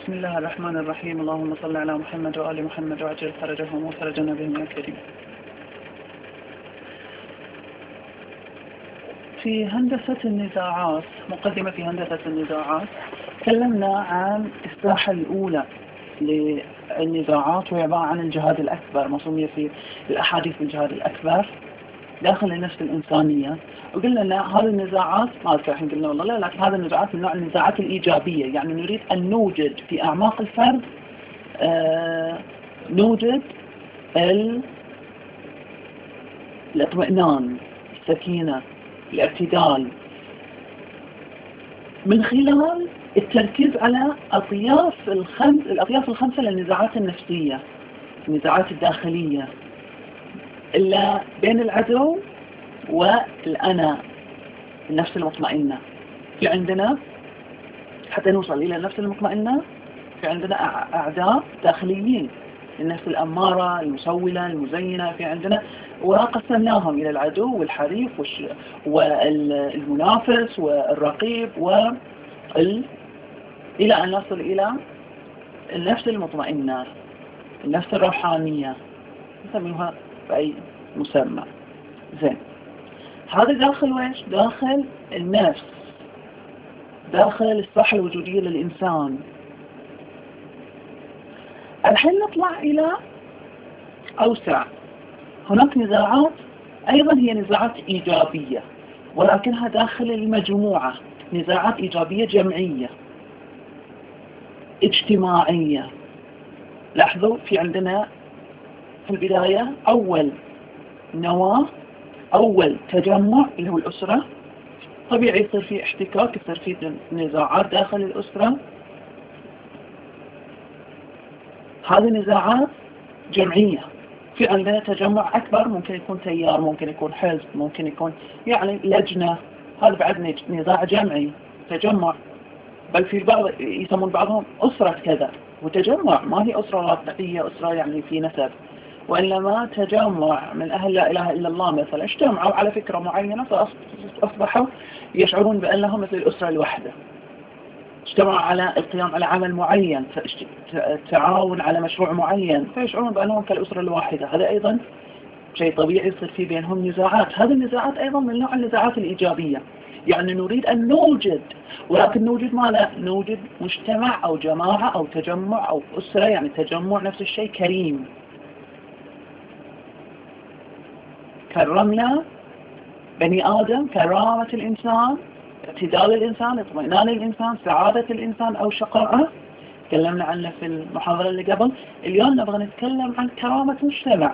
بسم الله الرحمن الرحيم. اللهم صل على محمد وآل محمد وعجل فرجهم وفرجنا بهم يا كريم. في هندسة النزاعات، مقدمة في هندسة النزاعات، تكلمنا عن الساحة الأولى للنزاعات، وهي عبارة عن الجهاد الأكبر، ما سمي في الأحاديث بالجهاد الأكبر داخل النفس الإنسانية. وقلنا أن هذه النزاعات ما أذكر الحين قلنا والله لا، لكن هذه النزاعات من نوع النزاعات الإيجابية، يعني نريد أن نوجد في أعماق الفرد نوجد الاطمئنان، السكينة، الاعتدال، من خلال التركيز على الأطياف الخمسة للنزاعات النفسية، النزاعات الداخلية اللي بين العدو والأنا، النفس المطمئنة. في عندنا حتى نوصل إلى النفس المطمئنة في عندنا أعداء داخليين، النفس الأمارة، المسولة، المزينة. في عندنا وقسمناهم إلى العدو والحريف والمنافس والرقيب إلى أن نصل إلى النفس المطمئنة، النفس الروحانية، نسميها بأي مسمى. زين، هذا داخل ويش؟ داخل النفس، داخل الصحة الوجودية للإنسان. الحين نطلع إلى أوسع. هناك نزاعات أيضا هي نزاعات إيجابية، ولكنها داخل المجموعة، نزاعات إيجابية جمعية اجتماعية. لاحظوا في عندنا في البداية أول نواة، أول تجمع اللي هو الأسرة. طبيعي يصير في احتكاك، يصير في نزاعات داخل الأسرة. هذه نزاعات جمعية. في عندنا تجمع أكبر، ممكن يكون تيار، ممكن يكون حزب، ممكن يكون يعني لجنة. هذا بعد نزاع جمعي، تجمع. بل في البعض يسمون بعضهم أسرة كذا، وتجمع ما هي أسرة واقعية، أسرة يعني في نسب، وإنما تجمع من أهل لا إله إلا الله مثلا، اجتمعوا على فكرة معينة فأصبحوا يشعرون بأنهم مثل الأسرة الواحدة. اجتمعوا على القيام على عمل معين، التعاون على مشروع معين، فيشعرون بأنهم كالأسرة الواحدة. هذا أيضا شيء طبيعي يصير في بينهم نزاعات. هذه النزاعات أيضا من نوع النزاعات الإيجابية، يعني نريد أن نوجد، ولكن نوجد ماذا؟ نوجد مجتمع أو جماعة أو تجمع أو أسرة، يعني تجمع نفس الشيء كريم. كرمنا بني آدم، كرامة الإنسان، اعتدال الإنسان، اطمئنان الإنسان، سعادة الإنسان أو شقاءه، تكلمنا عنه في المحاضرة اللي قبل. اليوم نبغى نتكلم عن كرامة مجتمع،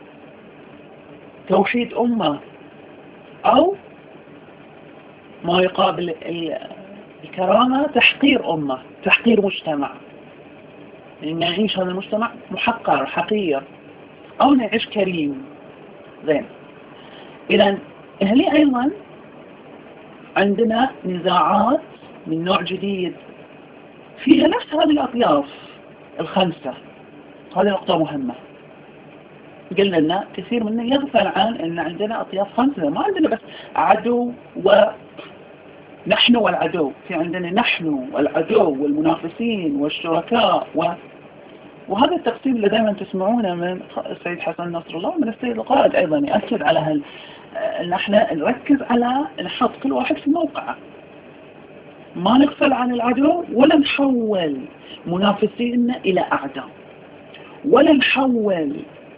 توحيد أمة، أو ما يقابل الكرامة تحقير أمة، تحقير مجتمع، يعني نعيش هذا المجتمع محقر حقير، أو نعيش كريم. زين، إذن هنا أيضا عندنا نزاعات من نوع جديد فيها نفس هذه الأطياف الخمسة. هذه نقطة مهمة. قلنا لنا كثير منا يغفل عن أن عندنا أطياف خمسة، ما عندنا بس عدو ونحن والعدو، في عندنا نحن والعدو والمنافسين والشركاء وهذا التقسيم اللي دائما تسمعونه من السيد حسن نصر الله ومن السيد القائد أيضا يأكد على أن احنا نركز على نحط كل واحد في موقعه، ما نغفل عن العدو، ولا نحول منافسينا إلى أعداء، ولا نحول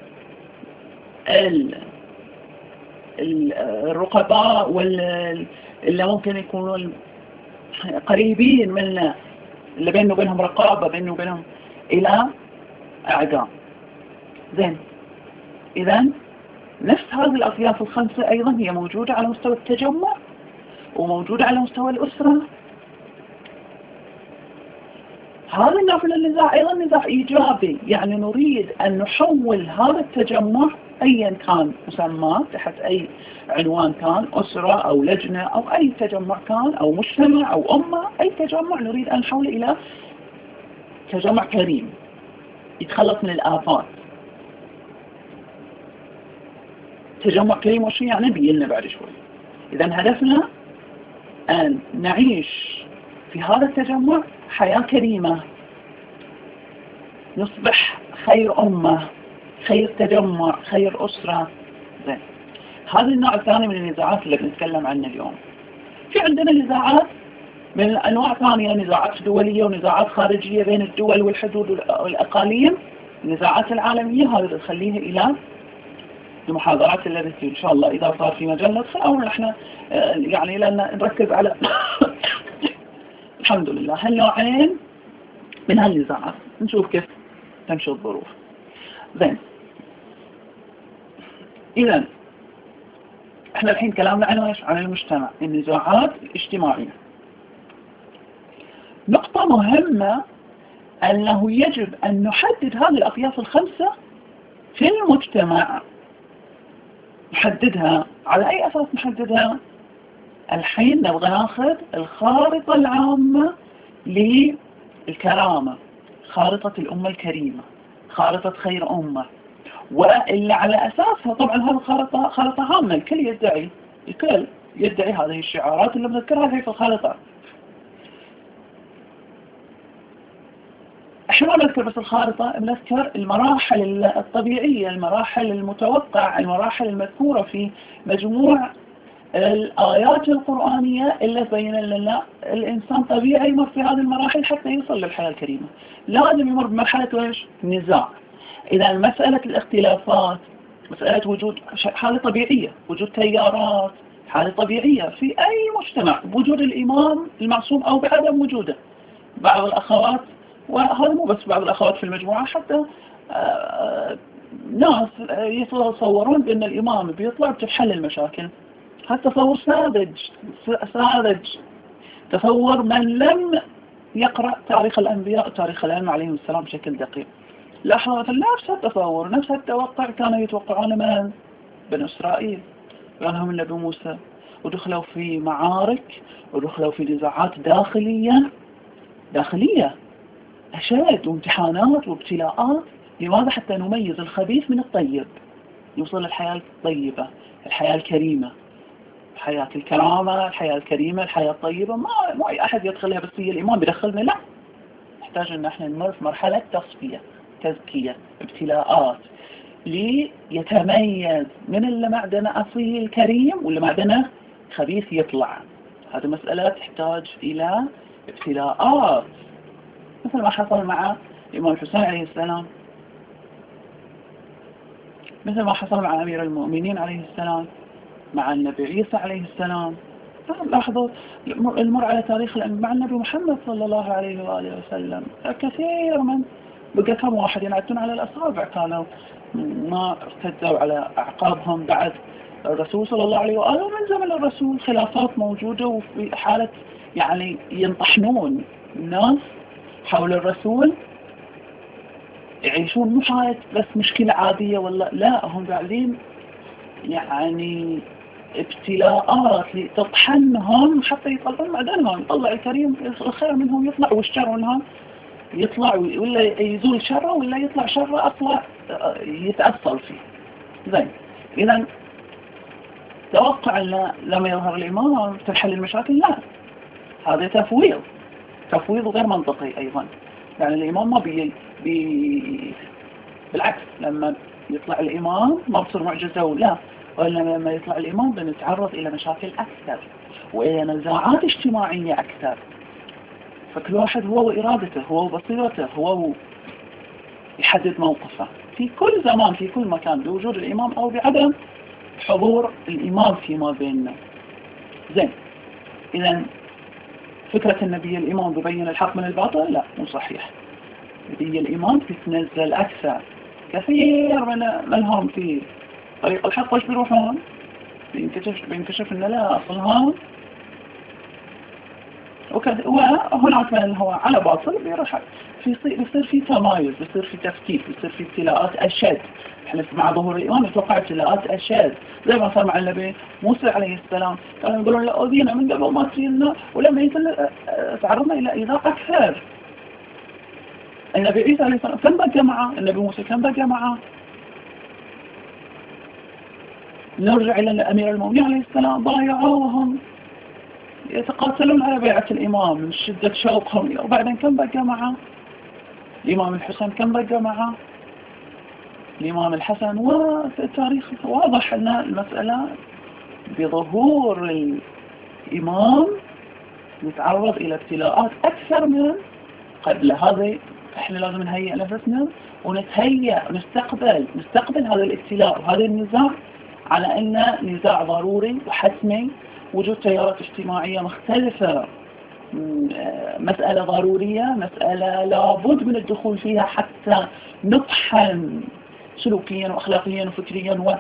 الرقباء اللي ممكن يكونوا قريبين منا، اللي بينه وبينهم رقابة، بينه وبينهم، إلى أعداء. زين، إذن نفس هذه الأطياف الخمسة أيضا هي موجودة على مستوى التجمع، وموجودة على مستوى الأسرة. هذا النوع من النزاع أيضا نزاع إيجابي، يعني نريد أن نحول هذا التجمع أيا كان مسماه، تحت أي عنوان كان، أسرة أو لجنة أو أي تجمع كان، أو مجتمع أو أمة، أي تجمع نريد أن نحوله إلى تجمع كريم يتخلص من الآفات. تجمع كريم وشي يعني بيلنا بعد شوي. إذن هدفنا أن نعيش في هذا التجمع حياة كريمة، نصبح خير أمة، خير تجمع، خير أسرة. زين، هذا النوع الثاني من النزاعات اللي بنتكلم عنه اليوم. في عندنا نزاعات من أنواع ثانية، نزاعات دولية ونزاعات خارجية بين الدول والحدود والأقاليم. النزاعات العالمية هذه نخليها إلى المحاضرات التي إن شاء الله إذا صار في مجال ندخل، أو نحن يعني لأن نركز على الحمد لله هالنوعين من هالنزاعات، نشوف كيف تمشي الظروف. زين، إذا احنا الحين كلامنا عن المجتمع، النزاعات الاجتماعية. نقطة مهمة أنه يجب أن نحدد هذه الأطياف الخمسة في المجتمع. نحددها على أي أساس نحددها؟ الحين نبغى ناخذ الخارطة العامة للكرامة، خارطة الأمة الكريمة، خارطة خير أمة، واللي على أساسها طبعا هذه خارطة عامة، الكل يدعي هذه الشعارات اللي بنذكرها في الخارطة. احنا ما نذكر بس الخارطة، بنذكر المراحل الطبيعية، المراحل المتوقعة، المراحل المذكورة في مجموع الآيات القرآنية اللي تبين لنا الإنسان طبيعي يمر في هذه المراحل حتى يوصل للحياة الكريمة. لازم يمر بمرحلة ايش؟ نزاع. إذا مسألة الاختلافات، مسألة وجود حالة طبيعية، وجود تيارات، حالة طبيعية في أي مجتمع، بوجود الإمام المعصوم أو بعدم وجوده. بعض الأخوات، وهذا مو بس بعض الأخوات في المجموعة، حتى ناس يتصورون بأن الإمام بيطلع بتحل المشاكل. هذا تصور ساذج، تصور من لم يقرأ تاريخ الأنبياء وتاريخ الأئمة عليهم السلام بشكل دقيق. لاحظت نفس التصور، نفس التوقع كانوا يتوقعون من بني إسرائيل، لأنهم النبي موسى، ودخلوا في معارك ودخلوا في نزاعات داخلية أشد، وامتحانات وابتلاءات. لماذا؟ حتى نميز الخبيث من الطيب، نوصل للحياة الطيبة، الحياة الكريمة، حياة الكرامة، الحياة الكريمة، الحياة الطيبة. ما أي أحد يدخلها بس هي الإمام بيدخلنا، لا، نحتاج أن احنا نمر في مرحلة تصفية، تزكية، ابتلاءات، ليتميز من اللي معدنا أصيل كريم واللي معدنا خبيث يطلع. هذه مسألة تحتاج إلى ابتلاءات، مثل ما حصل مع الإمام الحسين عليه السلام، مثل ما حصل مع أمير المؤمنين عليه السلام، مع النبي عيسى عليه السلام. لاحظوا المر على تاريخ مع النبي محمد صلى الله عليه وآله وسلم، كثير من بقى كم واحد ينعدون على الأصابع كانوا ما ارتدوا على أعقابهم بعد الرسول صلى الله عليه وآله. ومن زمن الرسول خلافات موجودة، وفي حالة يعني ينطحنون الناس حول الرسول، يعيشون مو حالة بس مشكلة عادية ولا لا، هم قاعدين يعني ابتلاءات لتطحنهم حتى يطلعون معدنهم، يطلع الكريم الخير منهم يطلع، والشر منهم يطلع، ولا يزول شره، ولا يطلع شره أصلا يتأصل فيه. زين، إذا توقع لما يظهر الإمام تنحل المشاكل؟ لا، هذا تفويض غير منطقي أيضا. يعني الإمام ما بالعكس، لما يطلع الإمام ما بصير معجزة، ولا، لما يطلع الإمام بنتعرض إلى مشاكل أكثر وإلى نزاعات اجتماعية أكثر. فكل واحد هو وإرادته، هو وبصيرته، هو يحدد موقفه في كل زمان، في كل مكان، بوجود الإمام أو بعدم حضور الإمام فيما بيننا. زين، إذا فكرة النبي الإمام بيبين الحق من الباطل، لا، مو صحيح. نبي الإمام تتنزل أكثر. كثير منهم في طريق الحق وش بيروحون؟ بينكشف إن لا، أصلهم وهناك من هو على باطل بيروح، بيصير في تمايز، بيصير في تفكيك، بيصير في ابتلاءات أشد. احنا مع ظهور الإمام نتوقع ابتلاءات أشد، زي ما صار مع النبي موسى عليه السلام، كانوا يقولون لا أذينا من قبل ما تجينا، ولما ينزل تعرضنا إلى إيذاء أكثر. النبي عيسى عليه السلام كم بقى معه؟ النبي موسى كم بقى معه؟ نرجع إلى أمير المؤمنين عليه السلام، ضايعوهم يتقاتلون على بيعة الإمام من شدة شوقهم، وبعدين كم بقى معه؟ الإمام الحسن كم رقة معه الإمام الحسن، والتاريخ واضح أن المسألة بظهور الإمام نتعرض إلى ابتلاءات أكثر من قبل. هذا إحنا لازم نهيئ نفسنا نستقبل هذا الابتلاء وهذا النزاع على أنه نزاع ضروري وحتمي. وجود تيارات اجتماعية مختلفة مسألة ضرورية، مسألة لابد من الدخول فيها حتى نطحن سلوكيا وأخلاقيا وفكريا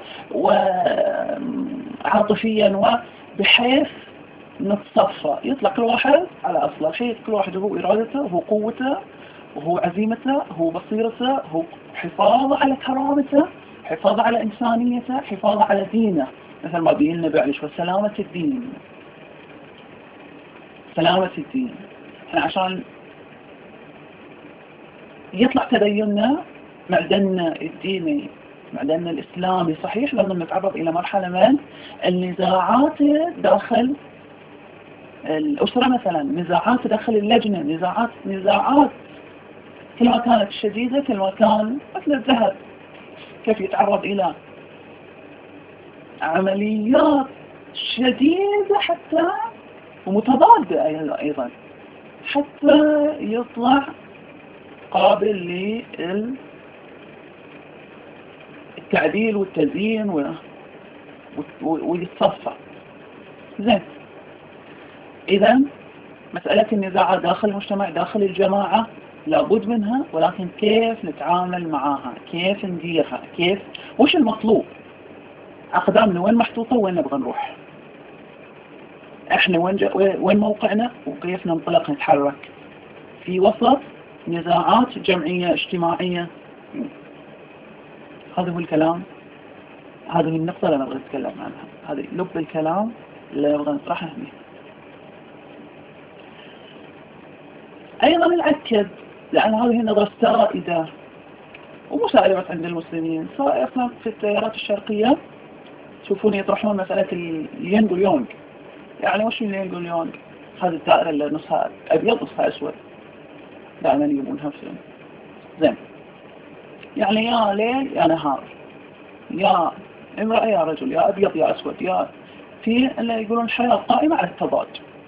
وعاطفيا، بحيث نتصفى يطلع كل واحد على أصله. شيء كل واحد هو إرادته، هو قوته، وهو عزيمته، هو بصيرته، هو حفاظ على كرامته، حفاظ على إنسانيته، حفاظ على دينه، مثل ما بين النبي عليه الصلاة والسلام سلامة الدين. سلامة الدين احنا عشان يطلع تديننا معدننا الديني، معدننا الإسلامي صحيح، لازم نتعرض إلى مرحلة من النزاعات داخل الأسرة مثلا، نزاعات داخل اللجنة، نزاعات كل ما كانت شديدة كل ما كان مثل الذهب كيف يتعرض إلى عمليات شديدة حتى ومتضادة أيضا حتى يطلع قابل للتعديل والتزيين ويتصفى. زين، إذا مسألة النزاعات داخل المجتمع داخل الجماعة لابد منها، ولكن كيف نتعامل معها، كيف نديرها، وش المطلوب، أقدامنا وين محطوطة وين نبغى نروح، احنا وين موقعنا، وكيف ننطلق نتحرك في وسط نزاعات جمعية اجتماعية. هذا هو الكلام، هذه النقطة اللي نبغى نتكلم عنها، هذه لب الكلام اللي نبغى نطرحه هنا. أيضا نأكد، لأن هذه النظرة السائدة ومسائلة عند المسلمين سواء في التيارات الشرقية، تشوفون يطرحون مسألة اليانغ واليونغ. يعني وش اليانغ واليونغ؟ هذه الدائرة اللي نصها أبيض نصها أسود، دائما يجيبونها في زين، يعني يا ليل يا نهار، يا امرأة يا رجل، يا أبيض يا أسود، يا في اللي يقولون حياة قائمة على التضاد،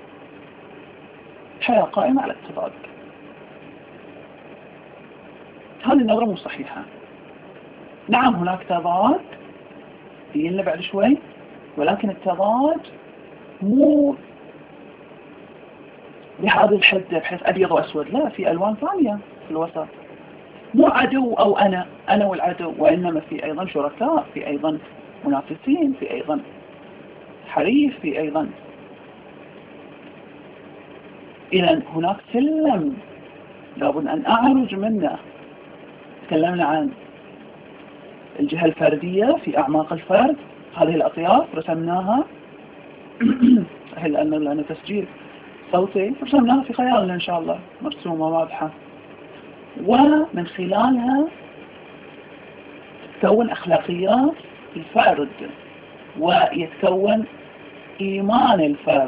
حياة قائمة على التضاد. هذه النظرة مو صحيحة. نعم هناك تضاد يجينا بعد شوي، ولكن التضاد مو بهذا الحد بحيث أبيض وأسود، لا، في ألوان ثانية في الوسط، مو عدو أو أنا والعدو، وإنما في أيضا شركاء، في أيضا منافسين، في أيضا حريف، في أيضا. إذن هناك سلم لابد أن أعرج منه. تكلمنا عن الجهة الفردية في أعماق الفرد، هذه الأطياف رسمناها لأنه تسجيل صوتي، رسمناها في خيالنا إن شاء الله مرسومة واضحة، ومن خلالها تتكون أخلاقيات الفرد ويتكون إيمان الفرد.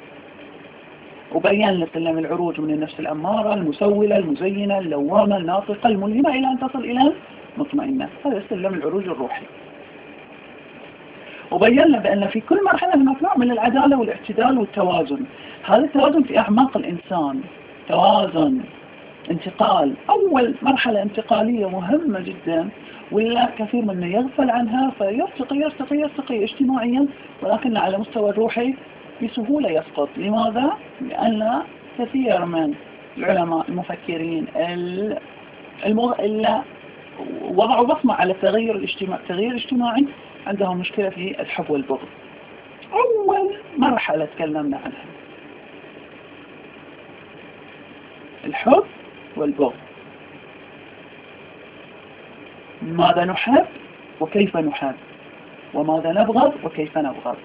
وبيان لسلم العروج من النفس الأمارة المسولة المزينة اللوامة الناطقة الملهمة إلى أن تصل إلى مطمئنة. هذا سلم العروج الروحي. وبينا بأن في كل مرحلة هناك نوع من العدالة والاعتدال والتوازن. هذا التوازن في أعماق الإنسان، توازن انتقال، أول مرحلة انتقالية مهمة جدا، ولا كثير منا يغفل عنها فيرتقي اجتماعيا، ولكن على مستوى الروحي بسهولة يسقط. لماذا؟ لأن كثير من العلماء المفكرين اللي وضعوا بصمة على التغير الاجتماعي عندهم مشكلة في الحب والبغض. أول مرحلة تكلمنا عنها الحب والبغض، ماذا نحب وكيف نحب، وماذا نبغض وكيف نبغض.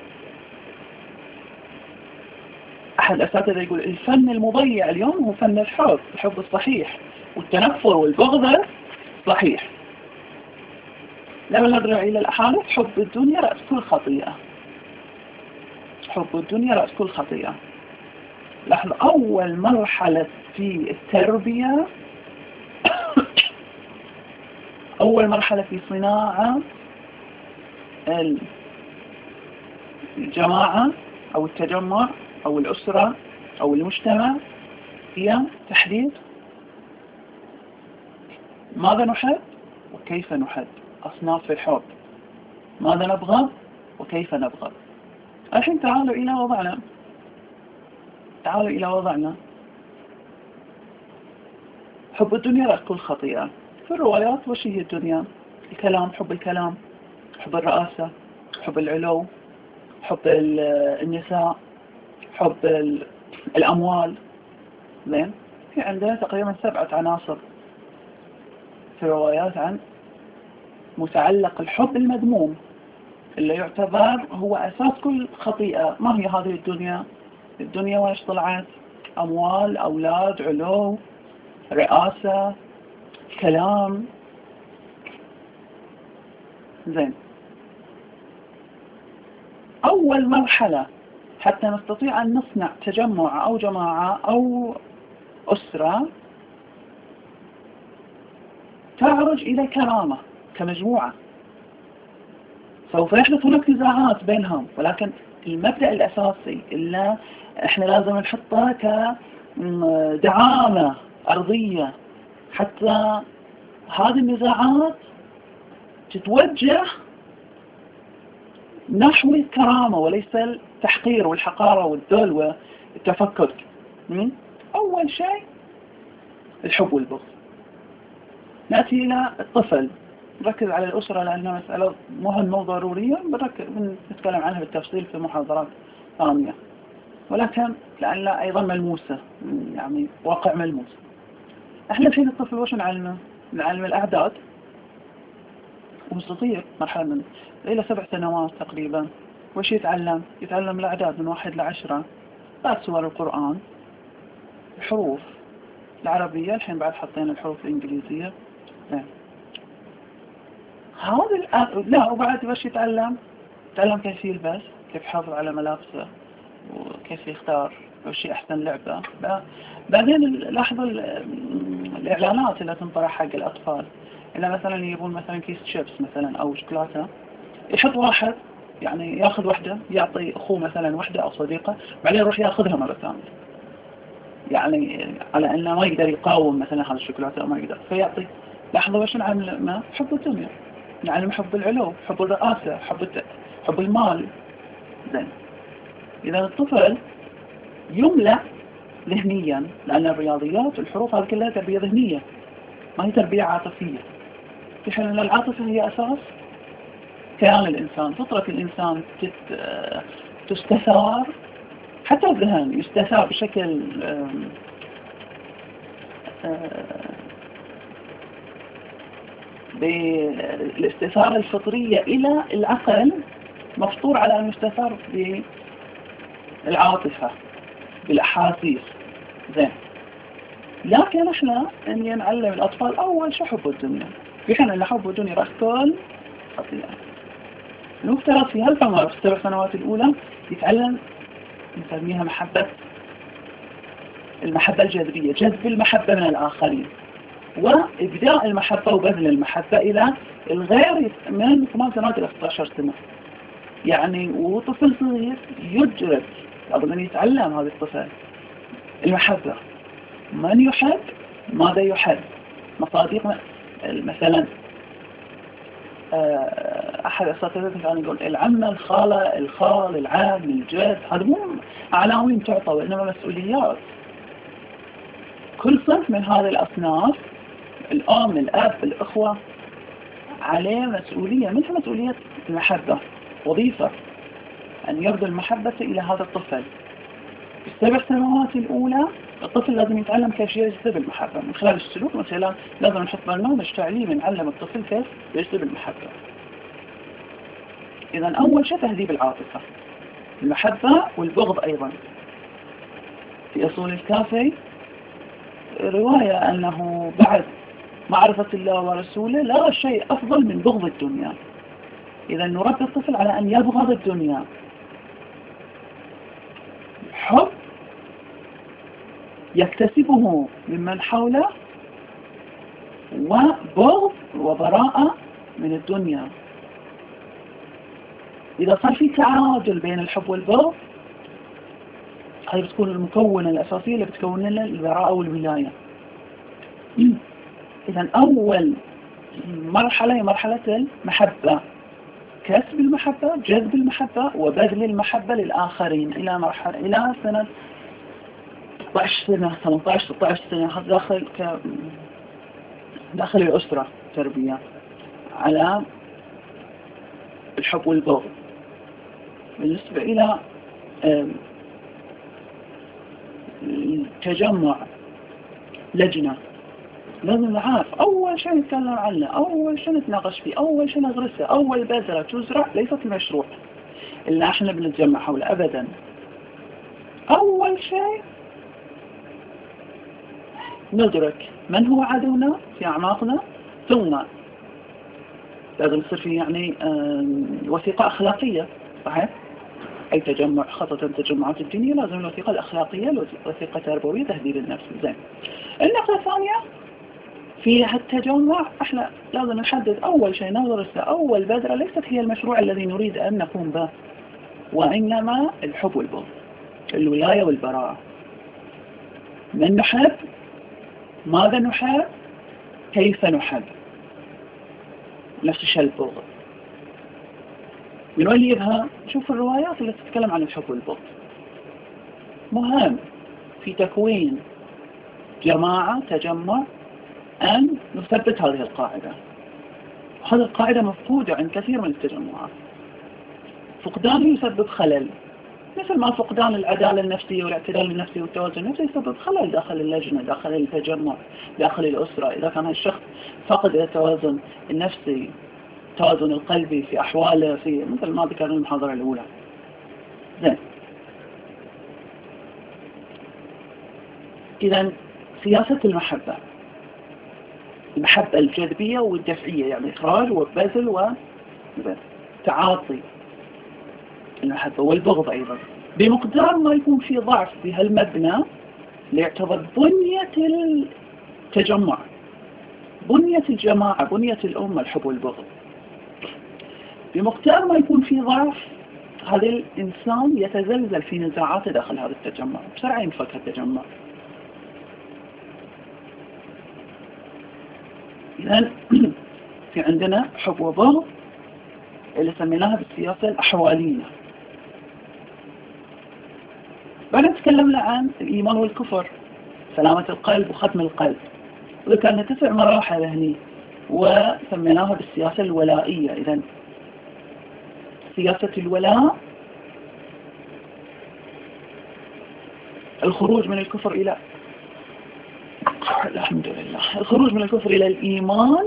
أحد الأساتذة يقول الفن المضيع اليوم هو فن الحب الصحيح، والتنفر والبغض صحيح. لما نرجع إلى الأحاديث، حب الدنيا رأس كل خطيئة، حب الدنيا رأس كل خطيئة. لحظة، أول مرحلة في التربية أول مرحلة في صناعة الجماعة أو التجمع أو الأسرة أو المجتمع هي تحديد ماذا نحب وكيف نحب، أصناف الحب، ماذا نبغى وكيف نبغى. الحين تعالوا إلى وضعنا. حب الدنيا رأس كل خطيئة. في الروايات وش هي الدنيا؟ الكلام، حب الكلام، حب الرئاسة، حب العلو، حب النساء، حب الأموال. زين، في عندنا تقريبا 7 عناصر في الروايات عن متعلق الحب المذموم اللي يعتبر هو أساس كل خطيئة. ما هي هذه الدنيا؟ الدنيا وإيش طلعت؟ أموال، أولاد، علو، رئاسة، كلام. زين، أول مرحلة حتى نستطيع أن نصنع تجمع أو جماعة أو أسرة تعرج إلى الكرامة كمجموعة. سوف يحدث هناك نزاعات بينهم، ولكن المبدأ الأساسي اللي احنا لازم نحطه كدعامة أرضية حتى هذه النزاعات تتوجه نحو الكرامة وليس التحقير والحقارة والذل والتفكك. أول شيء الحب والبغض. نأتي إلى الطفل، نركز على الأسرة لأنها مسألة مهمة وضرورية، نتكلم عنها بالتفصيل في محاضرات ثانية، ولكن لأنها أيضا ملموسة، يعني واقع ملموس. احنا في الطفل وش نعلمه؟ نعلم الأعداد ومستطيع مرحلة من إلى 7 سنوات تقريبا. وش يتعلم؟ يتعلم الأعداد من 1 إلى 10، بعد سور القرآن، الحروف العربية، الحين بعد حطينا الحروف الإنجليزية. لا، وبعد وش يتعلم كيف يلبس، كيف يحافظ على ملابسه، وكيف يختار وش أحسن لعبة. بعدين لاحظوا الإعلانات اللي تنطرح حق الأطفال، إلا مثلا يبون مثلا كيس شيبس مثلا أو شوكولاتة، يحط واحد يعني ياخذ واحدة يعطي أخوه مثلا واحدة أو صديقة، بعدين يروح ياخذها مرة ثانية، يعني على أنه ما يقدر يقاوم مثلا هذا الشوكولاتة أو ما يقدر فيعطي. لاحظوا وش نعلم؟ حب الدنيا، نعلم حب العلو، حب الرئاسة، حب المال. زين، إذا الطفل يملأ ذهنيا، لأن الرياضيات والحروف هذه كلها تربية ذهنية ما هي تربية عاطفية، في حين أن العاطفة هي أساس كيان الإنسان. فطرة الإنسان تستثار، حتى الذهن يستثار بشكل بالاستثارة الفطرية إلى العقل، مفطور على أن يستثار بالعاطفة بالأحاسيس. زين، لكن احنا أن نعلم الأطفال أول شيء حب الدنيا، في حين أن حب الدنيا رأس كل خطيئة. المفترض في هالعمر في 7 سنوات الأولى يتعلم، نسميها المحبة الجذرية، جذب المحبة من الآخرين، وإبداء المحبة وبذل المحبة إلى الغير من 8 سنوات إلى 16 سنة. يعني وطفل صغير يجرب قبل أن يتعلم هذا الطفل المحبة، من يحب، ماذا يحب، مصادق. مثلا أحد الأساتذة كان يقول العمة، الخالة، الخال، العم، الجد، هذا مو عناوين تعطى وإنما مسؤوليات. كل صنف من هذه الأصناف، الأم، الأب، الأخوة، عليه مسؤولية، منها مسؤولية المحبة، وظيفة أن يبذل المحبة إلى هذا الطفل. في 7 سنوات الأولى الطفل لازم يتعلم كيف يجذب المحبة من خلال السلوك، من خلال لازم نحط برنامج تعليمي نعلم الطفل كيف يجذب المحبة. إذا أول شيء تهذيب العاطفة، المحبة والبغض. أيضا في أصول الكافي رواية أنه بعد معرفة الله ورسوله لا شيء أفضل من بغض الدنيا. إذا نربي الطفل على أن يبغض الدنيا، حب يكتسبه ممن حوله وبغض وبراءة من الدنيا. إذا صار في تعادل بين الحب والبغض، هذه بتكون المكونة الأساسية اللي بتكون لنا البراءة والولاية. إذا أول مرحلة هي مرحلة المحبة، كسب المحبة، جذب المحبة، وبذل المحبة للآخرين إلى سنة 16 سنة 18 16 سنة داخل الأسرة تربية على الحب والبغض. بالنسبة إلى التجمع لجنة، لازم نعرف أول شيء نتكلم عنه، أول شيء نتناقش فيه، أول شيء نغرسه، أول بذرة تزرع ليست المشروع اللي احنا بنتجمع حوله أبدا. أول شيء ندرك من هو عدونا في أعماقنا، ثم لازم يصير فيه يعني وثيقة أخلاقية. صحيح؟ أي تجمع خاصة التجمعات الدينية لازم الوثيقة الأخلاقية، الوثيقة التربوية، تهذيب النفس. زين. النقطة الثانية في هالتجمع احنا لازم نحدد أول شيء ندرسه، أول بذرة ليست هي المشروع الذي نريد أن نقوم به، وإنما الحب والبغض، الولاية والبراءة. من نحب، ماذا نحب، كيف نحب. نفس الشيء البغض. من وين يجيبها؟ شوف الروايات اللي تتكلم عن الحب والبغض. مهم في تكوين جماعة تجمع أن نثبت هذه القاعدة. هذه القاعدة مفقودة عند كثير من التجمعات. فقدانه يسبب خلل، مثل ما فقدان العدالة النفسية والاعتدال النفسي والتوازن النفسي يسبب خلل داخل اللجنة، داخل التجمع، داخل الأسرة. إذا كان الشخص فقد التوازن النفسي، التوازن القلبي في أحواله، في مثل ما ذكرنا المحاضرة الأولى. زين. إذا سياسة المحبة، المحبة الجذبية والدفعية، يعني إخراج وبذل وتعاطي المحبة، والبغض أيضا. بمقدار ما يكون في ضعف في هالمبنى ليعتبر بنية التجمع، بنية الجماعة، بنية الأمة، الحب والبغض. بمقدار ما يكون في ضعف هذا الإنسان يتزلزل في نزاعاته داخل هذا التجمع، بسرعة ينفك التجمع. إذن في عندنا حب وبغض اللي سميناها بالسياسة الأحوالية. بعد تكلمنا عن الإيمان والكفر، سلامة القلب وختم القلب، وذكرنا 9 مراحل هني، وسميناها بالسياسة الولائية. إذن سياسة الولاء الخروج من الكفر إلى الحمد لله الخروج من الكفر إلى الإيمان،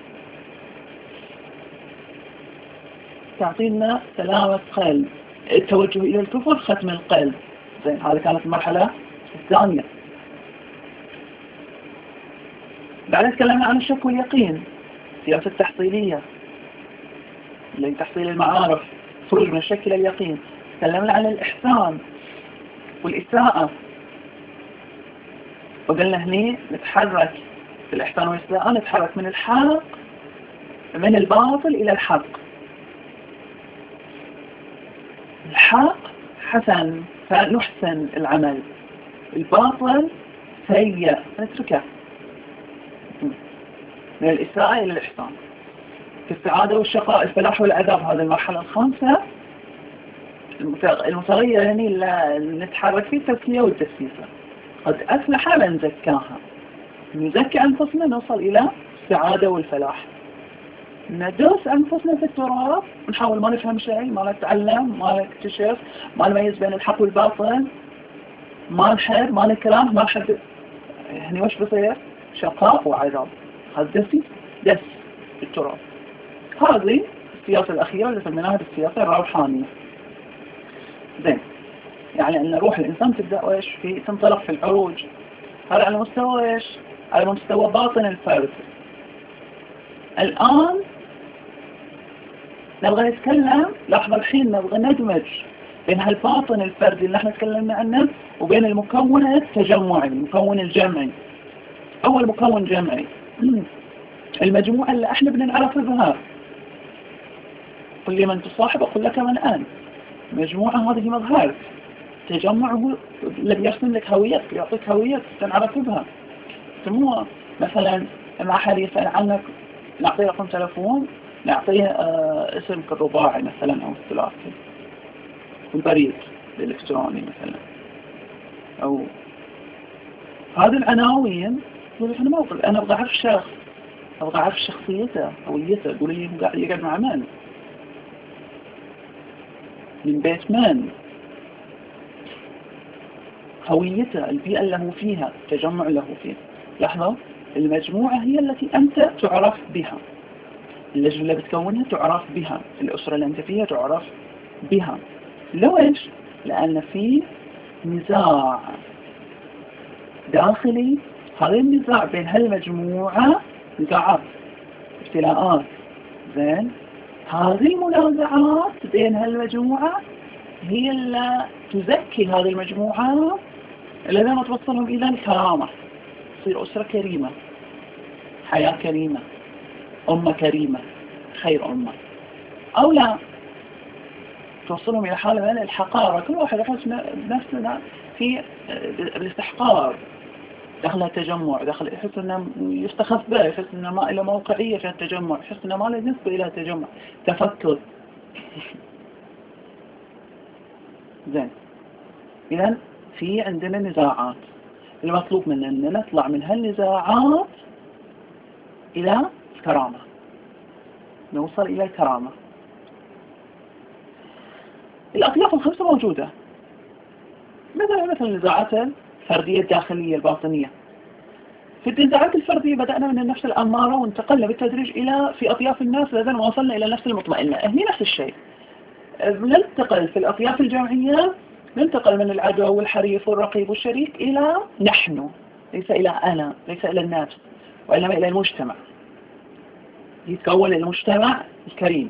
تعطينا سلامة قلب. التوجه إلى الكفر ختم القلب. زين، هذه كانت المرحلة الثانية. بعد تكلمنا عن الشك واليقين، سياسة التحصيلية اللي تحصيل المعارف، خروج من الشك إلى اليقين. تكلمنا عن الإحسان والإساءة، وقلنا هني نتحرك في الإحسان والإساءة، نتحرك من الحق، من الباطل إلى الحق. الحق حسن فنحسن العمل، الباطل سيء نتركه. من الإساءة إلى الإحسان. في السعادة والشقاء، الفلاح والعذاب، هذه المرحلة الخامسة المتغيرة يعني اللي نتحرك فيه التزكية والتسييسة. قد أفلح من زكاها، نزكي أنفسنا نوصل إلى السعادة والفلاح. ندرس أنفسنا في التراب، نحاول ما نفهم شيء، ما نتعلم، ما نكتشف، ما نميز بين الحق والباطل، ما نحب، ما نكره، ما نحب. يعني وش بصير؟ شقاء وعذاب. هذا دس في التراب. هذه السياسة الأخيرة اللي سميناها بالسياسة الروحانية. زين، يعني أن روح الإنسان تبدأ إيش في تنطلق في العروج. هذا على مستوى إيش؟ على مستوى باطن الفرد. الآن نبغى نتكلم، لحظة الحين نبغى ندمج بين هالباطن الفردي اللي احنا تكلمنا عنه وبين المكون التجمعي، المكون الجمعي. أول مكون جمعي المجموعة اللي احنا بدنا نعرف بها. قل لي من تصاحب أقول لك من أنت. مجموعة هذه مظهر، تجمع هو اللي بيرسم لك هويتك، يعطيك هويتك تنعرف بها. مو مثلا لما أحد يسأل عنك نعطيه رقم تلفون، نعطيه اسمك الرباعي مثلا أو الثلاثي، البريد الإلكتروني مثلا، أو هذه العناوين. يقول أنا ما أقول، أنا أبغى أعرف شخص، أبغى أعرف شخصيته هويته. يقول لي هو قاعد يقعد مع من، من بيت من، هويته، البيئة اللي هو فيها، التجمع اللي هو فيه. لحظة، المجموعة هي التي أنت تعرف بها، اللجنة اللي بتكونها تعرف بها، الأسرة اللي أنت فيها تعرف بها. ليش؟ لأن في نزاع داخلي، هذا النزاع بين هالمجموعة نزاعات، ابتلاءات. زين، هذه المنازعات بين هالمجموعة هي اللي تزكي هذه المجموعة، الذين ما توصلهم إلى الكرامة، تصير أسرة كريمة، حياة كريمة، أمة كريمة، خير أمة. أو لا، توصلهم إلى حالة من الحقارة، كل واحد يحس نفسنا في الاستحقار داخل التجمع، داخل يحس انه يستخف به، يحس انه ما له موقعية في التجمع، يحس انه ما له نسبة الى التجمع، تفكر. زين، اذا في عندنا نزاعات، المطلوب منا ان نطلع من هالنزاعات الى الكرامة، نوصل الى الكرامة. الاطياف الخمسة موجودة، مثل النزاعات الفردية الداخلية الباطنية. في النزاعات الفردية بدأنا من النفس الأمارة وانتقلنا بالتدريج إلى في أطياف الناس، لذلك وصلنا إلى النفس المطمئنة. هي نفس الشيء، ننتقل في الأطياف الجمعية، ننتقل من العدو والحريف والرقيب والشريك إلى نحن، ليس إلى أنا، ليس إلى النفس، وإنما إلى المجتمع. يتكون المجتمع الكريم.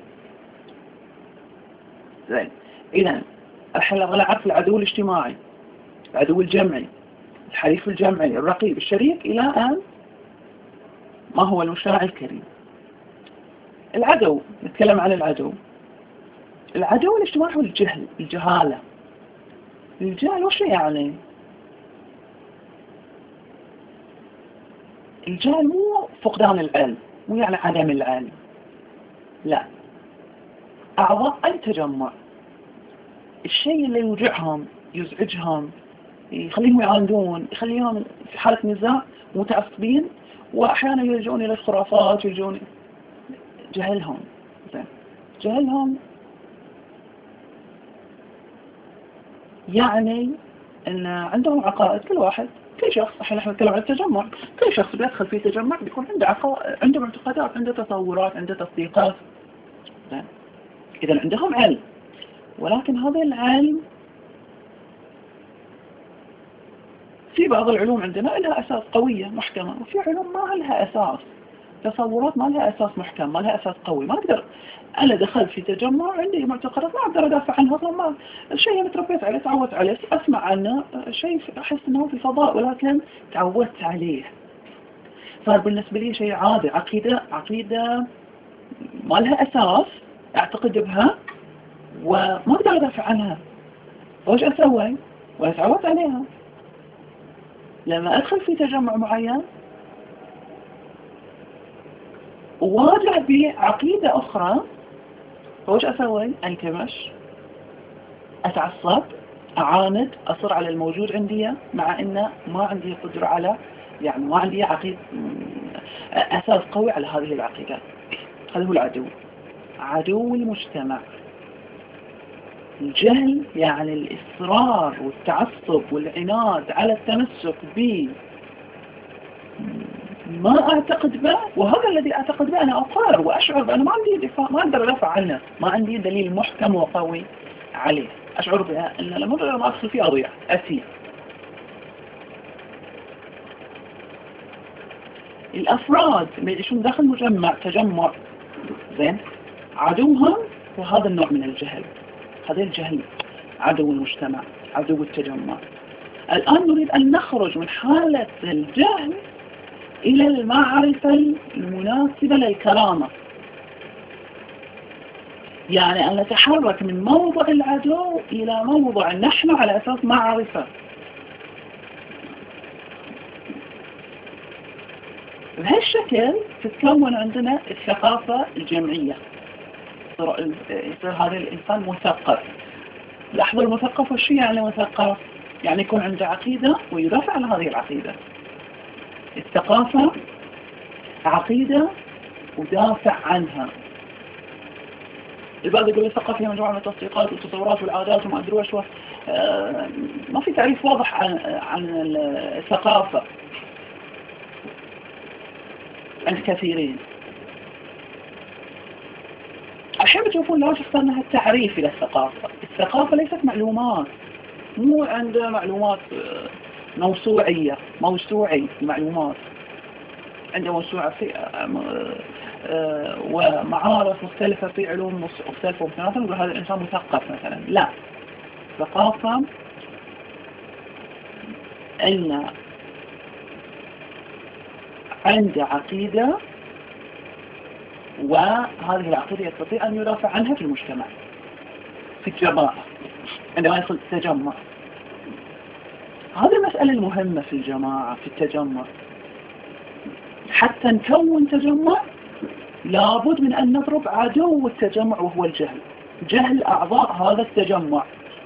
زين، إذا الحين نبغى نعرف العدو الاجتماعي، العدو الجمعي، الحريف الجمعي، الرقيب، الشريك، إلى أن ما هو المجتمع الكريم. العدو، نتكلم عن العدو. العدو الاجتماعي هو الجهل، الجهالة. الجهل وش يعني؟ الجهل مو فقدان العلم، مو يعني عدم العلم، لا. أعضاء أي تجمع، الشيء اللي يوجعهم، يزعجهم، يخليهم يعاندون، يخليهم في حالة نزاع، متعصبين، وأحيانا يلجؤون إلى الخرافات، يلجؤون. جهلهم. جهلهم يعني أن عندهم عقائد. كل واحد، كل شخص، الحين نحن نتكلم عن التجمع، كل شخص بيدخل في تجمع بيكون عنده عقائد، عنده معتقدات، عنده تصورات، عنده تصديقات. إذا عندهم علم، ولكن هذا العلم في بعض العلوم عندنا لها أساس قوية محكمة، وفي علوم ما لها أساس، تصورات ما لها أساس محكم، ما لها أساس قوي. ما أقدر أنا دخلت في تجمع عندي معتقدات ما أقدر أدافع عنها، أصلا ما الشيء اللي تربيت عليه، تعودت عليه، أسمع عنه شيء أحس أنه في فضاء، ولكن تعودت عليه، صار بالنسبة لي شيء عادي. عقيدة ما لها أساس أعتقد بها وما أقدر أدافع عنها، وش أسوي؟ وأتعودت عليها. لما أدخل في تجمع معين وواجه بعقيدة أخرى، وش أسوي؟ أنكمش، أتعصب، أعاند، أصر على الموجود عندي، مع إنه ما عندي قدرة على، يعني ما عندي عقيدة أساس قوي على هذه العقيدة. هذا هو العدو، عدو المجتمع. الجهل يعني الإصرار والتعصب والعناد على التمسك به ما أعتقد به، وهذا الذي أعتقد به أنا أقرر وأشعر بأنه ما عندي دفاع، ما أقدر أدافع عنه، ما عندي دليل محكم وقوي عليه. أشعر بها أن لما أدخل فيه أضيع، أسير. الأفراد اللي يعيشون داخل مجمع، تجمع، زين، عدوهم هو هذا النوع من الجهل. هذا الجهل عدو المجتمع، عدو التجمع. الآن نريد أن نخرج من حالة الجهل إلى المعرفة المناسبة للكرامة. يعني أن نتحرك من موضع العدو إلى موضع نحن على أساس معرفة. بهالشكل تتكون عندنا الثقافة الجمعية، يصير هذا الإنسان مثقف. لاحظوا المثقف وش يعني مثقف؟ يعني يكون عنده عقيدة ويدافع عن هذه العقيدة. الثقافة عقيدة ودافع عنها. البعض يقول الثقافة هي مجموعة من التصديقات والتصورات والعادات وما أدري وش. ما في تعريف واضح عن الثقافة عند كثيرين. أحيانا تشوفون لو اخترنا التعريف إلى الثقافة. الثقافة ليست معلومات، مو عندنا معلومات موسوعية، موسوعي المعلومات، عنده موسوعة في ومعارف مختلفة في علوم مختلفة ومتناثرة، نقول هذا الإنسان مثقف مثلا. لا، ثقافة أن عنده عقيدة وهذه العقيدة يستطيع أن يدافع عنها في المجتمع، في الجماعة، عندما يدخل التجمع. هذه المسألة المهمة في الجماعة، في التجمع. حتى نكون تجمع لابد من أن نضرب عدو التجمع وهو الجهل، جهل أعضاء هذا التجمع.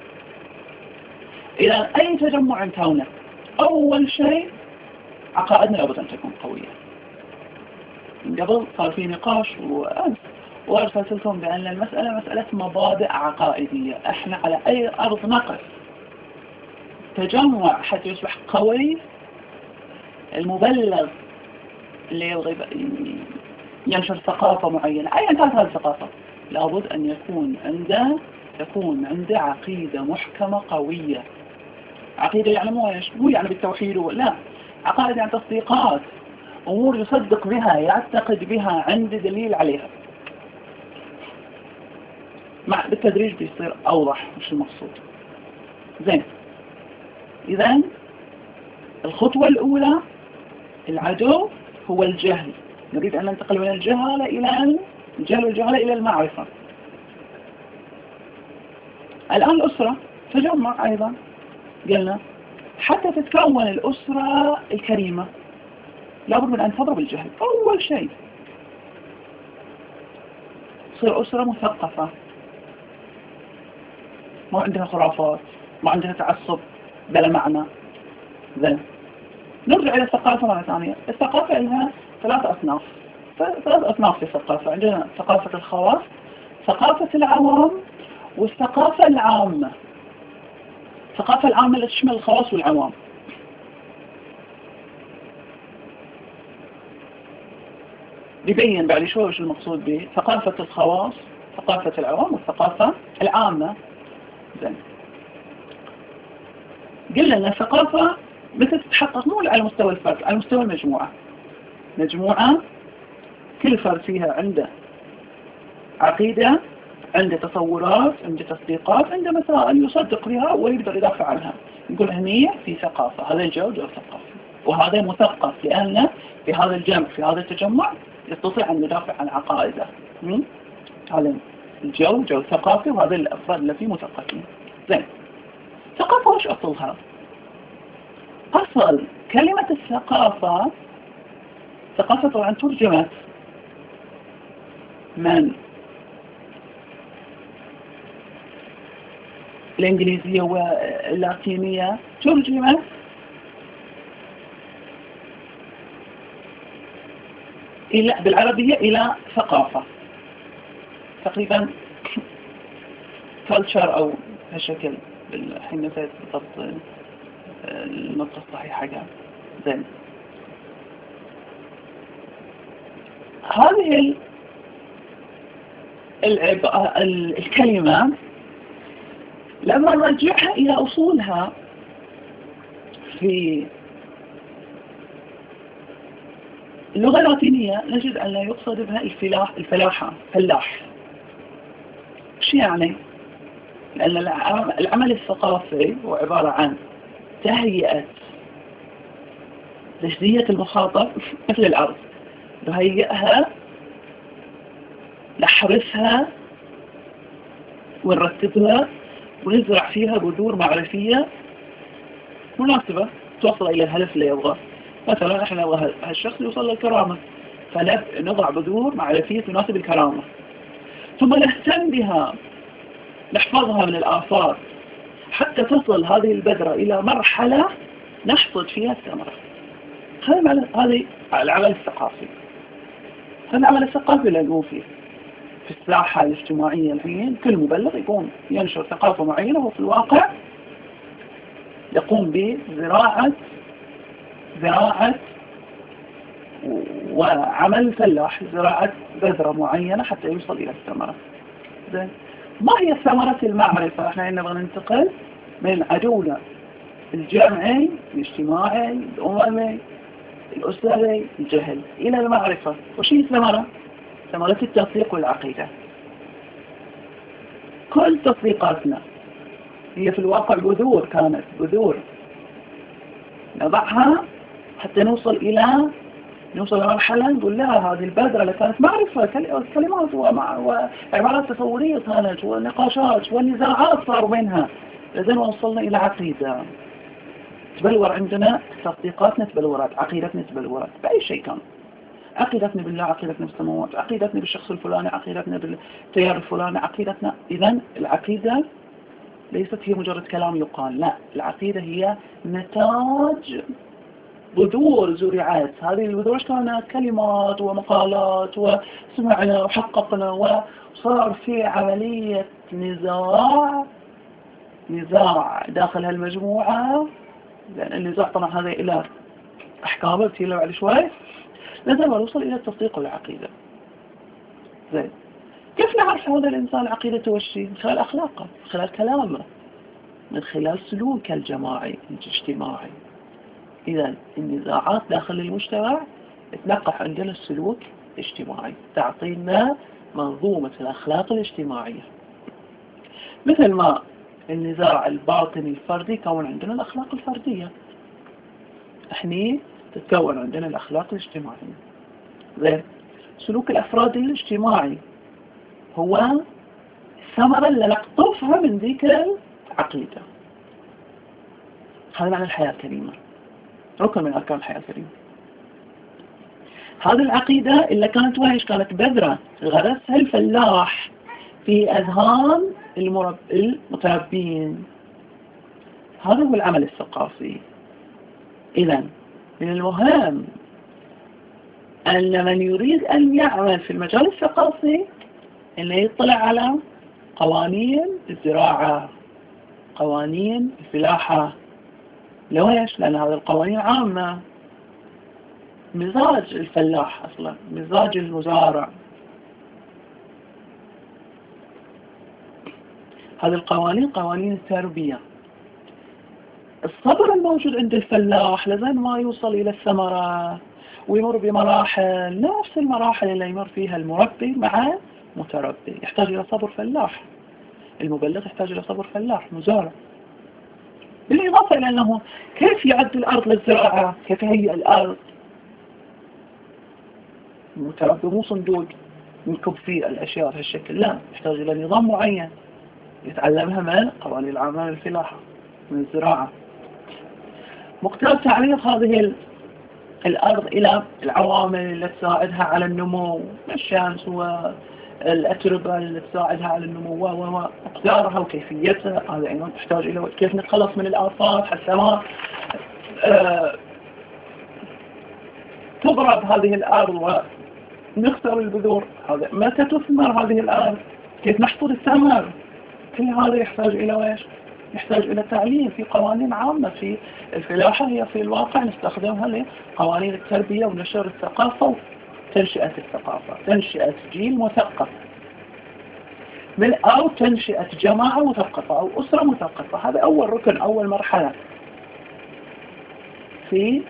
إذا أي تجمع نكونه، أول شيء عقائدنا لابد أن تكون قوية. قبل صار في نقاش وأرسلت لكم بأن المسألة مسألة مبادئ عقائدية. إحنا على أي أرض نقف تجمع حتى يصبح قوي. المبلغ اللي يبغى ينشر ثقافة معينة أيا كانت هذه الثقافة، لابد أن تكون عنده عقيدة محكمة قوية. عقيدة يعني مو يعني بالتوحيد، لا، عقائد يعني تصديقات، أمور يصدق بها، يعتقد بها، عنده دليل عليها. بالتدريج بيصير أوضح مش المقصود. زين، إذن الخطوة الأولى العدو هو الجهل. نريد أن ننتقل من الجهل إلى المعرفة. الآن الأسرة تجمع أيضا، قلنا حتى تتكون الأسرة الكريمة لابد من أن تضرب الجهل. أول شيء تصير أسرة مثقفة، ما عندها خرافات، ما عندها تعصب بلا معنى. ذن نرجع إلى الثقافة مرة ثانية. الثقافة لها ثلاث أصناف في الثقافة. عندنا ثقافة الخواص، ثقافة العوام، والثقافة العامة. الثقافة العامة التي تشمل الخواص والعوام. بيبين بعد شوي وش المقصود به ثقافة الخواص، ثقافة العوام، والثقافة العامة. زين، قلنا أن الثقافة متى تتحقق؟ مو على مستوى الفرد، على مستوى المجموعة. مجموعة كل فرد فيها عنده عقيدة، عنده تصورات، عنده تصديقات، عنده مسائل يصدق بها ويقدر يدافع عنها. نقول هنية في ثقافة، هذا الجو ثقافي، وهذا مثقف لأن في هذا الجمع، في هذا التجمع يستطيع أن يدافع عن عقائده. هذا الجو ثقافي، وهذا الأفراد اللي فيه مثقفين. زين، ثقافة وش أصلها؟ أصل كلمة الثقافة، ثقافة طبعا ترجمت من الإنجليزية واللاتينية، ترجمت بالعربية إلى ثقافة، تقريبا culture أو هالشكل. الحين نسيت بالضبط النقطة الصحيحة حقها. زين، هذه الكلمة لما نرجعها إلى أصولها في اللغة اللاتينية نجد أن لا يقصد بها الفلاحة، فلاح. شو يعني؟ لأن العمل الثقافي هو عبارة عن تهيئة تجزية المخاطب مثل الأرض، نهيئها، نحرسها ونرتبها ونزرع فيها بذور معرفية مناسبة توصل إلى الهدف اللي يبغاه. مثلا احنا نبغى هالشخص يوصل للكرامة، فنضع بذور معرفية تناسب الكرامة، ثم نهتم بها، نحفظها من الآفات حتى تصل هذه البذرة إلى مرحلة نحصد فيها الثمرة. هذا العمل الثقافي. هذا العمل الثقافي اللي نقوم فيه في الساحة الاجتماعية. الحين كل مبلغ يقوم ينشر ثقافة معينة، وفي الواقع يقوم بزراعة وعمل فلاح، زراعة بذرة معينة حتى يوصل إلى الثمرة. ما هي ثمرة المعرفة؟ احنا نبغى ننتقل من عدونا الجمعي، الاجتماعي، الأممي، الأسري، الجهل، إلى المعرفة. وش هي الثمرة؟ ثمرة التصديق والعقيدة. كل تصديقاتنا هي في الواقع بذور، كانت بذور نضعها حتى نوصل إلى مرحلة نقول لها هذه البذرة اللي كانت معرفة، كلمات وعبارات تصورية كانت، ونقاشات ونزاعات صاروا منها، لذن وصلنا إلى عقيدة. تبلور عندنا تصديقاتنا، تبلورات عقيدتنا، تبلورات بأي شيء كان. عقيدتنا بالله، عقيدتنا بالسماوات، عقيدتنا بالشخص الفلاني، عقيدتنا بالتيار الفلاني، عقيدتنا. إذن العقيدة ليست هي مجرد كلام يقال، لا، العقيدة هي نتاج بذور زرعات. هذه البذور كانت كلمات ومقالات وسمعنا وحققنا، وصار في عملية نزاع داخل هالمجموعة، لأن النزاع طبعا هذا إلى أحكامه بتيجي بعد شوي، لازم نوصل إلى التصديق والعقيدة. زين، كيف نعرف هذا الإنسان عقيدته وشي؟ من خلال أخلاقه، من خلال كلامه، من خلال سلوك الجماعي الاجتماعي. إذا النزاعات داخل المجتمع تنقح عندنا السلوك الاجتماعي، تعطينا منظومة الأخلاق الاجتماعية. مثل ما النزاع الباطني الفردي كون عندنا الأخلاق الفردية، احنا تتكون عندنا الأخلاق الاجتماعية. زين، سلوك الأفراد الاجتماعي هو الثمرة اللي نقطفها من ذيك العقيدة. هذا معنى الحياة الكريمة، ركن من أركان الحياة الكريمة. هذه العقيدة اللي كانت وحش، كانت بذرة غرسها الفلاح في أذهان المتربين. هذا هو العمل الثقافي. إذن من المهم أن من يريد أن يعمل في المجال الثقافي أن يطلع على قوانين الزراعة، قوانين الفلاحة. ليش؟ لأن هذه القوانين عامة، مزاج الفلاح أصلا، مزاج المزارع. هذه القوانين قوانين التربية. الصبر الموجود عند الفلاح لزين ما يوصل إلى الثمرة، ويمر بمراحل نفس المراحل اللي يمر فيها المربي مع متربي. يحتاج إلى صبر فلاح، المبلغ يحتاج إلى صبر فلاح مزارع. بالإضافة إلى أنه كيف يعد الأرض للزراعة، كيف يهيئ الأرض. المتربي مو صندوق ينكب فيه الأشياء بهالشكل، لا، يحتاج إلى نظام معين يتعلمها من قوانين العامة للفلاحة، من الزراعة. مقتضى تعريض هذه الأرض إلى العوامل اللي تساعدها على النمو، الشمس والأتربة اللي تساعدها على النمو ومقدارها وكيفيتها. هذا أيضا تحتاج إلى كيف نتخلص من الآفات حتى ما تضرب هذه الأرض ونخسر البذور. هذا متى تثمر هذه الأرض، كيف نحصد الثمر. كل هذا يحتاج إلى ويش؟ يحتاج إلى تعليم في قوانين عامة. في الفلاحة هي في الواقع نستخدمها لقوانين التربية ونشر الثقافة وتنشئة الثقافة، تنشئة جيل مثقف أو تنشئة جماعة مثقفة أو أسرة مثقفة. هذا أول ركن، أول مرحلة في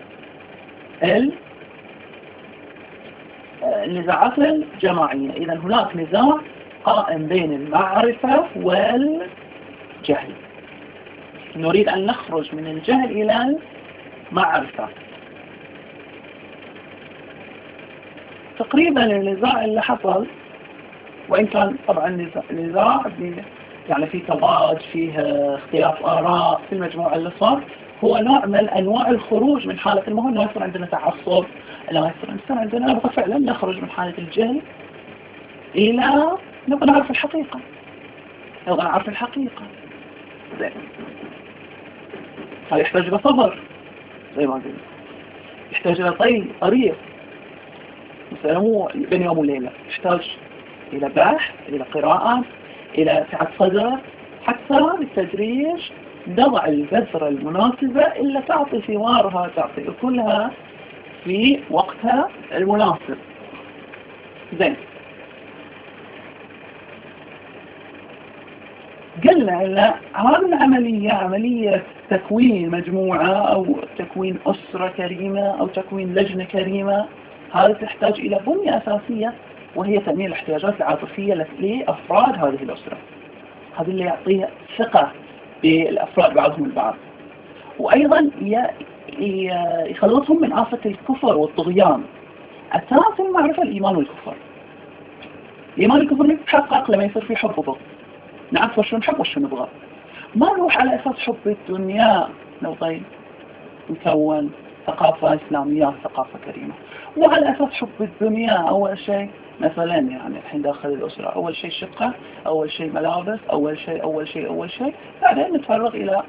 النزاعات الجماعية. إذا هناك نزاع قائم بين المعرفة والجهل. نريد أن نخرج من الجهل إلى المعرفة. تقريبا النزاع اللي حصل، وإن كان طبعا نزاع يعني فيه تضاد، فيه اختلاف آراء في المجموعة اللي صار، هو نوع من أنواع الخروج من حالة المهم. لا يصير عندنا تعصب، لا يصير عندنا نبغى فعلا نخرج من حالة الجهل إلى نبغى نعرف الحقيقة، نبغى نعرف الحقيقة. زين، فيحتاج إلى صبر زي ما قلت، يحتاج إلى طريق مثلا مو بين يوم وليلة، يحتاج إلى بحث، إلى قراءة، إلى سعة صدر، حتى بالتدريج نضع البذرة المناسبة اللي تعطي ثمارها، تعطي أكلها في وقتها المناسب. زين، قلنا إن هذه العملية عملية تكوين مجموعة أو تكوين أسرة كريمة أو تكوين لجنة كريمة، هذا تحتاج إلى بنية أساسية، وهي تأمين الاحتياجات العاطفية لأفراد هذه الأسرة. هذا اللي يعطيها ثقة بالأفراد بعضهم البعض، وأيضا يخلصهم من آفة الكفر والطغيان. أساس المعرفة الإيمان والكفر. الإيمان والكفر يتحقق لما يصير في حب وبغض، نعرف وش نحب وش نبغى، ما نروح على أساس حب الدنيا نبغي نكون ثقافة إسلامية، ثقافة كريمة، وعلى أساس حب الدنيا أول شيء مثلا يعني الحين داخل الأسرة أول شيء شقة، أول شيء ملابس، أول شيء، بعدين نتفرغ إلى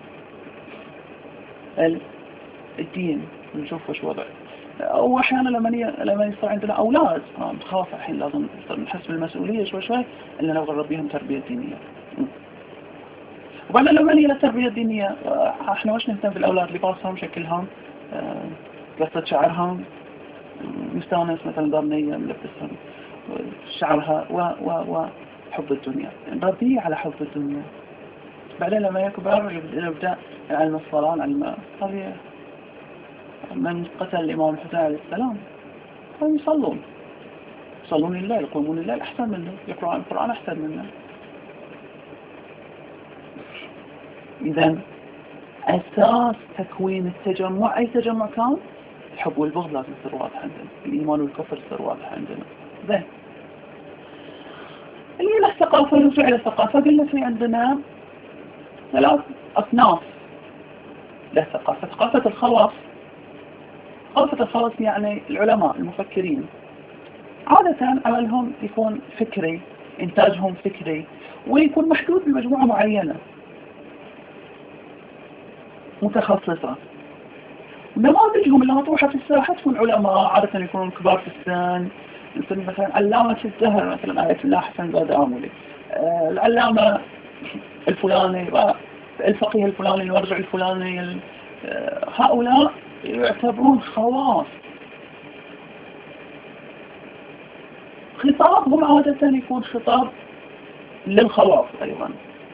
الدين، نشوف وش وضع. وأحيانا لما يصير عندنا أولاد نخاف الحين لازم نحس بالمسؤولية شوي إننا نبغى نربيهم تربية دينية. وبعدين لما نيجي للتربية الدينية احنا وش نهتم بالأولاد؟ لباسهم، شكلهم، قصة شعرهم، مستانس مثلا دارنية ملبسهم شعرها، وحب الدنيا، نربيه على حب الدنيا. بعدين لما يكبر يبدأ علم الصلاة، علم هذه من قتل الإمام الحسين عليه السلام هم يصلون لله، يقومون لله أحسن منه، يقرأون القرآن أحسن منه. إذن أساس تكوين التجمع، أي تجمع كان، الحب والبغض لازم يصير واضح عندنا، الإيمان والكفر يصير واضح عندنا. زين، اللي هي الثقافة، نرجع إلى الثقافة، قلنا في عندنا 3 أصناف للثقافة. ثقافة الخواص. ثقافة الخواص يعني العلماء المفكرين، عادة عملهم يكون فكري، إنتاجهم فكري، ويكون محدود بمجموعة معينة متخصصة. نماذجهم اللي مطروحة في الساحة تكون علماء، عادة يكونون كبار في السن، مثلا علامة الزهر مثلا آية الله حسن زاد آملي، العلامة الفلاني، الفقيه الفلاني، المرجع الفلاني، هؤلاء يعتبرون خواص. خطابهم عادة يكون خطاب للخواص أيضا.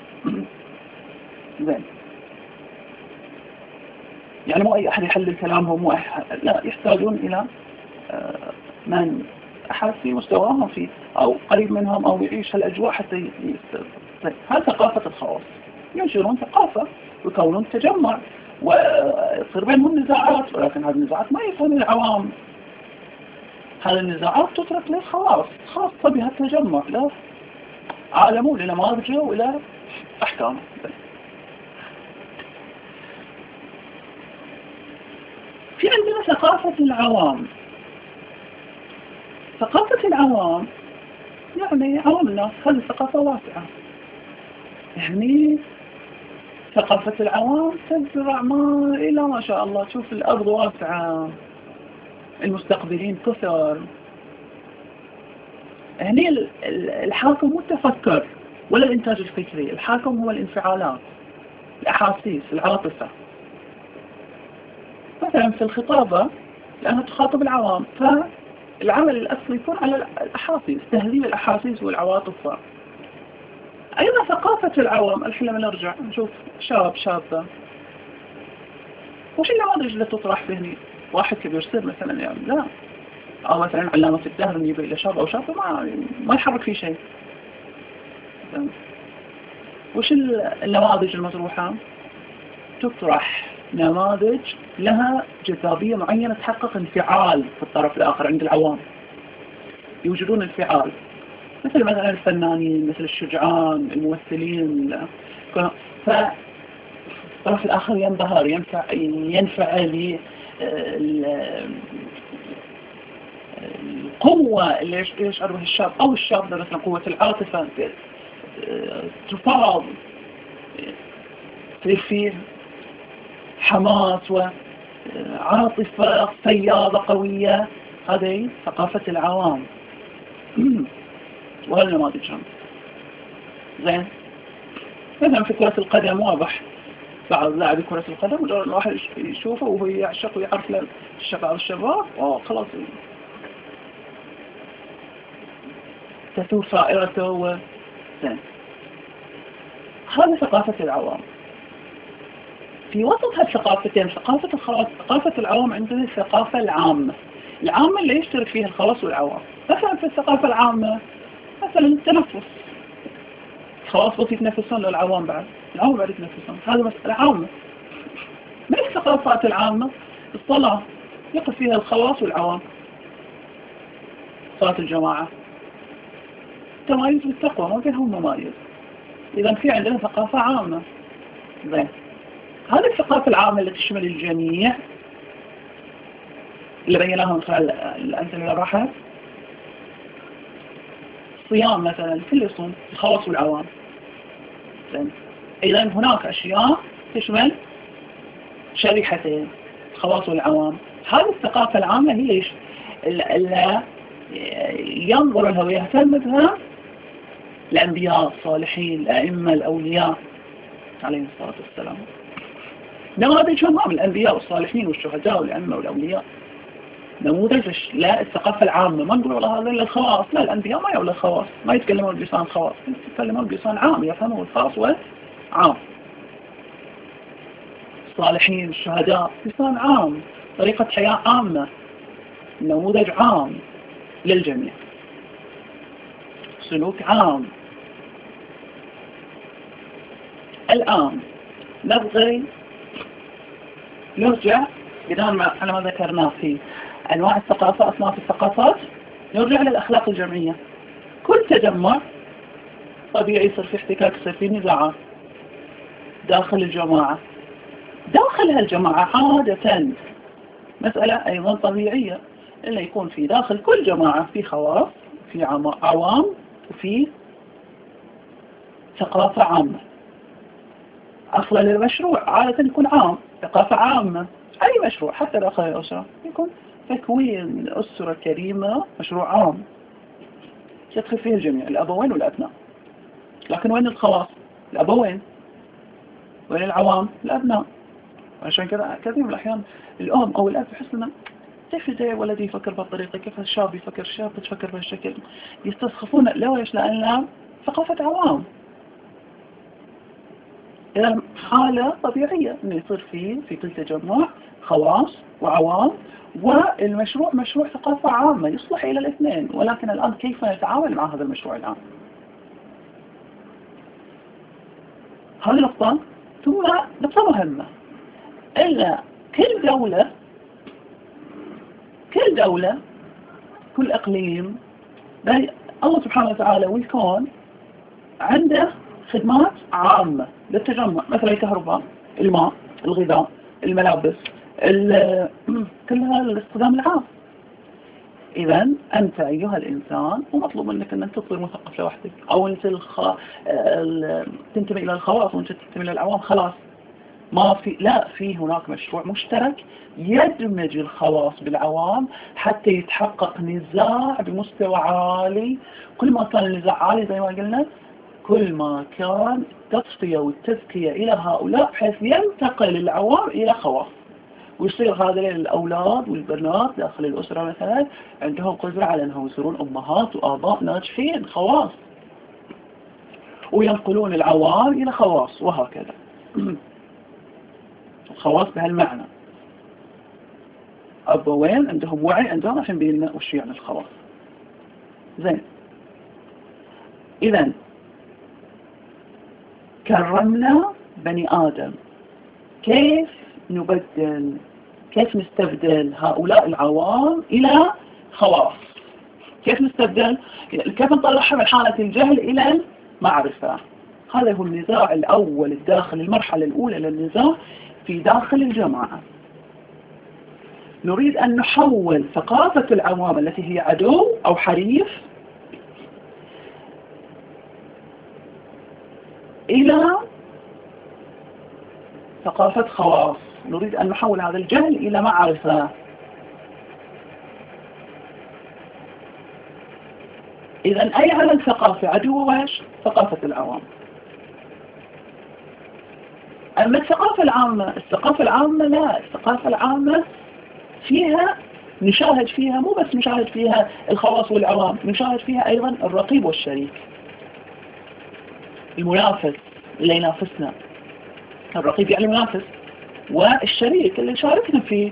زين، يعني مو أي أحد يحلل كلامهم، مو أحد، لا، يحتاجون إلى من أحد في مستواهم فيه أو قريب منهم أو يعيش هالأجواء حتى يستطيع. هذه ثقافة الخواص، ينشرون ثقافة ويكونون تجمع ويصير بينهم نزاعات، ولكن هذه النزاعات ما يفهم العوام. هذه النزاعات تترك للخواص خاصة بها التجمع، لا عالموا لنماذجه وإلى أحكامه. في عندنا ثقافة العوام. ثقافة العوام يعني عوام الناس، هذه ثقافة واسعة. يعني ثقافة العوام تزرع ما شاء الله، تشوف الأرض واسعة، المستقبلين كثر. يعني الحاكم مو التفكر ولا الإنتاج الفكري، الحاكم هو الانفعالات، الأحاسيس، العاطفة. مثلا في الخطابة لأنها تخاطب العوام، فالعمل الأصلي يكون على الأحاسيس، تهذيب الأحاسيس والعواطف. أيضا ثقافة العوام، الحين لما نرجع نشوف شابة، وش النماذج اللي تطرح فيني؟ واحد كبير سر مثلا، يعني لا، أو مثلا علامة الدهر إن يبي إلى شاب أو شابة ما يحرك فيه شيء. وش النماذج المطروحة؟ تطرح نماذج لها جذابية معينة، تحقق انفعال في الطرف الآخر عند العوام. يوجدون انفعال، مثلا الفنانين، مثل الشجعان، الممثلين، فالطرف الآخر ينبهر، ينفعل القوة اللي يشعر بها الشاب أو الشاب، مثلا قوة العاطفة تفاض، فيه حماس وعاطفة فياضة قوية. هذه ثقافة العوام. وهذا ما أدري. زين، مثلا في كرة القدم واضح، بعض لاعبي كرة القدم الواحد يشوفه وهو يعشق ويعرف الشباب خلاص تثور صائرته زين. هذا ثقافة العوام. في وسط هالثقافتين، ثقافة الخواص، ثقافة العوام، عندنا الثقافة العامة. العامة اللي يشترك فيها الخواص والعوام. مثلا في الثقافة العامة مثلا التنفس، الخواص بس يتنفسون للعوام بعد، العوام بعد يتنفسون، هذا مسألة عامة. من الثقافات العامة الصلاة، يقف فيها الخواص والعوام، صلاة الجماعة، تمايز بالتقوى، ما بينهم ممايز. إذا في عندنا ثقافة عامة. زين، هذه الثقافة العامة اللي تشمل الجميع اللي بيناها من خلال الأمثلة اللي راحت. صيام مثلا، الكل يصوم، الخواص والعوام. زين، إذا هناك أشياء تشمل شريحتين، الخواص والعوام. هذه الثقافة العامة هي ليش اللي ينظر لها ويهتم بها الأنبياء الصالحين، الأئمة الأولياء عليهم الصلاة والسلام. نماذج هم الأنبياء والصالحين والشهداء والأئمة والأولياء، نموذج لا الثقافة العامة. ما نقول والله هذا الخواص، لا، الأنبياء ما يقولوا الخواص، ما يتكلمون بلسان خواص، يتكلمون بلسان عام، يفهموا الخاص والعام. الصالحين، الشهداء، لسان عام، طريقة حياة عامة، نموذج عام للجميع، سلوك عام. الآن نبغي نرجع بدون ما على ما ذكرناه في أنواع الثقافة، أصناف الثقافات، نرجع للأخلاق الجمعية. كل تجمع طبيعي يصير في احتكاك، يصير في نزاعات داخل الجماعة. داخل هالجماعة عادة مسألة أيضا طبيعية، اللي يكون في داخل كل جماعة في خواص، في عوام، وفي ثقافة عامة. أصلا المشروع عادة يكون عام، ثقافة عامة. أي مشروع حتى داخل الأسرة يكون تكوين أسرة كريمة، مشروع عام يدخل فيه الجميع، الأبوين والأبناء. لكن وين الخواص؟ الأبوين. وين العوام؟ الأبناء. عشان كذا كثير من الأحيان الأم أو الأب يحس إنه كيف ولدي يفكر بهالطريقة، كيف الشاب يفكر، الشاب تفكر بهالشكل، يستسخفون. ليش؟ لأن ثقافة عوام. إذا حالة طبيعية إنه يصير في كل تجمع خواص وعوام، والمشروع مشروع ثقافة عامة يصلح إلى الاثنين. ولكن الآن كيف نتعامل مع هذا المشروع العام؟ هذه نقطة. ثم نقطة مهمة، إلا كل دولة كل إقليم الله سبحانه وتعالى والكون عنده خدمات عامة للتجمع، مثل الكهرباء، الماء، الغذاء، الملابس، كل هذا الاستخدام العام. إذا أنت أيها الإنسان ومطلوب منك أن أنت تصير مثقف لوحدك، أو أنت تنتمي إلى الخواص وأنت تنتمي إلى العوام. خلاص ما في، لا، في هناك مشروع مشترك يدمج الخواص بالعوام حتى يتحقق نزاع بمستوى عالي. كل ما كان النزاع عالي زي ما قلنا، كل ما كان التصفية والتزكية إلى هؤلاء بحيث ينتقل العوام إلى خواص، ويصير هذا الأولاد والبنات داخل الأسرة مثلا عندهم قدرة على أنهم يصيرون أمهات وآباء ناجحين خواص، وينقلون العوام إلى خواص، وهكذا. الخواص بهالمعنى، أبوين عندهم وعي عندهم عشان بيلنا وش يعني الخواص. زين، إذن كرمنا بني آدم. كيف نبدل، كيف نستبدل هؤلاء العوام إلى خواص؟ كيف نستبدل؟ كيف نطلعها من حالة الجهل إلى المعرفة؟ هذا هو النزاع الأول الداخل، المرحلة الأولى للنزاع في داخل الجماعة. نريد أن نحول ثقافة العوام التي هي عدو أو حريف إلى ثقافة خواص. نريد أن نحول هذا الجهل إلى معرفة. إذن أي عمل ثقافة عدو وإيش؟ ثقافة العوام. أما الثقافة العامة، الثقافة العامة لا، الثقافة العامة فيها نشاهد فيها، مو بس نشاهد فيها الخواص والعوام، نشاهد فيها أيضا الرقيب والشريك، المنافس اللي ينافسنا. الرقيب يعني منافس، والشريك اللي يشاركنا فيه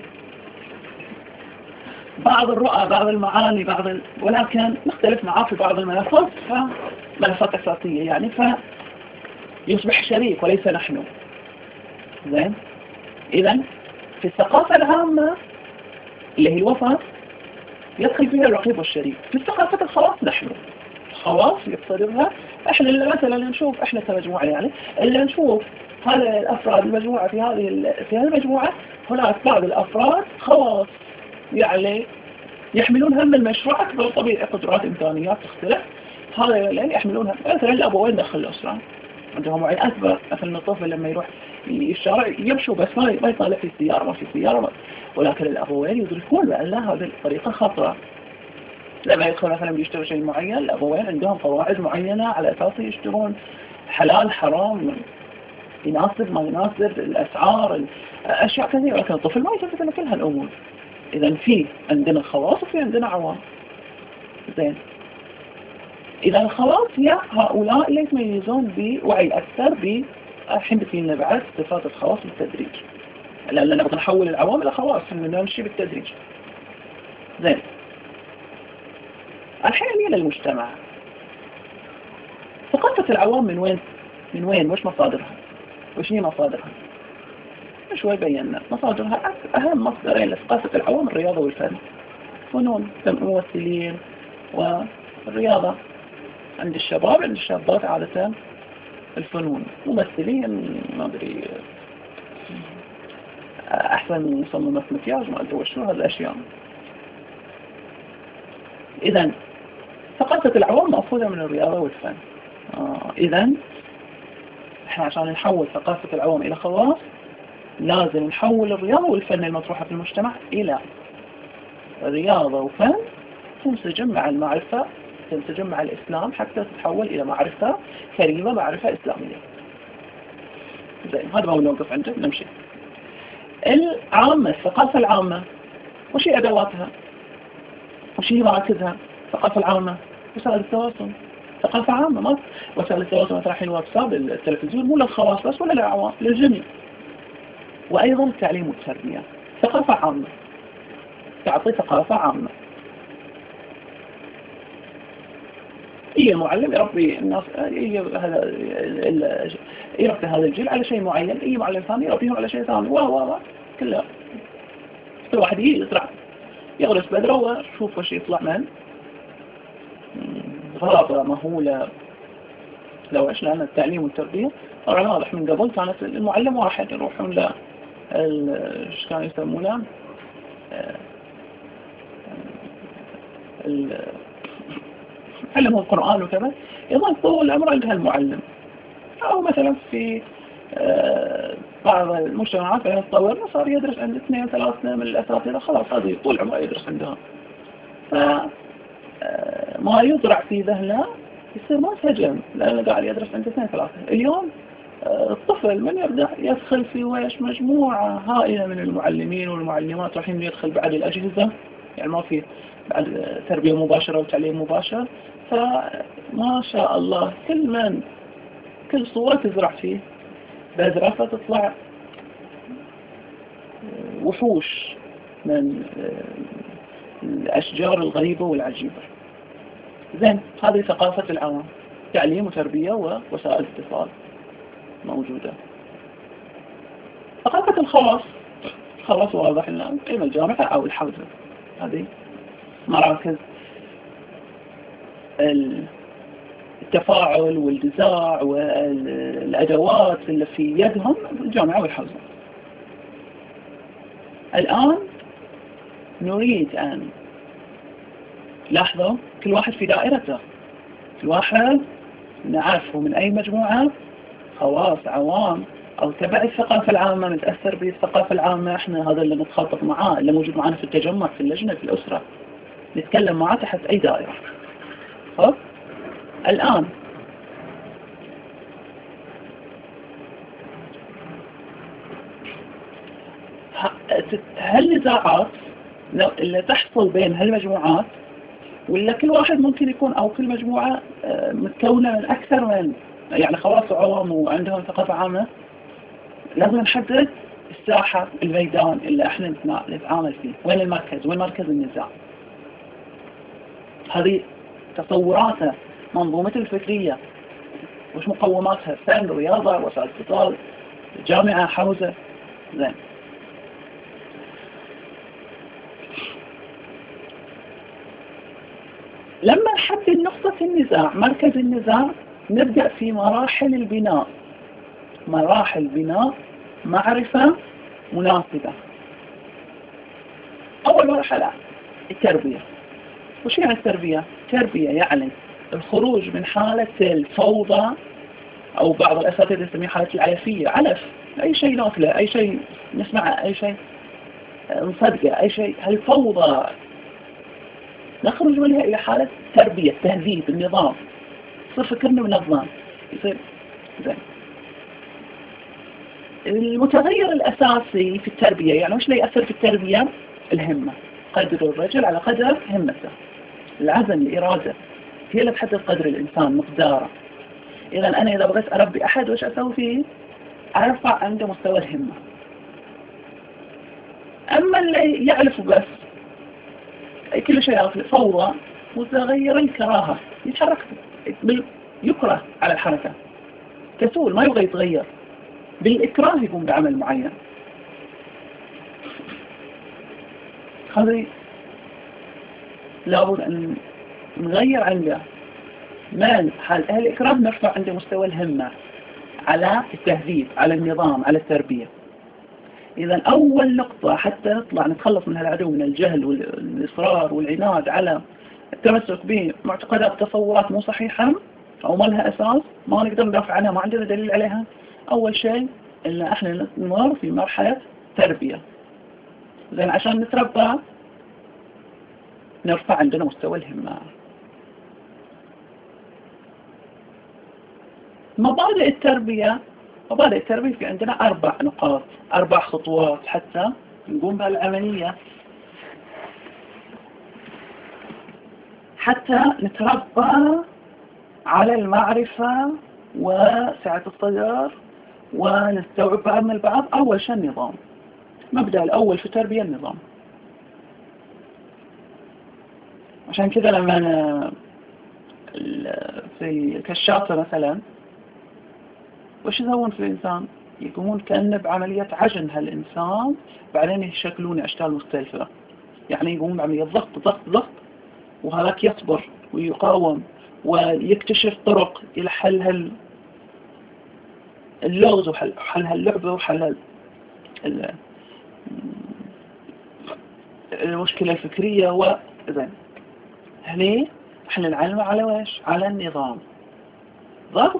بعض الرؤى، بعض المعاني، ولكن نختلف معاه في بعض الملفات، ملفات أساسية يعني، فيصبح شريك وليس نحن. زين. إذن في الثقافة العامة اللي هي الوسط يدخل فيها الرقيب والشريك. في الثقافة الخواص نحن خواص يقصدها احنا اللي مثلا نشوف، احنا كمجموعة يعني اللي نشوف هذه الافراد المجموعة في هذه المجموعة هناك بعض الافراد خواص يعني يحملون هم المشروع اكبر، طبيعي قدرات امكانيات تختلف، هذا يعني يحملون هم. مثلا الابوين داخل الاسرة عندهم وعي اكبر، مثلا الطفل لما يروح الشارع يمشوا بس ما يطالع في السيارة، ما في سيارة، ولكن الابوين يدركون بان هذه الطريقة خطرة. لما يدخل مثلا بيشتروا شيء معين، الأبوين عندهم قواعد معينة على أساسه يشترون، حلال حرام، يناسب ما يناسب، الأسعار، أشياء كثيرة، لكن الطفل ما يلتفت إلى كل هالأمور. إذا في عندنا خواص وفي عندنا عوام. زين. إذا الخواص هي هؤلاء اللي يتميزون بوعي أكثر، الحين بتجينا بعد صفات الخواص بالتدريج، لأننا نبغى نحول العوام إلى خواص، نمشي بالتدريج. زين. الحين إلى المجتمع. ثقافة العوام من وين وش مصادرها؟ وش هي مصادرها؟ شوي بينا مصادرها. أهم مصدرين لثقافة العوام الرياضة والفن، فنون ممثلين والرياضة. عند الشباب، عند الشابات عادة الفنون، ممثلين ما أدري أحسن مصممة مكياج، ما أدري وشو هذه الأشياء. إذن ثقافة العوام مأخوذة من الرياضة والفن. إذن إحنا عشان نحول ثقافة العوام إلى خواص لازم نحول الرياضة والفن المطروحة في المجتمع إلى رياضة وفن تنسجم مع المعرفة، تنسجم مع الإسلام حتى تتحول إلى معرفة كريمة، معرفة إسلامية. زين. هذا ما نوقف عنده، نمشي. العامة، الثقافة العامة وش هي أدواتها؟ وش هي مراكزها؟ الثقافة العامة وسائل التواصل، ثقافة عامة. ما وسائل التواصل مثلا الحين واتساب، التلفزيون، مو للخواص بس ولا للعوام، للجميع. وأيضا التعليم والتربية، ثقافة عامة تعطي ثقافة عامة. أي معلم يربي الناس، يربي هذا الجيل على شيء معين، أي معلم ثاني يربيهم على شيء ثاني، كله كل واحد يزرع يغرس بذرة وشوف وش يطلع من غابة مهولة. لو عشنا لنا التعليم والتربية طبعا واضح من قبل كانت المعلم واحد، يروحون له ايش كانوا يسمونه علموا القرآن وكذا، يظل طول عمره عند هالمعلم. أو مثلا في بعض المجتمعات لما تطور صار يدرس عند 2 3 من الأساتذة، خلاص هذا طول عمره يدرس عندهم. فما يزرع في ذهنه يصير ما سجن، لأنه قاعد يدرس عند 2 3. اليوم الطفل من يبدأ يدخل في ويش مجموعة هائلة من المعلمين والمعلمات، وحين يدخل بعد الأجهزة، يعني ما في بعد تربية مباشرة وتعليم مباشر. فما شاء الله كل صورة تزرع فيه بذرة فتطلع وحوش من الأشجار الغريبة والعجيبة. زين. هذه ثقافة العوام، تعليم وتربية ووسائل اتصال موجودة. ثقافة الخواص واضح لنا، إما الجامعة أو الحوزة، هذه مراكز التفاعل والنزاع والأدوات اللي في يدهم الجامعة والحوزة. الآن نريد أن لاحظوا كل واحد في دائرته، كل واحد نعرفه من أي مجموعة، خواص، عوام، أو تبع الثقافة العامة، نتأثر بالثقافة العامة، إحنا هذا اللي نتخاطب معاه، اللي موجود معنا في التجمع، في اللجنة، في الأسرة، نتكلم معاه تحت أي دائرة. طب الآن هالنزاعات اللي تحصل بين هالمجموعات، ولا كل واحد ممكن يكون أو كل مجموعة متكونة من أكثر من يعني خواص وعوام وعندهم ثقافة عامة، لازم نحدد الساحة، الميدان اللي احنا نتعامل فيه، وين المركز، وين مركز النزاع. هذه تصوراته، منظومته الفكرية، وش مقوماتها، فن، رياضة، وسائل اتصال، جامعة، حوزة. زين، لما نحدد نقطة النزاع، مركز النزاع، نبدأ في مراحل البناء. مراحل بناء معرفة مناسبة. أول مرحلة التربية. وش يعني التربية؟ التربية يعني الخروج من حالة الفوضى، أو بعض الأساتذة يسميه حالة العلفية، علف، أي شيء ناكله، أي شيء نسمعه، أي شيء نصدقه، أي شيء، هالفوضى نخرج منها إلى حالة تربية، تهذيب، النظام، يصير فكرنا منظم، يصير زين. المتغير الأساسي في التربية، يعني وش اللي يأثر في التربية؟ الهمة. قدر الرجل على قدر همته. العزم، الإرادة، هي اللي تحدد قدر الإنسان، مقداره. إذا أنا إذا بغيت أربي أحد، وش أسوي فيه؟ أرفع عنده مستوى الهمة. أما اللي يعرف بس كل شيء فوضى، متغير الكراهة، يتحرك، يكره على الحركة، كسول، ما يبغى يتغير، بالإكراه يقوم بعمل معين. هذه لابد أن نغير عنده من حال الإكراه، نرفع عنده مستوى الهمة على التهذيب، على النظام، على التربية. إذا أول نقطة حتى نطلع نتخلص من هالعدو، من الجهل والإصرار والعناد على التمسك بمعتقدات، تصورات مو صحيحة أو ما لها أساس، ما نقدر ندافع عنها، ما عندنا دليل عليها. أول شيء إن إحنا نمر في مرحلة تربية. زين، عشان نتربى نرفع عندنا مستوى الهمة. مبادئ التربية في عندنا 4 نقاط، 4 خطوات حتى نقوم بهالعملية، حتى نتربى على المعرفة وسعة الصدر ونستوعب بعض من البعض. أول شيء النظام. مبدأ الأول في التربية النظام. عشان كذا لما أنا في الكشافة مثلا، وش يسوون في الإنسان؟ يقومون كأنه بعملية عجن هالإنسان، بعدين يشكلون أشكال مختلفة. يعني يقومون بعملية ضغط ضغط ضغط، وهذاك يصبر ويقاوم ويكتشف طرق إلى حل اللغز، وحل هاللعبة، وحل المشكلة الفكرية. وإذن هني احنا نعلم على وش؟ على النظام. ضغط،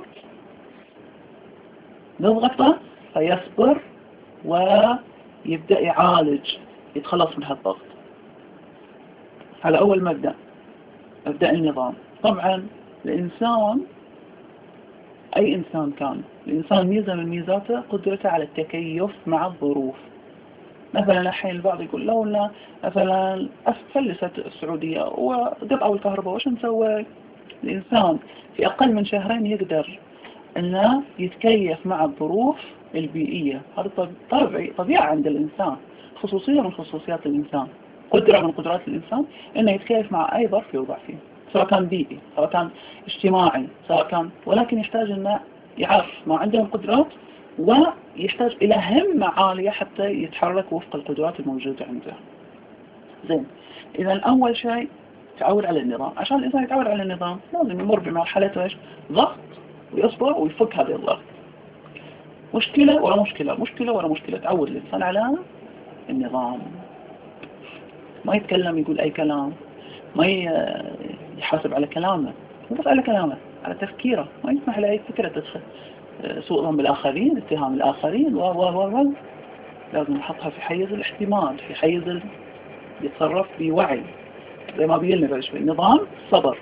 نضغطه فيصبر ويبدأ يعالج، يتخلص من هالضغط. هذا أول مبدأ النظام. طبعا الإنسان، أي إنسان كان، الإنسان ميزة من ميزاته قدرته على التكيف مع الظروف. مثلا الحين البعض يقول لولا مثلا فلست السعودية وقطعوا الكهرباء، وش نسوي؟ الإنسان في أقل من 2 يقدر أنه يتكيف مع الظروف البيئية. هذا طبيعة عند الإنسان، خصوصية من خصوصيات الإنسان، قدرة من قدرات الإنسان أنه يتكيف مع أي ظرف يوضع فيه، سواء كان بيئي، سواء كان اجتماعي، سواء كان، ولكن يحتاج أنه يعرف ما عنده القدرات، ويحتاج إلى همة عالية حتى يتحرك وفق القدرات الموجودة عنده. زين، إذا أول شيء تعود على النظام. عشان الإنسان يتعود على النظام لازم يمر بمرحلة إيش؟ ضغط، ويصبر ويفك هذه الضغط. مشكلة ورا مشكلة، مشكلة ورا مشكلة، تعود الإنسان على النظام. ما يتكلم يقول أي كلام، ما يحاسب على كلامه، مو بس على كلامه، على تفكيره، ما يسمح لأي فكرة تدخل، سوء ظن بالآخرين، اتهام الآخرين و لازم نحطها في حيز الاحتمال، في حيز يتصرف بوعي، زي ما بيقولنا بلش بالنظام صبر.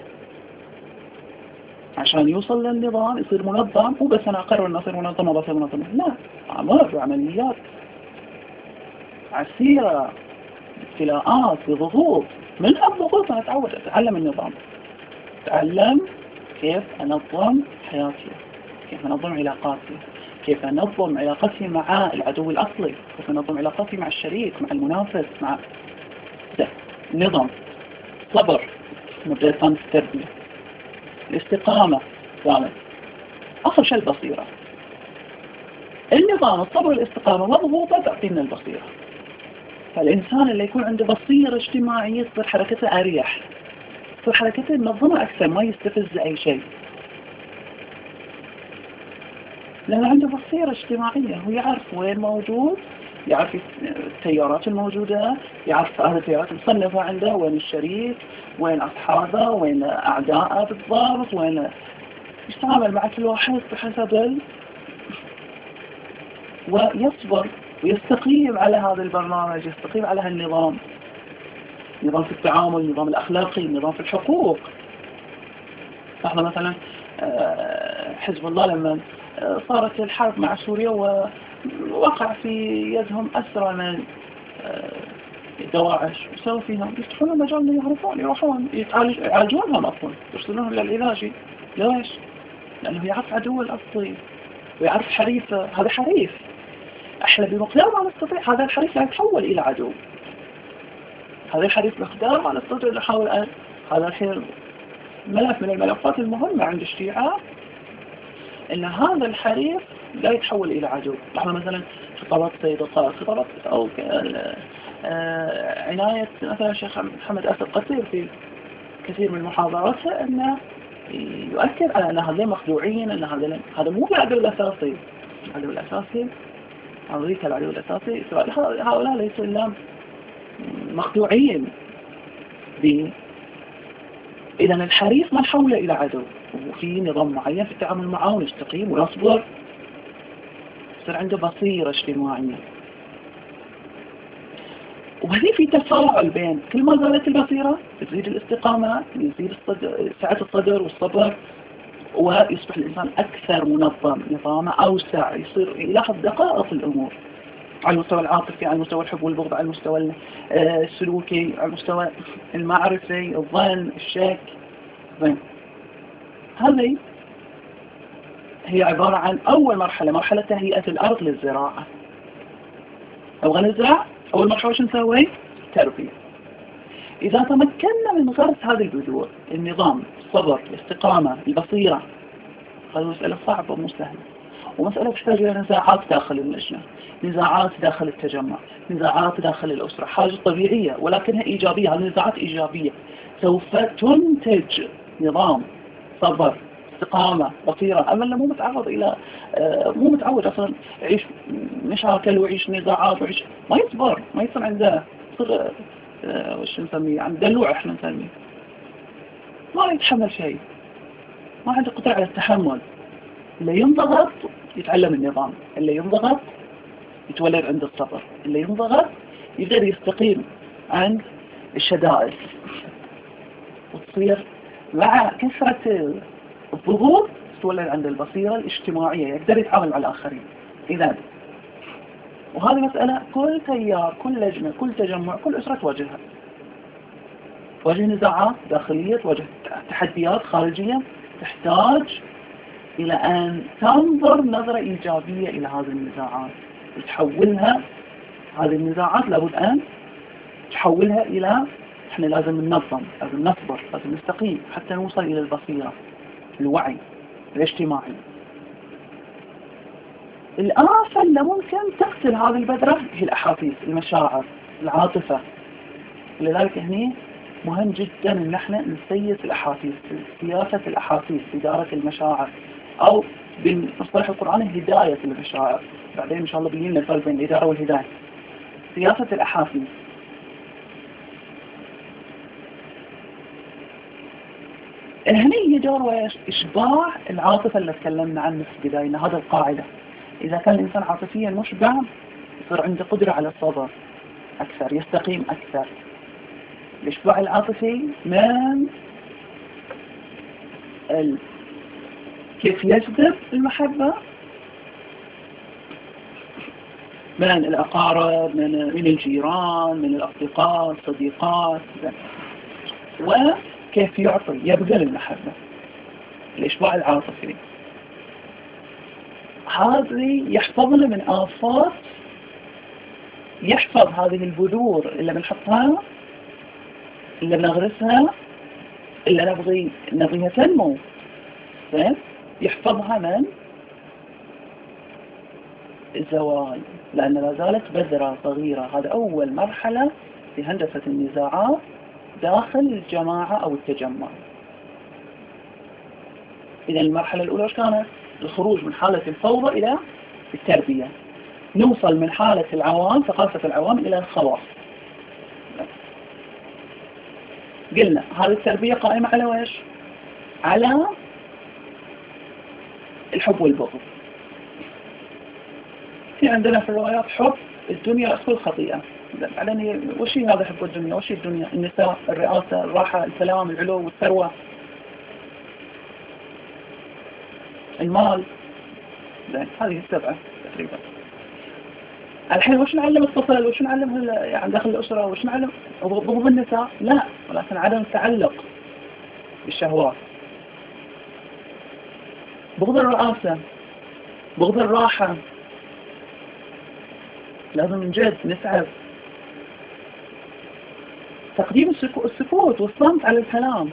عشان يوصل للنظام يصير منظم، مو بس أنا أقرر أن أصير منظم وبصير منظم، لا، أعمال وعمليات عسيرة، ابتلاءات بضغوط. من الضغوط أنا أتعلم النظام، أتعلم كيف أنظم حياتي، كيف أنظم علاقاتي، كيف أنظم علاقتي مع العدو الأصلي، كيف أنظم علاقتي مع الشريك، مع المنافس، مع ده. نظام، صبر، مبدأ ثاني التربية، الاستقامة، ثالث، آخر شيء البصيرة. النظام، الصبر والاستقامة مضبوطة تعطينا البصيرة. فالإنسان اللي يكون عنده بصيرة اجتماعية تصير حركته أريح، تصير حركته منظمة أكثر، ما يستفز أي شيء، لأنه عنده بصيرة اجتماعية. هو يعرف وين موجود، يعرف التيارات الموجودة، يعرف هذه التيارات المصنفة عنده، وين الشريك، وين أصحابه، وين أعداءه بالضبط، وين يتعامل مع كل واحد بحسب ويصبر ويستقيم على هذا البرنامج، يستقيم على هالنظام، نظام في التعامل، النظام الأخلاقي، النظام في الحقوق. احنا مثلا حزب الله لما صارت الحرب مع سوريا ووقع في يدهم أسرى من دواعش، وسووا فيهم يفتحون المجال يهربون، يروحون يعالجونهم أصلا، يرسلونهم للعلاج. ليش؟ لأنه يعرف عدو الأصلي ويعرف حريفه. هذا حريف، احنا بمقدار ما نستطيع هذا الحريف لا يتحول إلى عدو. هذا الحريف بمقدار ما نستطيع نحاول أن هذا الحين ملف من الملفات المهمة عند الشيعة، ان هذا الحريف لا يتحول الى عدو. نحن مثلا خطابات سيد القائد، خطابات او عناية مثلا الشيخ محمد اسد قصير في كثير من محاضراته انه يؤكد على ان هذول مخدوعين، ان هذا مو العدو الاساسي. العدو الاساسي امريكا، العدو الاساسي هؤلاء ليسوا الا مخدوعين. إذا الحريف ما نحوله إلى عدو، وفي نظام معين في التعامل معه، ونستقيم ويصبر، يصير عنده بصيرة اجتماعية. وهذه في تفاعل بين كل ما زادت البصيرة تزيد الاستقامة، يزيد سعة الصدر والصبر، ويصبح الإنسان أكثر منظم، نظامه أوسع، يصير يلاحظ دقائق الأمور على المستوى العاطفي، على مستوى الحب والبغض، على المستوى السلوكي، على المستوى المعرفي، الظن، الشك. هذه هي عبارة عن أول مرحلة، مرحلة تهيئة الأرض للزراعة. أبغى نزرع، أول مرحلة شو نسوي؟ تربية. إذا تمكنا من غرس هذه البذور، النظام، الصبر، الاستقامة، البصيرة، هذه مسألة صعبة ومو سهلة، ومسألة تحتاج إلى نزاعات داخل اللجنة، نزاعات داخل التجمع، نزاعات داخل الأسرة، حاجة طبيعية ولكنها إيجابية. هذه نزاعات إيجابية سوف تنتج نظام، صبر، استقامة، بصيرة. أما اللي مو متعود أصلا يعيش مشاكل ويعيش نزاعات ويعيش، ما يصبر، ما يصير عنده، يصير وش نسميه، عند دلوع احنا نسميه، ما يتحمل شيء، ما عنده قدرة على التحمل. اللي ينضغط يتعلم النظام، اللي ينضغط يتولد عند الصبر، اللي ينضغط يقدر يستقيم عند الشدائد، وتصير مع كثرة الضغوط تتولد عند البصيرة الاجتماعية، يقدر يتعامل مع الآخرين. إذا وهذه مسألة كل تيار، كل لجنة، كل تجمع، كل أسرة تواجهها، تواجه نزاعات داخلية، تواجه تحديات خارجية، تحتاج إلى أن تنظر نظرة إيجابية إلى هذه النزاعات وتحولها. هذه النزاعات لابد أن تحولها إلى إحنا لازم ننظم، لازم نصبر، لازم نستقيم حتى نوصل إلى البصيرة، الوعي الاجتماعي. الآفة اللي ممكن تقتل هذه البذرة هي الأحاسيس، المشاعر، العاطفة. لذلك هني مهم جدا ان احنا نسيس الاحاسيس، سياسة الاحاسيس، ادارة المشاعر، او بالمصطلح القرآني هداية المشاعر. بعدين ان شاء الله بيجينا الفرق بين الادارة والهداية. سياسة الاحاسيس، هنا يجي دور ويش؟ اشباع العاطفة اللي تكلمنا عنه في بداية هذا القاعدة. اذا كان الانسان عاطفيا مشبع يصير عنده قدرة على الصبر اكثر، يستقيم اكثر. الاشباع العاطفي من كيف يجذب المحبة من الأقارب، من الجيران، من الأصدقاء، الصديقات، وكيف يعطي يبذل المحبة. الإشباع العاطفي هذه يحفظنا من آفات، يحفظ هذه البذور اللي بنحطها، اللي بنغرسها، اللي نبغيها تنمو، يحفظها من الزوال، لأن لا زالت بذرة صغيرة. هذا أول مرحلة في هندسة النزاعات داخل الجماعة أو التجمع. إذا المرحلة الأولى وش كانت؟ الخروج من حالة الفوضى إلى التربية، نوصل من حالة العوام، ثقافة العوام، إلى الخواص. قلنا هذه التربية قائمة على ويش؟ على الحب والبغض. في عندنا في الروايات حب الدنيا أصل الخطيئة. بعدين وش هي هذا حب الدنيا؟ وش هي الدنيا؟ النساء، الرئاسة، الراحة، السلام، العلو، والثروة، المال. هذه السبعة تقريبا. الحين وش نعلم الطفل؟ وش نعلم يعني داخل الأسرة؟ وش نعلم؟ بغض النساء؟ لا، ولكن عدم التعلق بالشهوات، بغض الرئاسة، بغض الراحة. لازم من جد نسعى تقديم السكوت والصمت على الكلام.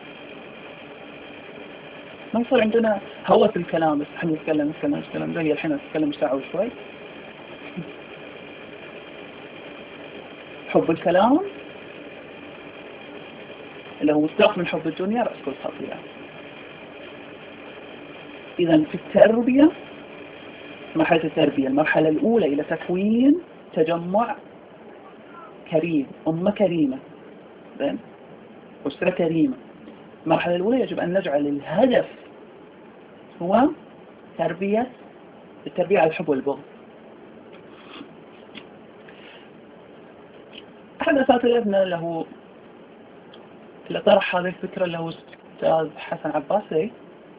ما يصير عندنا هوس الكلام، بس احنا نتكلم زي الحين نتكلم ساعة وشوي. حب الكلام اللي هو مستوى من حب الدنيا رأس كل خطيئة. إذا في التربية، مرحلة التربية، المرحلة الأولى إلى تكوين تجمع كريم، أمة كريمة، أسرة كريمة. المرحلة الأولى يجب أن نجعل الهدف هو التربية على الحب والبغض. أحد أساتذتنا اللي طرح هذه الفكرة اللي هو أستاذ حسن عباسي.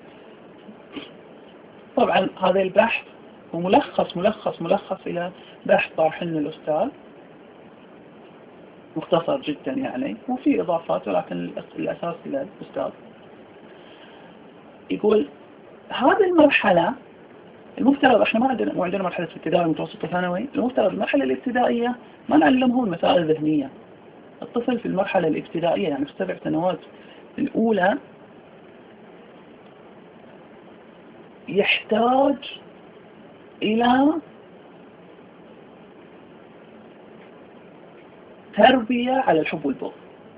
طبعا هذا البحث هو ملخص إلى بحث طرحنه الأستاذ، مختصر جدا يعني، وفي إضافات ولكن الأساس إلى الأستاذ. يقول هذه المرحلة المفترض احنا ما عندنا مرحلة ابتدائي ومتوسط وثانوي. المفترض المرحلة الابتدائية ما نعلمهم المسائل الذهنية. الطفل في المرحلة الابتدائية يعني في 7 سنوات الأولى يحتاج إلى تربية على الحب والبغض.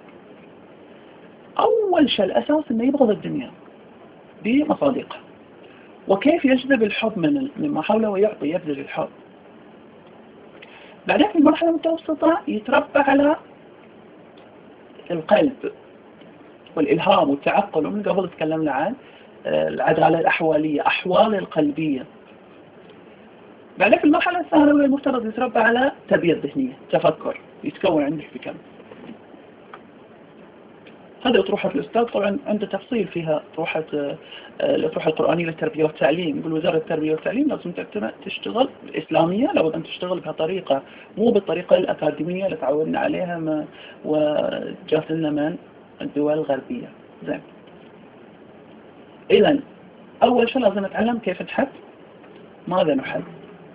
أول شيء الأساس إنه يبغض الدنيا بمصادقه، وكيف يجذب الحب مما حوله ويعطي يبذل الحب. بعدين في المرحلة المتوسطة يتربى على القلب والإلهام والتعقل، ومن قبل تكلمنا عن العدالة الأحوالية، أحوال القلبية. بعدين في المرحلة الثانوية المفترض يتربى على تربية ذهنية، تفكر، يتكون عنده فكر. هذه أطروحة الأستاذ طبعا عنده تفصيل فيها. الأطروحة القرآنية للتربية والتعليم، يقول وزارة التربية والتعليم لازم تشتغل الإسلامية، لابد أن تشتغل بهالطريقة، مو بالطريقة الأكاديمية اللي تعودنا عليها وجات لنا من الدول الغربية. زين. إذن أول شيء لازم نتعلم كيف نحب، ماذا نحب.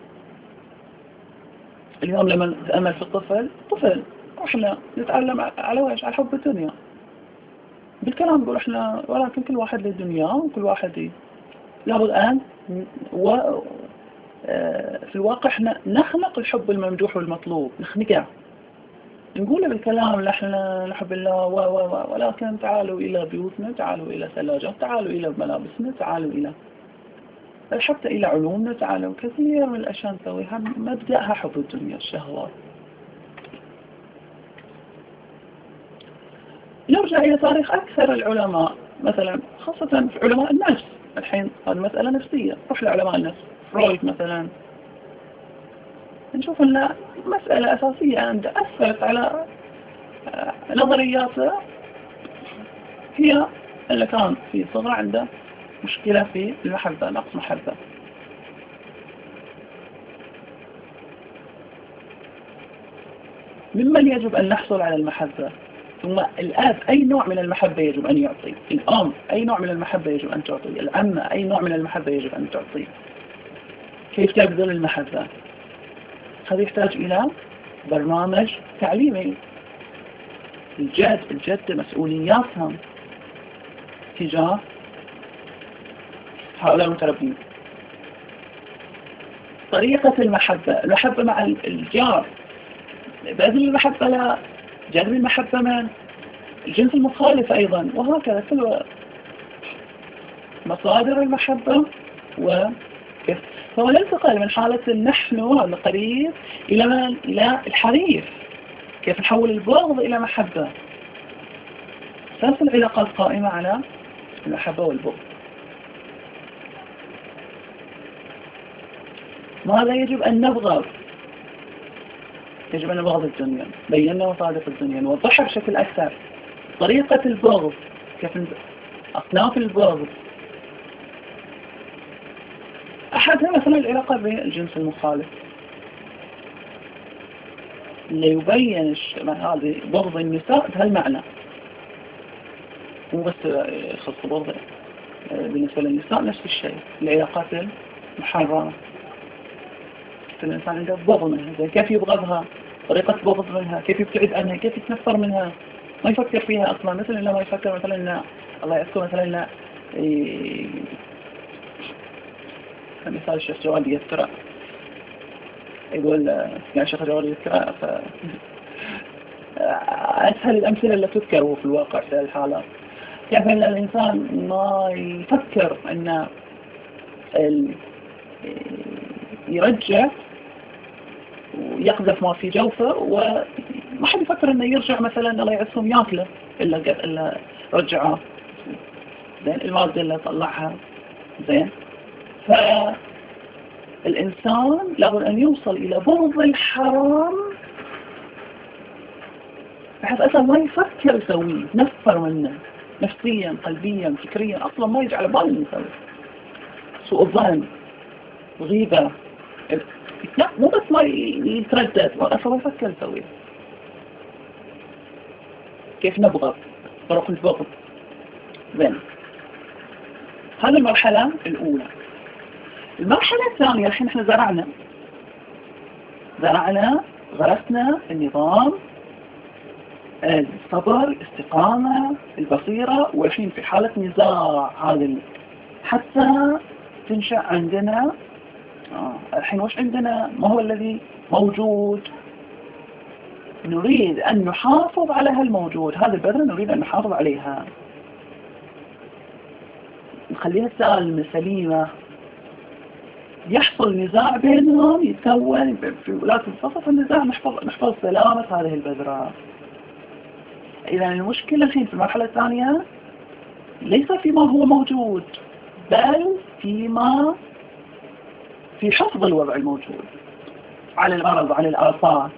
اليوم لما نتأمل في الطفل احنا نتعلم على ويش؟ على حب الدنيا. بالكلام نقول احنا ولكن كل واحد له دنياه، وكل واحد لابد أن في الواقع احنا نخلق الحب الممدوح والمطلوب، نخنقه. نقول بالكلام نحن نحب الله ولكن تعالوا إلى بيوتنا، تعالوا إلى ثلاجات، تعالوا إلى ملابسنا، تعالوا إلى بل حتى إلى علومنا، تعالوا كثير من الأشياء نسويها مبدأها حب الدنيا الشهوات. نرجع إلى تاريخ أكثر العلماء مثلا، خاصة في علماء النفس. الحين هذه مسألة نفسية، روح لعلماء النفس، فرويد مثلا، نشوف أن مسألة أساسية عنده أثرت على نظرياته هي اللي كان في صغره عنده مشكلة في المحبة، نقص محبة. ممن يجب أن نحصل على المحبة؟ ثم الآب أي نوع من المحبة يجب أن يعطي؟ الأم أي نوع من المحبة يجب أن تعطي؟ العمة أي نوع من المحبة يجب أن تعطي؟ كيف تبذل المحبة؟ هذا يحتاج إلى برنامج تعليمي. الجد مسؤولياتهم تجاه هؤلاء المتربين. طريقة المحبة مع الجار، بذل المحبة لا، جلب المحبة من الجنس المخالف أيضا، وهكذا كل مصادر المحبة. وكيف هو ننتقل من حالة نحن القريب إلى الحريف، كيف نحول البغض إلى محبة. أساس العلاقات قائمة على المحبة والبغض. ماذا يجب أن نبغض؟ يجب أن نبغض الدنيا. بينا مصادر الدنيا، نوضحها بشكل أكثر. طريقة البغض، كيف أصناف البغض. أحدها مثلا العلاقة بين الجنس المخالف، اللي يبين هذه بغض النساء بهالمعنى، مو بس يخص بغض بالنسبة للنساء، نفس الشيء العلاقات المحرمة. الإنسان عنده بغض منها، كيف يبغضها، طريقة بغض منها، كيف يبتعد عنها، كيف يتنفر منها، ما يفكر فيها أصلا. مثل إنه ما يفكر مثلا إنه الله يذكر مثلا إنه مثال الشيخ جواد يذكره، يقول يعني الشيخ جواد يذكره، أسهل الأمثلة اللي تذكر في الواقع في الحالات. كيف أن الإنسان ما يفكر أنه يرجع ويقذف ما في جوفه، وما حد يفكر انه يرجع مثلا الله يعزهم ياكله الا رجعه زين، المادة اللي طلعها زين. فالإنسان لابد أن يوصل إلى بغض الحرام بحيث أصلا ما يفكر يسويه، نفر منه نفسيا قلبيا فكريا، أصلا ما يجعل باله يسوي. سوء الظن، غيبة، لا مو بس ما يتردد، أصلا ما يفكر يسويه. كيف نبغض؟ طرق البغض زين. هذه المرحلة الأولى. المرحلة الثانية الحين احنا زرعنا غرسنا النظام، الصبر، الاستقامة، البصيرة، والحين في حالة نزاع هذا حتى تنشأ عندنا الحين وش عندنا؟ ما هو الذي موجود؟ نريد أن نحافظ على هالموجود، هذه البذرة نريد أن نحافظ عليها، نخليها سالمة سليمة. يحصل نزاع بينهم، يتكون في ولاة الفصل النزاع، نحفظ سلامة هذه البذرة. إذا المشكلة الحين في المرحلة الثانية ليس فيما هو موجود، بل في حفظ الوضع الموجود على الأرض، على الآثار.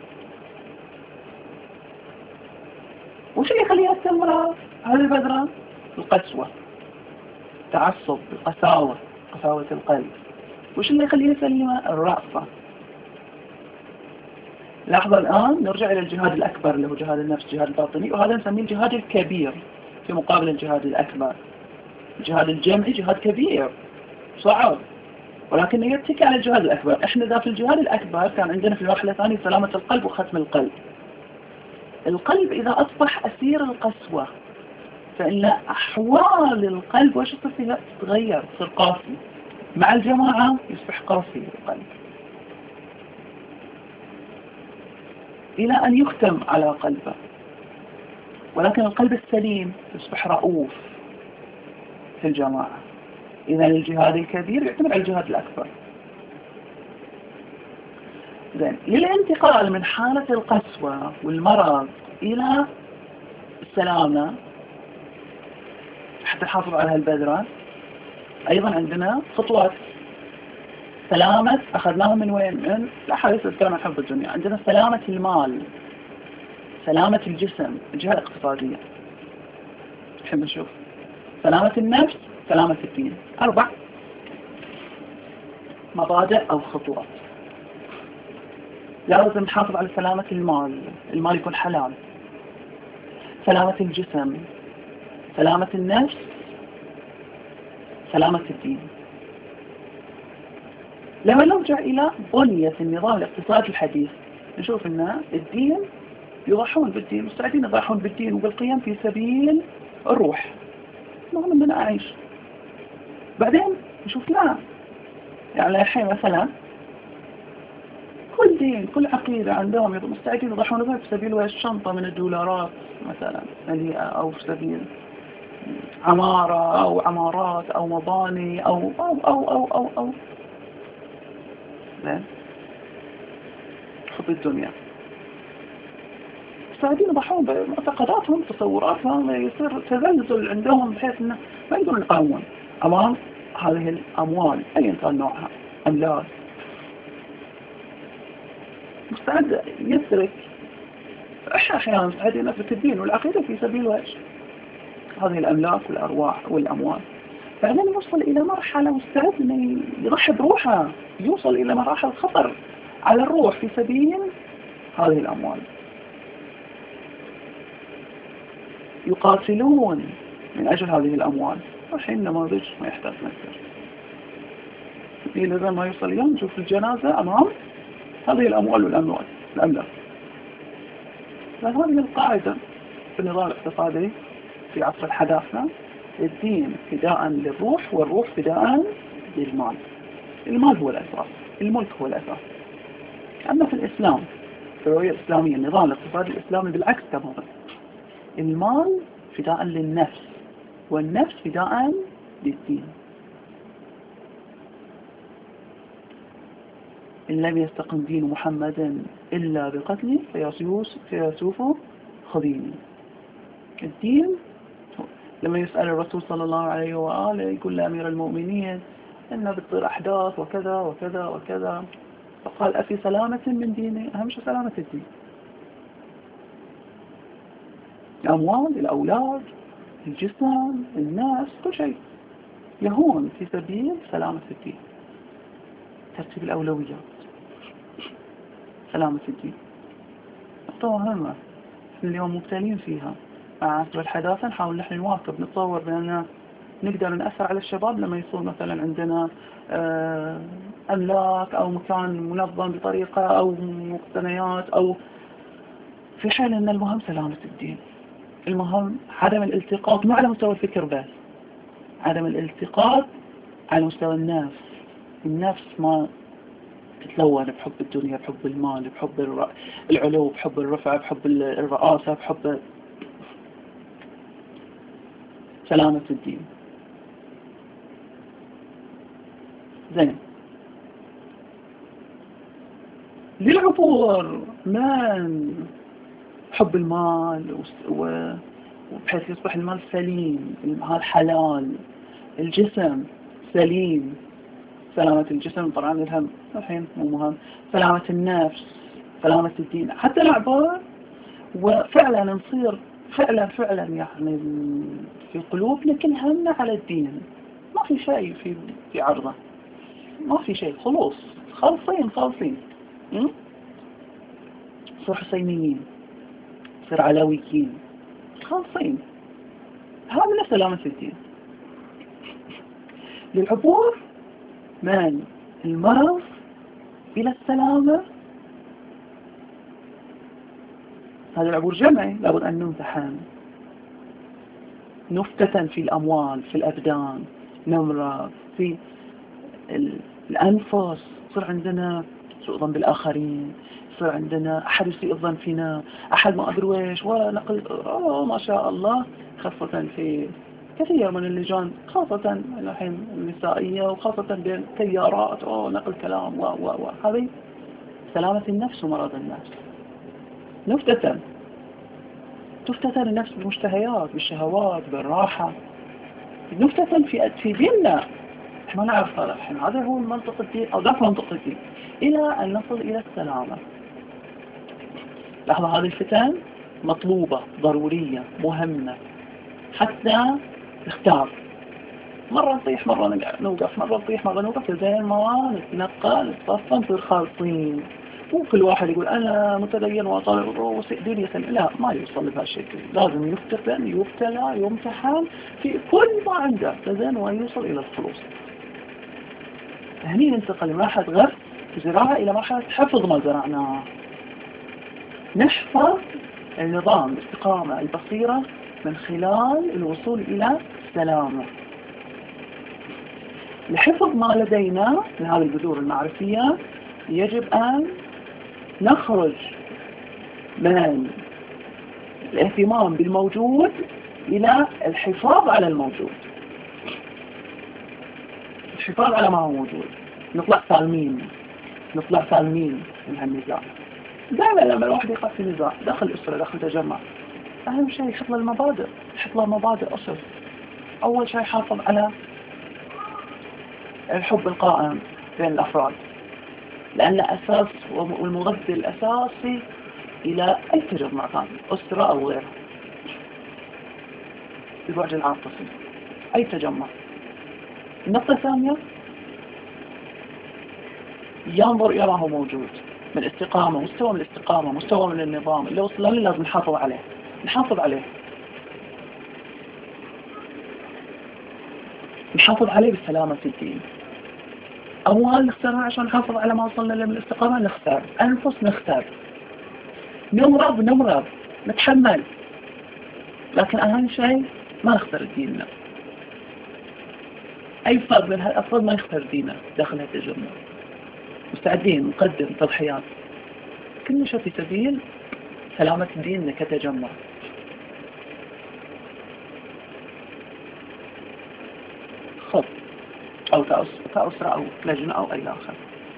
وش اللي يخليها تستمر هذه البذرة؟ القسوة، تعصب، القساوة، قساوة القلب. وش اللي يخليها سليمة؟ الرأفة. لاحظوا الآن نرجع إلى الجهاد الأكبر اللي هو جهاد النفس، جهاد الباطني، وهذا نسميه الجهاد الكبير في مقابل الجهاد الأكبر. الجهاد الجمعي جهاد كبير صعب، ولكن يتكي على الجهاد الأكبر. احنا ذا في الجهاد الأكبر كان عندنا في المرحلة الثانية سلامة القلب وختم القلب. القلب إذا أصبح أسير القسوة فإن أحوال القلب وش تصير؟ تتغير، تصير قاسي. مع الجماعة يصبح قاسي القلب. إلى أن يختم على قلبه. ولكن القلب السليم يصبح رؤوف في الجماعة. إذا الجهاد الكبير يعتمد على الجهاد الأكبر. زين، للانتقال من حالة القسوة والمرض إلى السلامة حتى نحافظ على هالبذرة، أيضا عندنا خطوات. سلامة أخذناها من وين؟ من لا حديث الكلام عن حفظ الدنيا. عندنا سلامة المال، سلامة الجسم، الجهة الاقتصادية. نحب نشوف سلامة النفس، سلامة الدين. 4 مبادئ أو خطوات. لازم نحافظ على سلامة المال، المال يكون حلال. سلامة الجسم، سلامة النفس، سلامة الدين. لما نرجع إلى بنية النظام الاقتصادي الحديث نشوف أن الدين يضحون بالدين، مستعدين يضحون بالدين وبالقيام في سبيل الروح. المهم أننا أعيش. بعدين نشوف لا، يعني الحين مثلا كل دين كل عقيدة عندهم مستعدين يضحون بها في سبيل الشنطة من الدولارات مثلا، أو في سبيل عمارة أو عمارات أو مباني أو حب الدنيا. مستعدين يضحون بمعتقداتهم تصوراتهم، يصير تزلزل عندهم بحيث انه ما يقدرون يقاومون امام هذه الاموال ايا كان نوعها، املاك. مستعد يترك احيانا مستعدين يترك الدين والعقيده في سبيل وجه هذه الاملاك والارواح والاموال. بعدين يوصل الى مرحله مستعد انه يضحي بروحه، يوصل الى مراحل خطر على الروح في سبيل هذه الاموال. يقاتلون من أجل هذه الأموال. الحين نماذج ما يحتاج نذكر. إذا ما يوصل يوم نشوف الجنازة أمام هذه الأموال والأملاك. هذه القاعدة في النظام الاقتصادي في عصر الحداثة. الدين فداء للروح والروح فداء للمال. المال هو الأساس، الملك هو الأساس. أما في الإسلام، في الرؤية الإسلامية النظام الاقتصادي الإسلامي بالعكس تماما. المال فداء للنفس والنفس فداء للدين. إن لم يستقم دين محمد إلا بقتله فيسوف خذيني. الدين لما يسأل الرسول صلى الله عليه وآله يقول لأمير المؤمنين إن بتصير أحداث وكذا وكذا وكذا، فقال أفي سلامة من ديني؟ أهم شيء سلامة الدين. الأموال، الأولاد، الجسم، الناس، كل شيء يهون في سبيل سلامة الدين. ترتيب الأولويات، سلامة الدين نقطة مهمة اليوم مبتلين فيها مع عصر الحداثة. نحاول نحن نواكب، نتصور بأننا نقدر نأثر على الشباب لما يصير مثلا عندنا أملاك أو مكان منظم بطريقة أو مقتنيات، أو في حال أن المهم سلامة الدين. المهم عدم الالتقاط، مو على مستوى الفكر بس، عدم الالتقاط على مستوى النفس ما تتلون بحب الدنيا، بحب المال، بحب العلو، بحب الرفع، بحب الرئاسة، بحب سلامة الدين. زين، للعبور من حب المال وبحيث يصبح المال سليم، المال حلال، الجسم سليم، سلامة الجسم طبعا الهم الحين مو مهم، سلامة النفس، سلامة الدين، حتى العبور. وفعلا نصير فعلا يعني في قلوبنا كل همنا على الدين، ما في شيء في عرضه، ما في شيء، خلوص خالصين. نصير حسينيين، نصير علويين، خالصين. هذا سلامة الدين. للعبور من المرض إلى السلامة، هذا العبور جمعي، لابد أن نمتحن، نفتتن في الأموال، في الأبدان، نمرض في الأنفس، يصير عندنا سوء ظن بالآخرين، يصير عندنا أحد يسيء الظن فينا، أحد ما أدري ويش، ونقل ما شاء الله، خاصة في كثير من اللجان، خاصة الحين النسائية، وخاصة بين تيارات نقل كلام هذه سلامة النفس ومرض النفس. تفتتن النفس بالمشتهيات، بالشهوات، بالراحة، نفتتن في ديننا. ما نعرف الحين هذا هو منطق الدين أو ذاك منطق الدين، إلى أن نصل إلى السلامة. لحظة، هذه الفتن مطلوبة، ضرورية، مهمة، حتى نختار. مرة نطيح، مرة نوقف، مرة نطيح، مرة نوقف، زين ما نتنقى، نتصفى، نصير خالصين. مو كل واحد يقول أنا متدين وطالب وسيء دنيا، لا، ما يوصل لهالشكل. لازم يفتتن، يبتلى، يمتحن في كل ما عنده زين ويوصل إلى الخلوص. هني ننتقل من مرحلة غرس زراعة إلى مرحلة حفظ ما زرعناه. نحفظ النظام، الاستقامة، البصيرة من خلال الوصول إلى السلامة. لحفظ ما لدينا من هذه البذور المعرفية يجب أن نخرج من الاهتمام بالموجود إلى الحفاظ على الموجود، الحفاظ على ما هو موجود. نطلع سالمين من هالنزاع. دائما لما الواحد يقع في نزاع داخل أسرة، داخل تجمع، أهم شيء يحط له المبادئ، يحط له مبادئ أسس. أول شيء حافظ على الحب القائم بين الأفراد، لأن أساس والمغذي الأساسي إلى أي تجمع كان، أسرة أو غيرها، البعد العاطفي، أي تجمع. النقطة الثانية، ينظر إلى ما هو موجود من الاستقامة، مستوى من الاستقامة، مستوى من النظام اللي وصل له، لازم نحافظ عليه بسلامة الدين. أموال نختارها عشان نحافظ على ما وصلنا له من الاستقامة، نختار أنفس، نختار نمرض، نتحمل، لكن أهم شيء ما نختار ديننا. أي فرد من هالأفراد ما يختار دينه داخل هالتجمع. مستعدين نقدم تضحيات كل شيء في سبيل سلامة ديننا كتجمع. خط أو كأسرة أو لجنة أو أي آخر.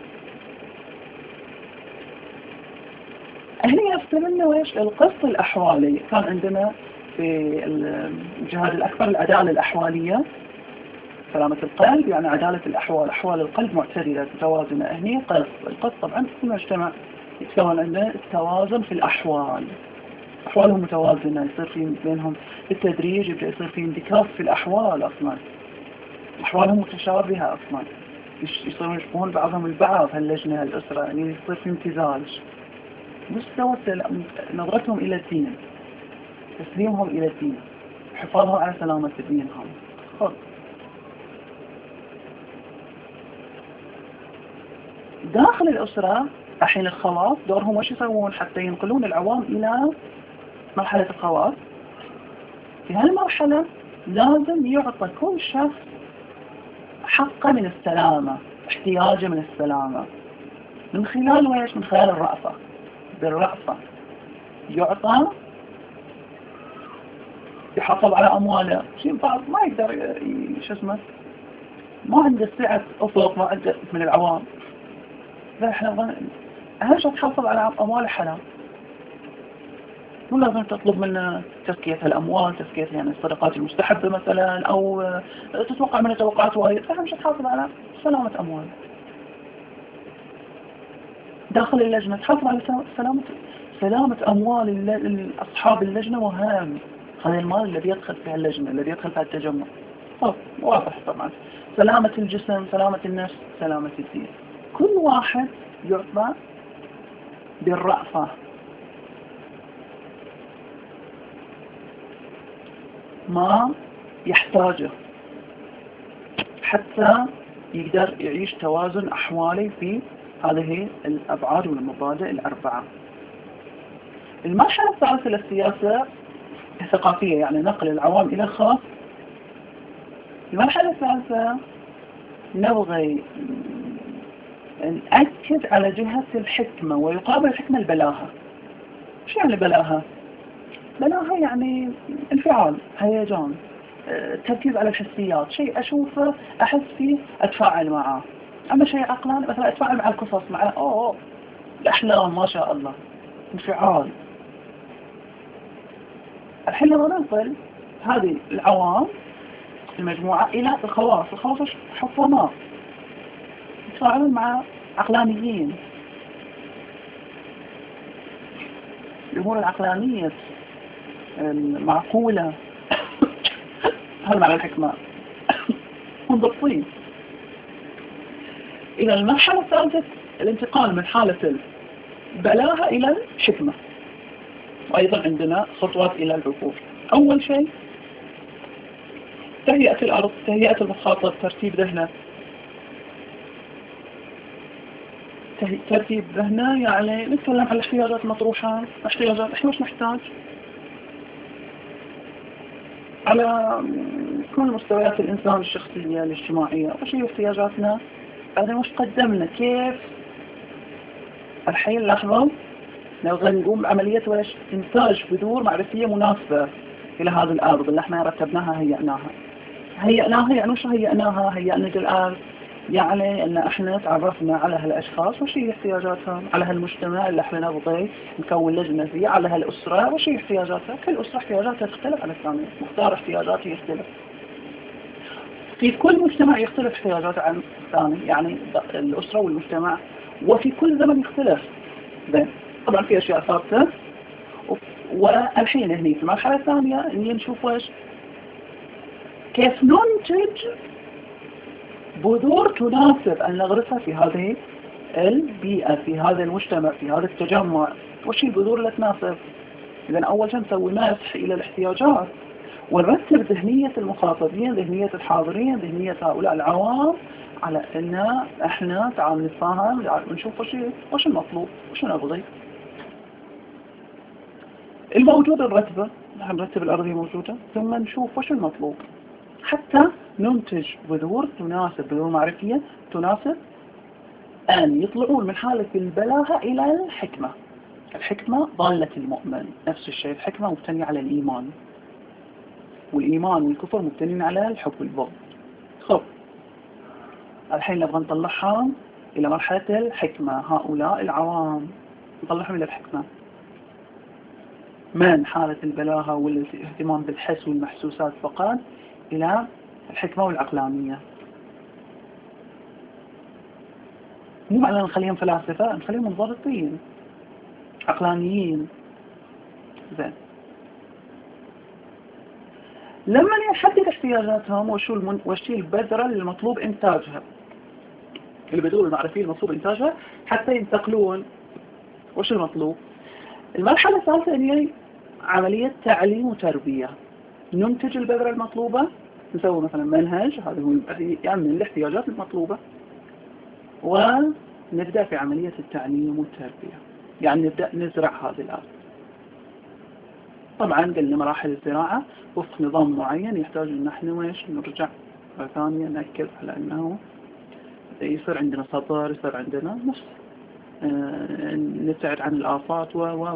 هنا يستمرنا ويش القسط الأحوالي. كان عندنا في الجهاد الأكبر العدالة الأحوالية، سلامة القلب يعني عدالة الأحوال، أحوال القلب معتدلة متوازنة. هنا القسط طبعا في المجتمع يتكون عندنا التوازن في الأحوال، أحوالهم متوازنة، يصير في بينهم بالتدريج يبدأ يصير في انتكاس في الأحوال. أصلا أحوالهم متشابهة، أصلا يصيرون يشبهون بعضهم البعض. هاللجنة هالأسرة يعني يصير في امتزاج. مستوى نظرتهم إلى الدين، تسليمهم إلى الدين، حفاظهم على سلامة دينهم. داخل الأسرة الحين الخواص دورهم وش يسوون حتى ينقلون العوام إلى مرحلة الخواص؟ في هالمرحلة لازم يعطى كل شخص حقه من السلامة، احتياجه من السلامة، من خلال ويش؟ من خلال الرأفة. بالرأفة يعطى، يحافظ على أمواله. شيء بعض ما يقدر ما عنده سعة أفق، ما عنده من العوام. فإحنا أهم شيء تحافظ على أموال حلال. مو لازم تطلب منا تزكية الأموال، تزكية يعني الصدقات المستحبة مثلا، أو تتوقع من توقعات وايد. أهم شيء تحافظ على سلامة أموال. داخل اللجنة تحافظ على سلامة أموال أصحاب اللجنة. وهام هذا المال الذي يدخل في اللجنة، الذي يدخل في التجمع. واضح طبعا. سلامة الجسم، سلامة النفس، سلامة الدين. كل واحد يعطى بالرأفة، ما يحتاجه حتى يقدر يعيش توازن أحوالي في هذه الأبعاد والمبادئ الأربعة. المرحلة الثالثة للسياسة الثقافية، يعني نقل العوام إلى الخاص. المرحلة الثالثة نبغي نأكد على جهة الحكمة، ويقابل الحكمة البلاهة. شو يعني بلاهة؟ بلاهة يعني انفعال، هيجان، تركيز على الحسيات، شيء أشوفه أحس فيه أتفاعل معه. أما شيء عقلاني مثلا أتفاعل مع القصص، مع الأحلام، ما شاء الله، انفعال. الحين لما ننقل هذه العوام المجموعة إلى الخواص، الخواص حفظناه، يتفاعلون مع عقلانيين. الأمور العقلانية المعقولة هذا معنى الحكمة منضبطين. إلى المرحلة الثالثة الانتقال من حالة البلاهة إلى الحكمة. وأيضا عندنا خطوات إلى العبور. أول شيء تهيئة الأرض، تهيئة المخاطب، ترتيب ذهنه. ترتيب ذهنه يعني نتكلم عن الاحتياجات المطروحة، احتياجات إحنا وش نحتاج على كل مستويات الإنسان، الشخصية، الاجتماعية، وش هي احتياجاتنا، بعدين وش قدمنا، كيف. الحين لحظة نبغى نقوم بعملية وش إنتاج بذور معرفية مناسبة إلى هذه الأرض اللي احنا رتبناها، هيئناها. يعني وش هيئناها؟ هيئنا الأرض يعني أن احنا تعرفنا على هالأشخاص وش هي احتياجاتهم، على هالمجتمع اللي احنا نبغي نكون لجنة فيه، على هالأسرة وش هي احتياجاتها. كل أسرة احتياجاتها تختلف عن الثانية، مختار احتياجاته يختلف. في كل مجتمع يختلف احتياجاته عن الثاني، يعني الأسرة والمجتمع، وفي كل زمن يختلف. طبعا في أشياء ثابتة. والحين هني في المرحلة الثانية إني نشوف وش كيف ننتج بذور تناسب أن نغرسها في هذه البيئة، في هذا المجتمع، في هذا التجمع. وش البذور اللي تناسب؟ إذن أول شيء نسوي مسح إلى الاحتياجات، ونرتب ذهنية المخاطبين، ذهنية الحاضرين، ذهنية هؤلاء العوام، على أن احنا تعال نتفاهم ونشوف وش المطلوب، وش نبغي. الموجود نرتبه، نرتب الأرضية موجودة، ثم نشوف وش المطلوب حتى ننتج بذور تناسب، بذور معرفية تناسب أن يطلعون من حالة البلاهة إلى الحكمة. الحكمة ضالة المؤمن، نفس الشيء الحكمة مبتنية على الإيمان، والإيمان والكفر مبتنين على الحب والبغض. خب الحين نبغى نطلعهم إلى مرحلة الحكمة، هؤلاء العوام نطلعهم إلى الحكمة من حالة البلاهة والاهتمام بالحس والمحسوسات فقط إلى الحكمة والعقلانية. مو معنى نخليهم فلاسفة، نخليهم منضبطين عقلانيين. زين، لما نحدد احتياجاتهم وش البذرة المطلوب إنتاجها، البذور المعرفية المطلوب إنتاجها حتى ينتقلون. وش المطلوب؟ المرحلة الثالثة هي عملية تعليم وتربية. ننتج البذرة المطلوبة، نسوي مثلا منهج، هذا هو يعني من الاحتياجات المطلوبة، ونبدأ في عملية التعليم والتربية، يعني نبدأ نزرع هذه الأرض. طبعا قلنا مراحل الزراعة وفق نظام معين يحتاج ان احنا نرجع مرة ثانية نأكد على انه يصير عندنا سطر، يصير عندنا نفس نبتعد عن الآفات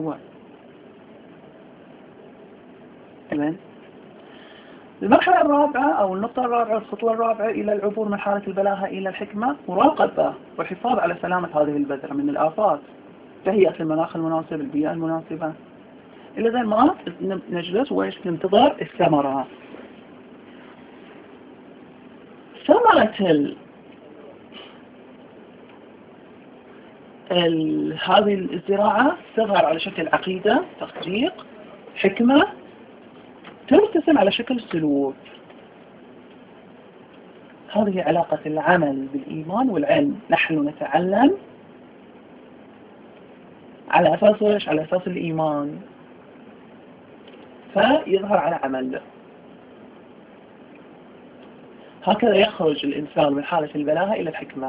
المرحلة الرابعة أو النقطة الرابعة، الخطوة الرابعة إلى العبور من حالة البلاهة إلى الحكمة، مراقبة والحفاظ على سلامة هذه البذرة من الآفات، تهيئة المناخ المناسب، البيئة المناسبة. إلا زي ما نجلس ننتظر الثمرة. ثمرة هذه الزراعة تظهر على شكل عقيدة، تصديق، حكمة، ترتسم على شكل سلوك. هذه علاقة العمل بالإيمان والعلم. نحن نتعلم على أساس إيش؟ على أساس الإيمان، فيظهر على عمل. هكذا يخرج الإنسان من حالة البلاهة إلى الحكمة.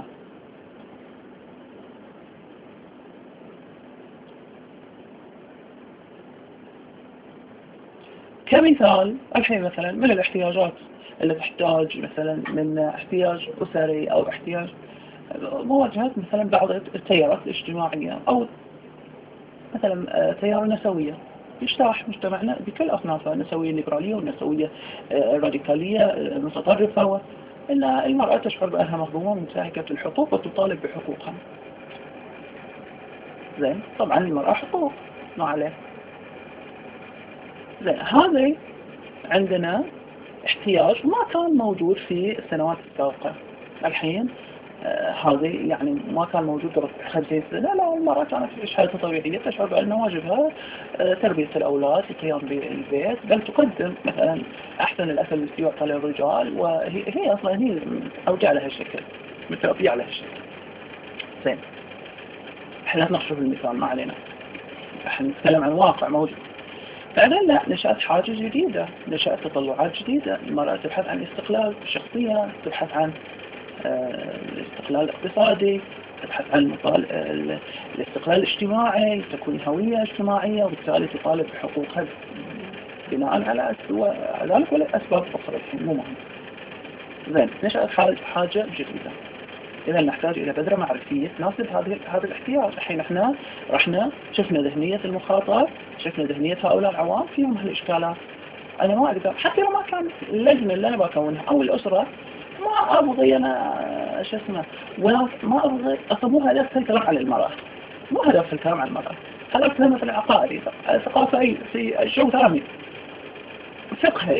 كمثال الحين مثلا من الاحتياجات اللي تحتاج مثلا من احتياج أسري أو احتياج مواجهة مثلا بعض التيارات الاجتماعية أو مثلا تيار النسوية يجتاح مجتمعنا بكل أصنافها، النسوية الليبرالية والنسوية الراديكالية المتطرفة، إن المرأة تشعر بأنها مظلومة منتهكة الحقوق وتطالب بحقوقها. زين، طبعا المرأة حقوق ما عليه. زين، هذا عندنا احتياج ما كان موجود في السنوات السابقة. الحين هذه يعني ما كان موجود قبل 50 سنة. لا، المرأة كانت تعيش حياتها طبيعية، تشعر بأن واجبها تربية الأولاد، القيام بالبيت، بل تقدم مثلا أحسن الأكل التي يعطى للرجال، وهي أصلا هي أوجع لها الشكل، متربية على هالشكل. زين، احنا نشوف المثال ما علينا، احنا نتكلم عن واقع موجود. بعدين لا، نشأت حاجة جديدة، نشأت تطلعات جديدة. المرأة تبحث عن الاستقلال الشخصية، تبحث عن الاستقلال الاقتصادي، تبحث عن الاستقلال الاجتماعي، تكون هوية اجتماعية، وبالتالي تطالب بحقوقها بناء على ذلك ولا أسباب أخرى مو مهم. زين، نشأت حاجة جديدة، إذا نحتاج إلى بذرة معرفية تناسب هذا الاحتياج. الحين احنا رحنا شفنا ذهنية المخاطب، شفنا ذهنية هؤلاء العوام فيهم هالإشكالات. أنا ما أقدر حتى لو ما كان اللجنة اللي أنا بكونها أو الأسرة، ما أبغي أنا شو اسمه، ولا ما أبغي أصلا. مو هدف الكلام على المرأة، مو هدف الكلام على المرأة، هدف مثلا عقائدي، ثقافة، أي شيء ثاني، فقهي،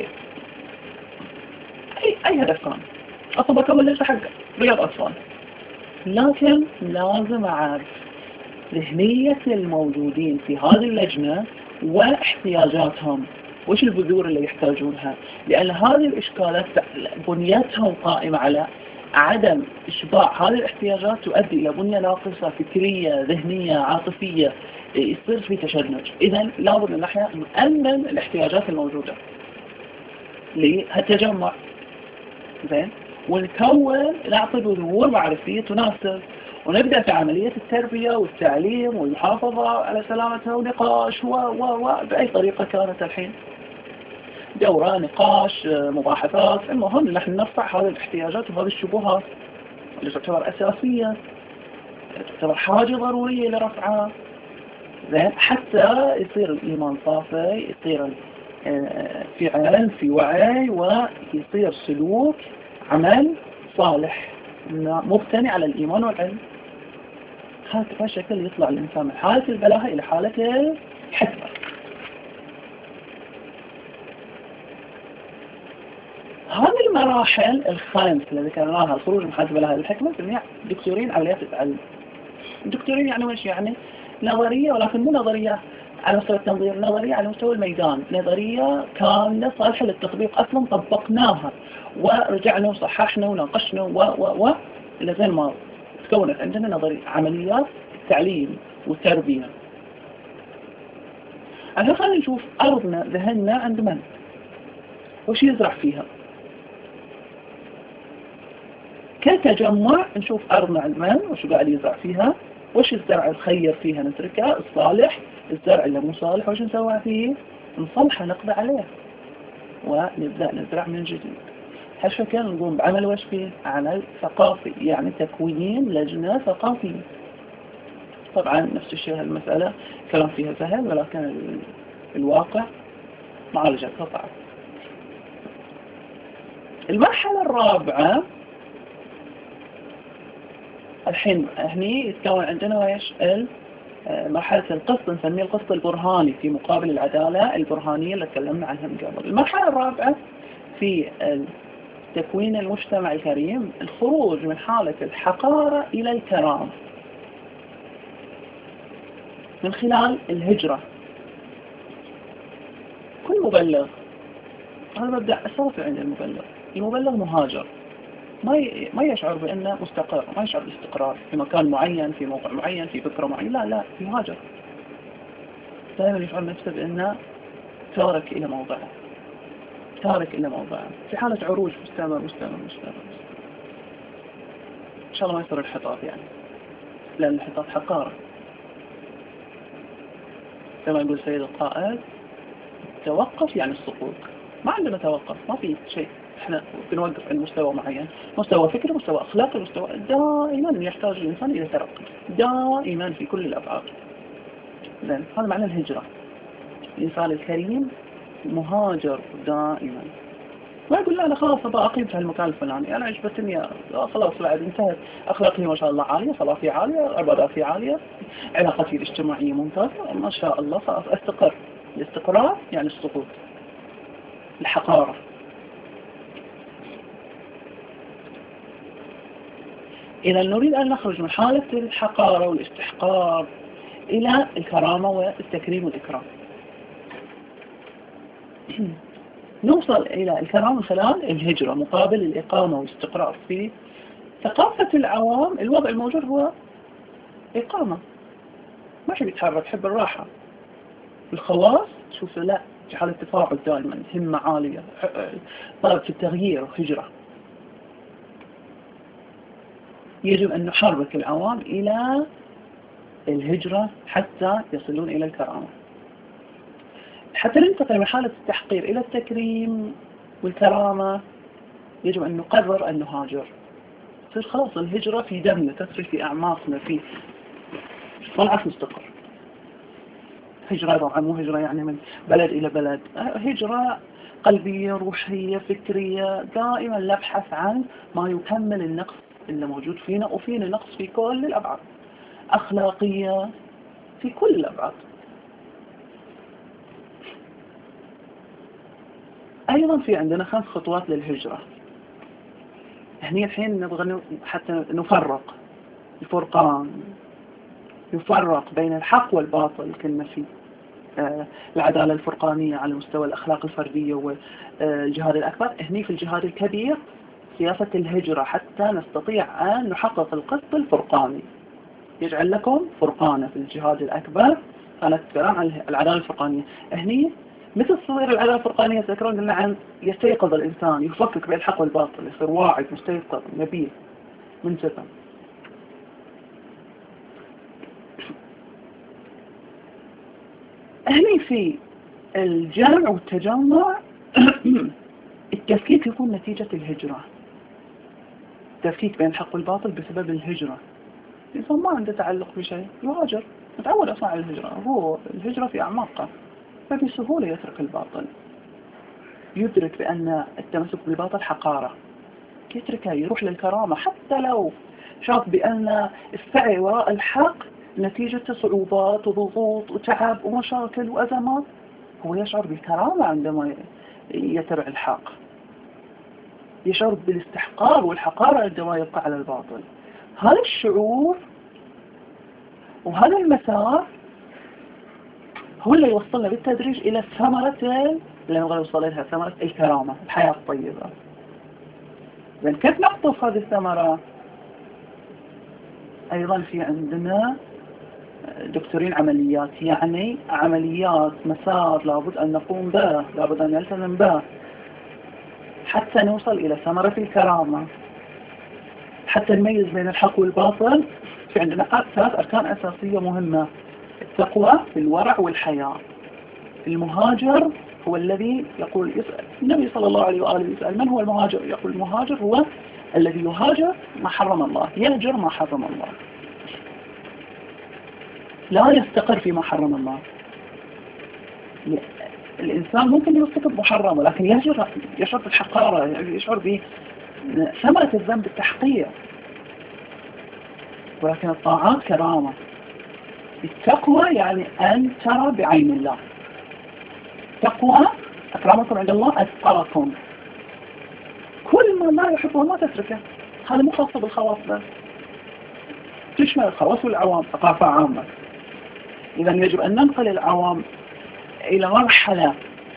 أي هدف كان. أصلا بكون ليش حق رياض أطفال، لكن لازم أعرف ذهنية الموجودين في هذه اللجنة واحتياجاتهم، وش البذور اللي يحتاجونها، لأن هذه الإشكالات بنيتهم قائمة على عدم إشباع هذه الاحتياجات، تؤدي إلى بنية ناقصة فكرية ذهنية عاطفية، يصير في تشنج. إذن لابد أن نحن نأمن الاحتياجات الموجودة لهالتجمع. زين، ونكون نعطي بذور معرفية تناسب، ونبدأ في عملية التربية والتعليم والمحافظة على سلامتها، ونقاش بأي طريقة كانت. الحين دورة، نقاش، مباحثات، المهم نحن نرفع هذه الاحتياجات وهذه الشبهات اللي تعتبر أساسية، تعتبر حاجة ضرورية لرفعها. زين، حتى يصير الإيمان صافي، يصير فعلا في وعي، ويصير سلوك عمل صالح مبتني على الإيمان والعلم. هكذا شكل يطلع الإنسان من حالة البلاهة إلى حالة الحكمة. هذه المراحل الخمس اللي ذكرناها، الخروج من حالة البلاهة إلى الحكمة، تسميها دكتورين عمليات التعلم. الدكتورين يعني وش يعني؟ نظرية، ولكن مو نظرية على مستوى التنظير، نظرية على مستوى الميدان، نظرية كاملة صالحة للتطبيق، أصلا طبقناها ورجعنا وصححنا وناقشنا إلى زين ما تكونت عندنا نظرية عمليات التعليم والتربية. الحين خلينا نشوف أرضنا، ذهننا عند من؟ وش يزرع فيها؟ كتجمع نشوف أرضنا عند من، وش قاعد يزرع فيها، وش الزرع الخير فيها نتركه، الصالح، الزرع اللي مو صالح وش نسوي فيه، نصلحه، نقضي عليه، ونبدأ نزرع من جديد. هالشكل نقوم بعمل وش فيه؟ عمل ثقافي، يعني تكوين لجنة ثقافية. طبعا نفس الشيء هالمسألة كلام فيها سهل، ولكن الواقع معالجتها صعب. المرحلة الرابعة الحين هني يتكون عندنا ويش مرحلة القسط، نسميه القسط البرهاني في مقابل العدالة البرهانية اللي تكلمنا عنها من قبل. المرحلة الرابعة في تكوين المجتمع الكريم، الخروج من حالة الحقارة إلى الكرامة من خلال الهجرة. كل مبلغ، هذا مبدأ أساسي عند المبلغ مهاجر، ما يشعر بأنه مستقر، ما يشعر بالاستقرار في مكان معين، في موقع معين، في فكرة معينة، لا يهاجر، دائما يشعر نفسه بأنه تارك إلى موضعه، في حالة عروج مستمر. إن شاء الله ما يصير الحطاط، يعني لأن الحطاط حقارة، كما يقول سيد القائد: توقف يعني السقوط. ما عندنا توقف، ما في شيء احنا بنوقف عند مستوى معين، مستوى فكري، مستوى اخلاقي، مستوى دائما يحتاج الانسان الى ترقي دائما في كل الابعاد. زين، هذا معنى الهجرة. الانسان الكريم مهاجر دائما، ما يقول لا انا خلاص ابغى اقيم في المكان الفلاني، انا عجبتني خلاص بعد انتهت، اخلاقي ما شاء الله عاليه، صلاتي عاليه، عباداتي عاليه، علاقتي الاجتماعيه ممتازه، ما شاء الله خلاص استقر. الاستقرار يعني السقوط، الحقاره. اذا نريد ان نخرج من حاله الحقاره والاستحقار الى الكرامه والتكريم والاكرام. نوصل إلى الكرامة من خلال الهجرة مقابل الإقامة والاستقرار. في ثقافة العوام الوضع الموجود هو إقامة، ما حد يتحرك، تحب الراحة. الخواص تشوف لا، في حالة تفاعل دائما، همة عالية، طلب في التغيير وهجرة. يجب أن نحرك العوام إلى الهجرة حتى يصلون إلى الكرامة. حتى ننتقل من حالة التحقير إلى التكريم والكرامة يجب أن نقرر أن نهاجر. تصير خلاص الهجرة في دمنا، تسري في أعماقنا، في طلعت مستقر. هجرة طبعا مو هجرة يعني من بلد إلى بلد، هجرة قلبية روحية فكرية، دائما نبحث عن ما يكمل النقص اللي موجود فينا، وفينا نقص في كل الأبعاد، أخلاقية في كل الأبعاد. أيضا في عندنا 5 خطوات للهجرة. هني الحين نبغى حتى نفرق الفرقان، يفرق بين الحق والباطل. كنا في العدالة الفرقانية على مستوى الأخلاق الفردية والجهاد الأكبر. هني في الجهاد الكبير سياسة الهجرة حتى نستطيع أن نحقق القسط الفرقاني. يجعل لكم فرقانة في الجهاد الأكبر. أنا أتكلم عن العدالة الفرقانية. هني مثل تصوير العدالة الفرقانية تذكرون قلنا عن يستيقظ الإنسان، يفكك بين الحق والباطل، يصير واعي مستيقظ نبيه منتبه. هني في الجمع والتجمع التفكيك يكون نتيجة الهجرة، التفكيك بين الحق والباطل بسبب الهجرة. الإنسان ما عنده تعلق بشيء يهاجر، متعود أصلا على الهجرة، هو الهجرة في أعماقها، فبسهولة يترك الباطل، يدرك بأن التمسك بالباطل حقارة، يتركها يروح للكرامة. حتى لو شاف بأن السعي وراء الحق نتيجة صعوبات وضغوط وتعب ومشاكل وأزمات، هو يشعر بالكرامة عندما يتبع الحق، يشعر بالاستحقار والحقارة عندما يبقى على الباطل. هذا الشعور وهذا المسار هو اللي يوصلنا بالتدريج إلى ثمرة اللي نبغى نوصل لها، ثمرة الكرامة، الحياة الطيبة. لأن كيف نقطف هذه الثمرة؟ أيضا في عندنا دكتورين عمليات، يعني عمليات مسار لابد أن نقوم به، لابد أن نلتزم به حتى نوصل إلى ثمرة الكرامة. حتى نميز بين الحق والباطل في عندنا 3 أركان أساسية مهمة: التقوى، الورع، والحياة. المهاجر هو الذي يقول، يسأل النبي صلى الله عليه وآله يسأل من هو المهاجر؟ يقول المهاجر هو الذي يهاجر ما حرم الله، يهجر ما حرم الله، لا يستقر فيما حرم الله. الإنسان ممكن يرتكب محرم ولكن يشعر بالحقارة، يشعر بثمرة الذنب بالتحقير، ولكن الطاعات كرامة. التقوى يعني أن ترى بعين الله. تقوى أكرمكم عند الله أتقاكم. كل ما لا يحبه ما تتركه. هذا مو خاص بالخواص بس، تشمل الخواص والعوام، ثقافة عامة. إذا يجب أن ننقل العوام إلى مرحلة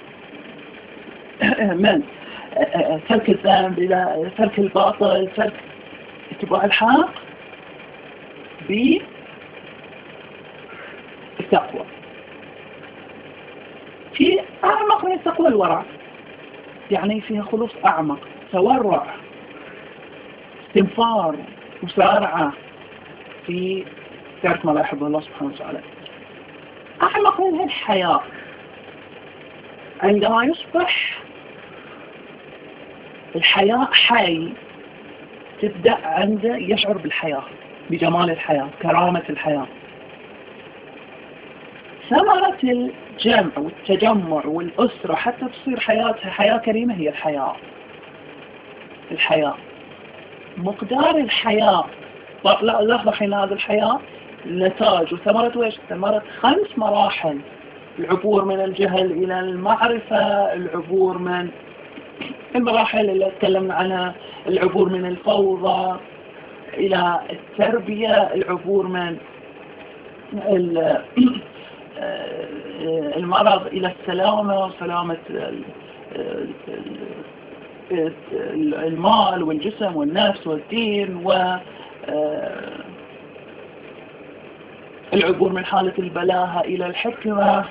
من ترك الذنب إلى ترك الباطل، ترك اتباع الحق بالتقوى. في أعمق من التقوى الورع، يعني فيها خلوص أعمق، تورع، استنفار، مسارعة في ترك ما لا يحبه الله سبحانه وتعالى. أعمق منها الحياة، عندما يصبح الحياة حي تبدأ عنده يشعر بالحياة، بجمال الحياة، كرامة الحياة. ثمرة الجمع والتجمع والأسرة حتى تصير حياتها حياة كريمة هي الحياة مقدار الحياة. لا لحظة، حين هذا الحياة نتاج وثمرة ويش؟ ثمرة 5 مراحل: العبور من الجهل إلى المعرفة، العبور من المراحل اللي تكلمنا عنها، العبور من الفوضى إلى التربية، العبور من المرض إلى السلامة، وسلامة المال والجسم والنفس والدين، والعبور من حالة البلاهة إلى الحكمة،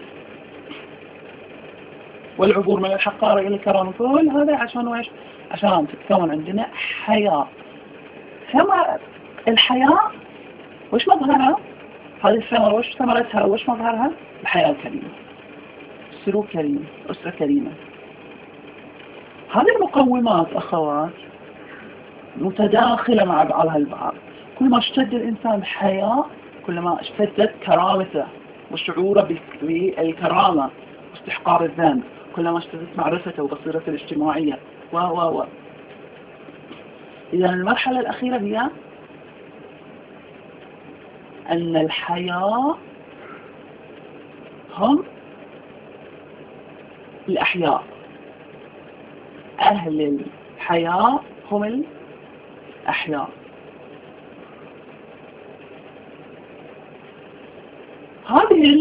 والعبور من الحقارة إلى الكرامة. كل هذا عشان ويش؟ عشان تتكون عندنا حياة. ثم الحياة وش مظهرها؟ هذه الثمرة وش ثمرتها وش مظهرها؟ الحياة الكريمة، سلوك كريم، أسرة كريمة. هذه المقومات أخوات متداخلة مع بعضها البعض. كل ما اشتد الإنسان حياة كلما اشتدت كرامته وشعوره بالكرامة واستحقار الذنب، كلما اشتدت معرفته وبصيرته الاجتماعية إذا المرحلة الأخيرة هي أن الحياة هم الأحياء، أهل الحياة هم الأحياء. هذه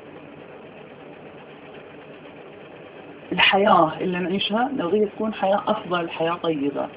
الحياة اللي نعيشها نبغي تكون حياة أفضل، حياة طيبة.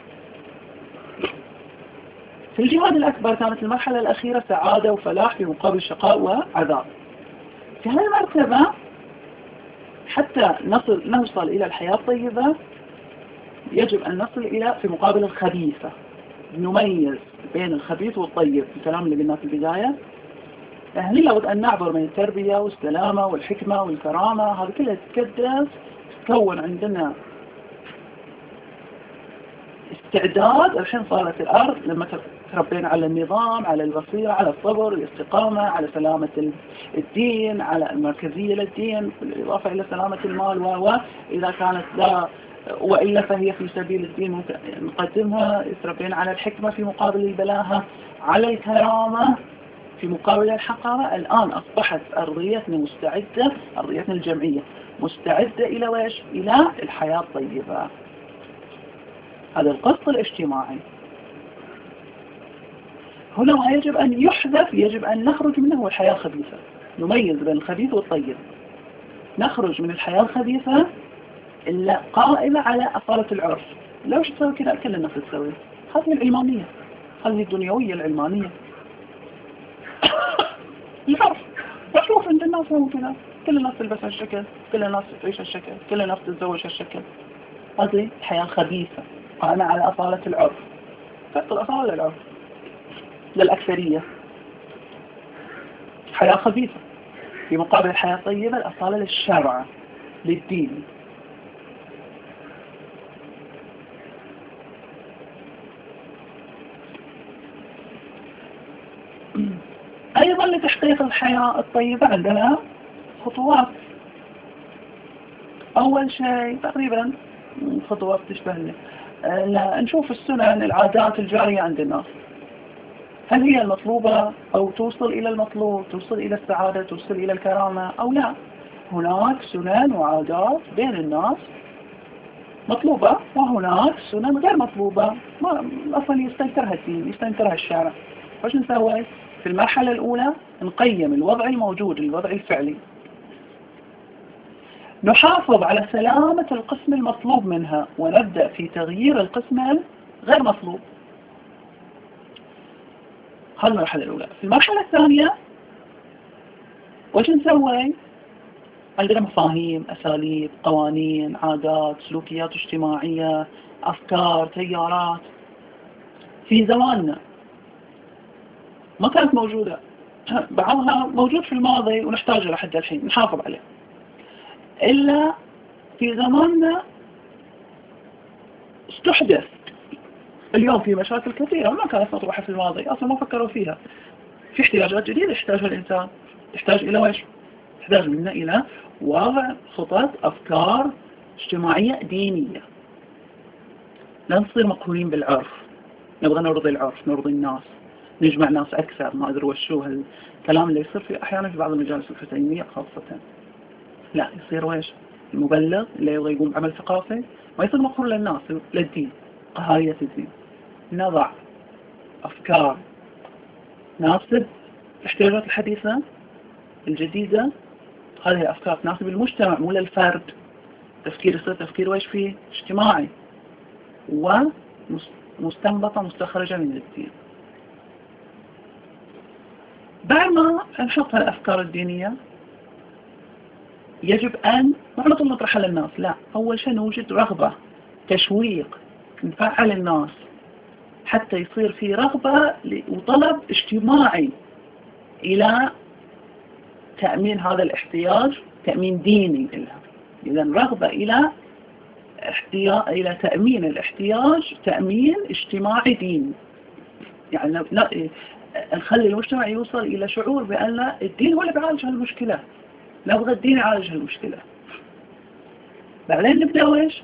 في الجهاد الأكبر كانت المرحلة الأخيرة سعادة وفلاح في مقابل شقاء وعذاب. في هذه المرتبة حتى نوصل إلى الحياة الطيبة يجب أن نصل إلى في مقابل الخبيثة، نميز بين الخبيث والطيب. الكلام اللي قلناه في البداية، هل لابد أن نعبر من التربية والسلامة والحكمة والكرامة، هذا كلها تتكدس تكون عندنا استعداد. الحين صارت الأرض لما تربينا على النظام، على البصيرة، على الصبر، الاستقامة، على سلامة الدين، على المركزية للدين، بالإضافة إلى سلامة المال إذا كانت لا وإلا فهي في سبيل الدين نقدمها. تربينا على الحكمة في مقابل البلاهة، على الكرامة في مقابل الحقارة. الآن أصبحت أرضيتنا مستعدة، أرضيتنا الجمعية مستعدة إلى ويش؟ إلى الحياة الطيبة. هذا القسط الاجتماعي هنا ما يجب أن يحذف، يجب أن نخرج منه الحياة الخبيثة، نميز بين الخبيث والطيب. نخرج من الحياة الخبيثة إلا قائمة على أصالة العرف. لو تسوي كذا كل الناس تسوي، هذه العلمانية، هذه الدنيوية العلمانية. العرف مشروف عند الناس هو كذا، كل الناس تلبس هالشكل، كل الناس تعيش هالشكل، كل الناس تتزوج هالشكل. هذه الحياة الخبيثة قائمة على أصالة العرف. فقط الأصالة للعرف للأكثرية حياة خبيثة، في مقابل الحياة الطيبة الأصالة للشرع للدين. أيضا لتحقيق الحياة الطيبة عندنا خطوات. أول شيء تقريبا خطوات تشبه نشوف السنن، العادات الجارية عند الناس، هل هي المطلوبة أو توصل إلى المطلوب، توصل إلى السعادة، توصل إلى الكرامة أو لا. هناك سنن وعادات بين الناس مطلوبة، وهناك سنن غير مطلوبة ما أصلا يستنكرها الدين، يستنكرها الشارع. وش نسوي؟ في المرحلة الأولى نقيم الوضع الموجود، الوضع الفعلي، نحافظ على سلامة القسم المطلوب منها، ونبدأ في تغيير القسم الغير مطلوب. هذه المرحلة الأولى. في المرحلة الثانية وش نسوي؟ عندنا مفاهيم، أساليب، قوانين، عادات، سلوكيات اجتماعية، أفكار، تيارات في زماننا ما كانت موجودة، بعضها موجود في الماضي ونحتاجه لحد الحين نحافظ عليه. إلا في زماننا استحدث. اليوم في مشاكل كثيرة ما كانت مطروحة في الماضي، أصلا ما فكروا فيها. في احتياجات جديدة يحتاجها الإنسان، يحتاج إلى وإيش؟ يحتاج منا إلى وضع خطط، أفكار اجتماعية دينية. لا نصير مقهورين بالعرف، نبغى نرضي العرف، نرضي الناس، نجمع ناس أكثر، ما أدري وشو الكلام اللي يصير في أحيانا في بعض المجالس الفتنية خاصة. لا، يصير وإيش؟ المبلغ اللي يبغى يقوم بعمل ثقافي ما يصير مقهور للناس، للدين، قهارية الدين. نضع أفكار تناسب الاحتياجات الحديثة الجديدة. هذه الأفكار تناسب المجتمع مو للفرد. تفكير يصير تفكير وإيش فيه؟ اجتماعي، ومستنبطة مستخرجة من الدين. بعد ما نحط الأفكار الدينية يجب أن ما على طول نطرحها للناس، لا، أول شيء نوجد رغبة، تشويق، نفعل الناس حتى يصير في رغبة وطلب اجتماعي إلى تأمين هذا الاحتياج، تأمين ديني لها. إذا رغبة إلى تأمين الاحتياج، تأمين اجتماعي ديني. يعني نخلي المجتمع يوصل إلى شعور بأن الدين هو اللي بيعالج هالمشكلة، نبغى الدين يعالج هالمشكلة. بعدين نبدأ وإيش؟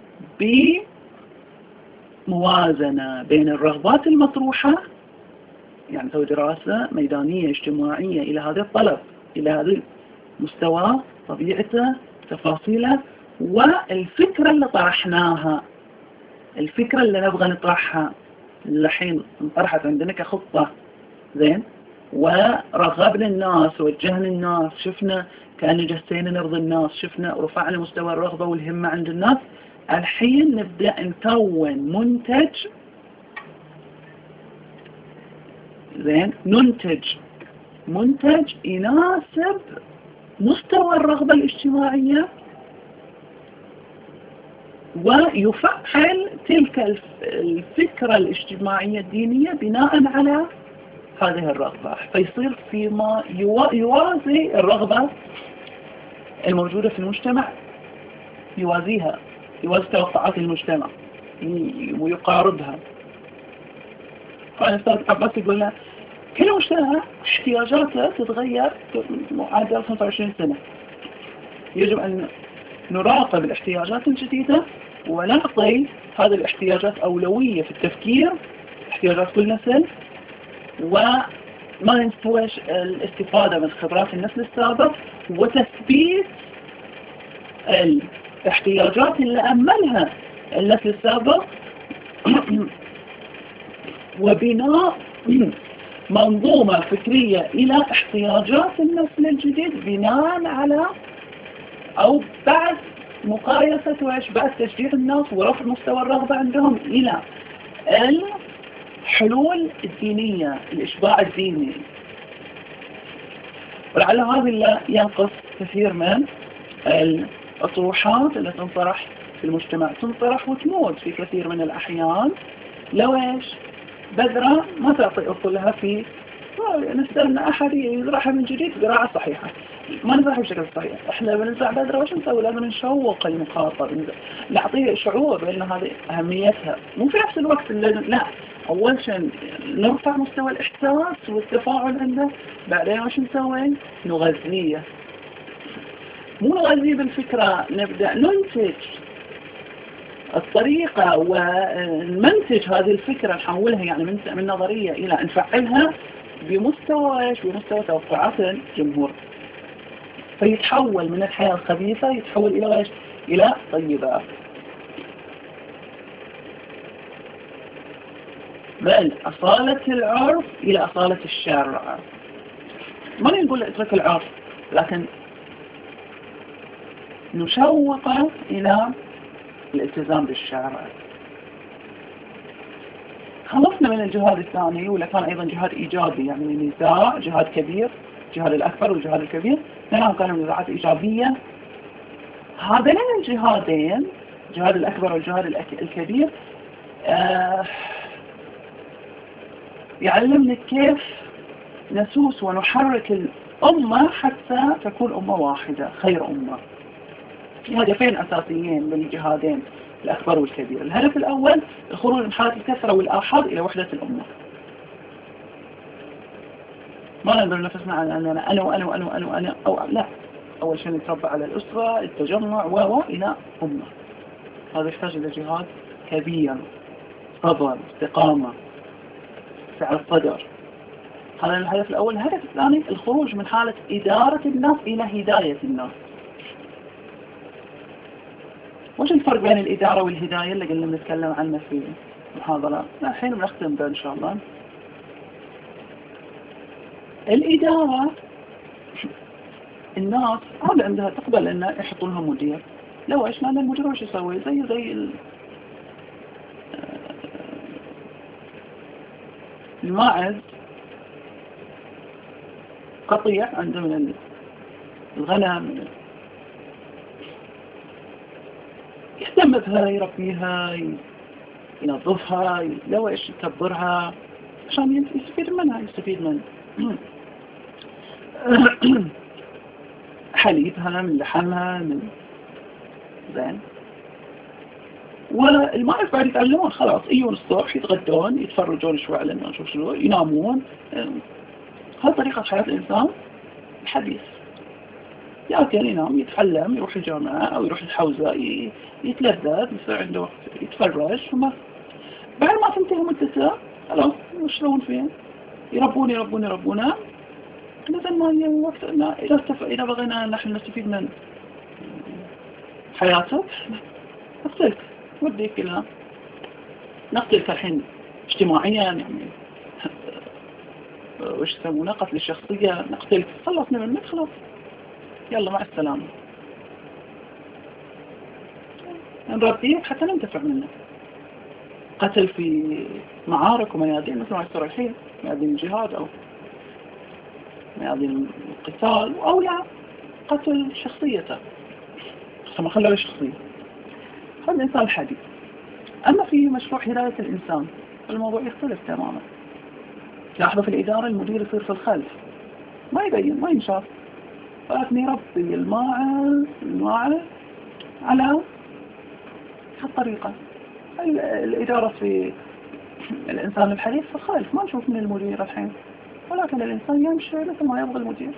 بموازنة بين الرغبات المطروحة، يعني نسوي دراسة ميدانية اجتماعية إلى هذا الطلب، إلى هذا المستوى، طبيعته، تفاصيله، والفكرة اللي طرحناها، الفكرة اللي نبغى نطرحها الحين انطرحت عندنا كخطة، زين، ورغبنا الناس، وجهنا الناس، شفنا كأن جسينا نرضي الناس، شفنا رفعنا مستوى الرغبة والهمة عند الناس. الحين نبدأ نكون ننتج منتج يناسب مستوى الرغبة الاجتماعية، ويفعل تلك الفكرة الاجتماعية الدينية بناء على هذه الرغبة، فيصير فيما يوازي الرغبة الموجودة في المجتمع، يوازي توقعات المجتمع ويقاربها. فأنا عباس يقول لنا كل مجتمع احتياجاته تتغير معدل 25 سنة. يجب أن نراقب الاحتياجات الجديدة ونعطي هذه الاحتياجات أولوية في التفكير، احتياجات كل نسل، وما ننسوش الاستفادة من خبرات النسل السابق وتثبيت الاحتياجات اللي أملها النسل السابق وبناء منظومة فكرية إلى احتياجات النسل الجديد بناء على أو بعد مقايسة بعد تشجيع الناس ورفع مستوى الرغبة عندهم إلى الحلول الدينية، الإشباع الديني. ولعل هذا اللي ينقص كثير من الأطروحات اللي تنطرح في المجتمع، تنطرح وتموت في كثير من الأحيان. لو إيش بذرة ما تعطي أصلها في نستنى أحد يزرعها من جديد زراعة صحيحة، ما نزرعها بشكل صحيح. إحنا بنزرع بذرة وش نسوي؟ لازم نشوق المخاطب، نعطيه شعور بأن هذه أهميتها، مو في نفس الوقت لا، أول شيء نرفع مستوى الإحساس والتفاعل عنده، بعدين وش نسوي؟ نغذيه، مو نغذيه بالفكرة، نبدأ ننتج الطريقة ونمنتج هذه الفكرة، نحولها يعني من نظرية إلى نفعلها بمستوى بمستوى توقعات الجمهور، فيتحول من الحياة الخبيثة يتحول إلى إلى طيبة. بل أصالة العرف إلى أصالة الشرع. ما نقول اترك العرف، لكن نشوق إلى الالتزام بالشرع. خلصنا من الجهاد الثاني، ولا كان أيضا جهاد إيجابي، يعني نزاع جهاد كبير، الجهاد الأكبر والجهاد الكبير، لأنهم كانوا نزاعات إيجابية. هذين الجهادين، الجهاد الأكبر والجهاد الكبير، يعلمنا كيف نسوس ونحرك الأمة حتى تكون أمة واحدة، خير أمة. في هدفين أساسيين للجهادين، الأكبر والكبير. الهدف الأول الخروج من حالة الكثرة والآحاد إلى وحدة الأمة. ما نقدر نفسنا على أننا أنا وأنا وأنا وأنا وأنا أو لا. أول شيء نتربى على الأسرة، التجمع إلى أمة. هذا يحتاج إلى جهاد كبير، صبر، استقامة، سعة الصدر. هذا الهدف الأول. الهدف الثاني الخروج من حالة إدارة الناس إلى هداية الناس. وش الفرق بين الإدارة والهداية اللي قلنا نتكلم عنه في المحاضرة؟ الحين بنختم ده إن شاء الله. الإدارة الناس هذا عندها تقبل أن يحطوا لهم مدير. لو إيش لأن المدير وش يسوي؟ زي الماعز قطيع عنده من الغنم، يهتم بها، يربيها، ينظفها، لو إيش يكبرها عشان يستفيد منها، يستفيد من حليبها، من لحمها، من زين. والمعرفة بعد يتعلمون خلاص، يجون الصبح يتغدون، يتفرجون شوي على الناس شو ينامون. هذه طريقة حياة الإنسان الحديث. يأكل، ينام، يتعلم، يروح الجامعة أو يروح الحوزة، يتلذذ، يصير عنده وقت يتفرج. بعد ما تنتهي مدته خلاص يشتغلون فيه، يربون مثل ما هي وقت. إذا بغينا نحن نستفيد من حياتك نقتلك، وديك لها نقتلك الحين اجتماعيا، يعني وش يسمونه قتل الشخصية، نقتلك، خلصنا منك خلاص، يلا مع السلامة. نربيك حتى ننتفع منك. قتل في معارك وميادين مثل ما يصير الحين، ميادين الجهاد أو ميادين القتال، أو لا قتل شخصيته، ما خلوا له شخصية. هذا الإنسان الحديث. أما في مشروع هداية الإنسان الموضوع يختلف تماما. لاحظوا في الإدارة المدير يصير في الخلف، ما يبين، ما ينشاف، ولكن يربي الماعز على هالطريقة. الإدارة في الإنسان الحديث في الخلف، ما نشوف من المدير الحين، ولكن الإنسان يمشي مثل ما يبغى المدير.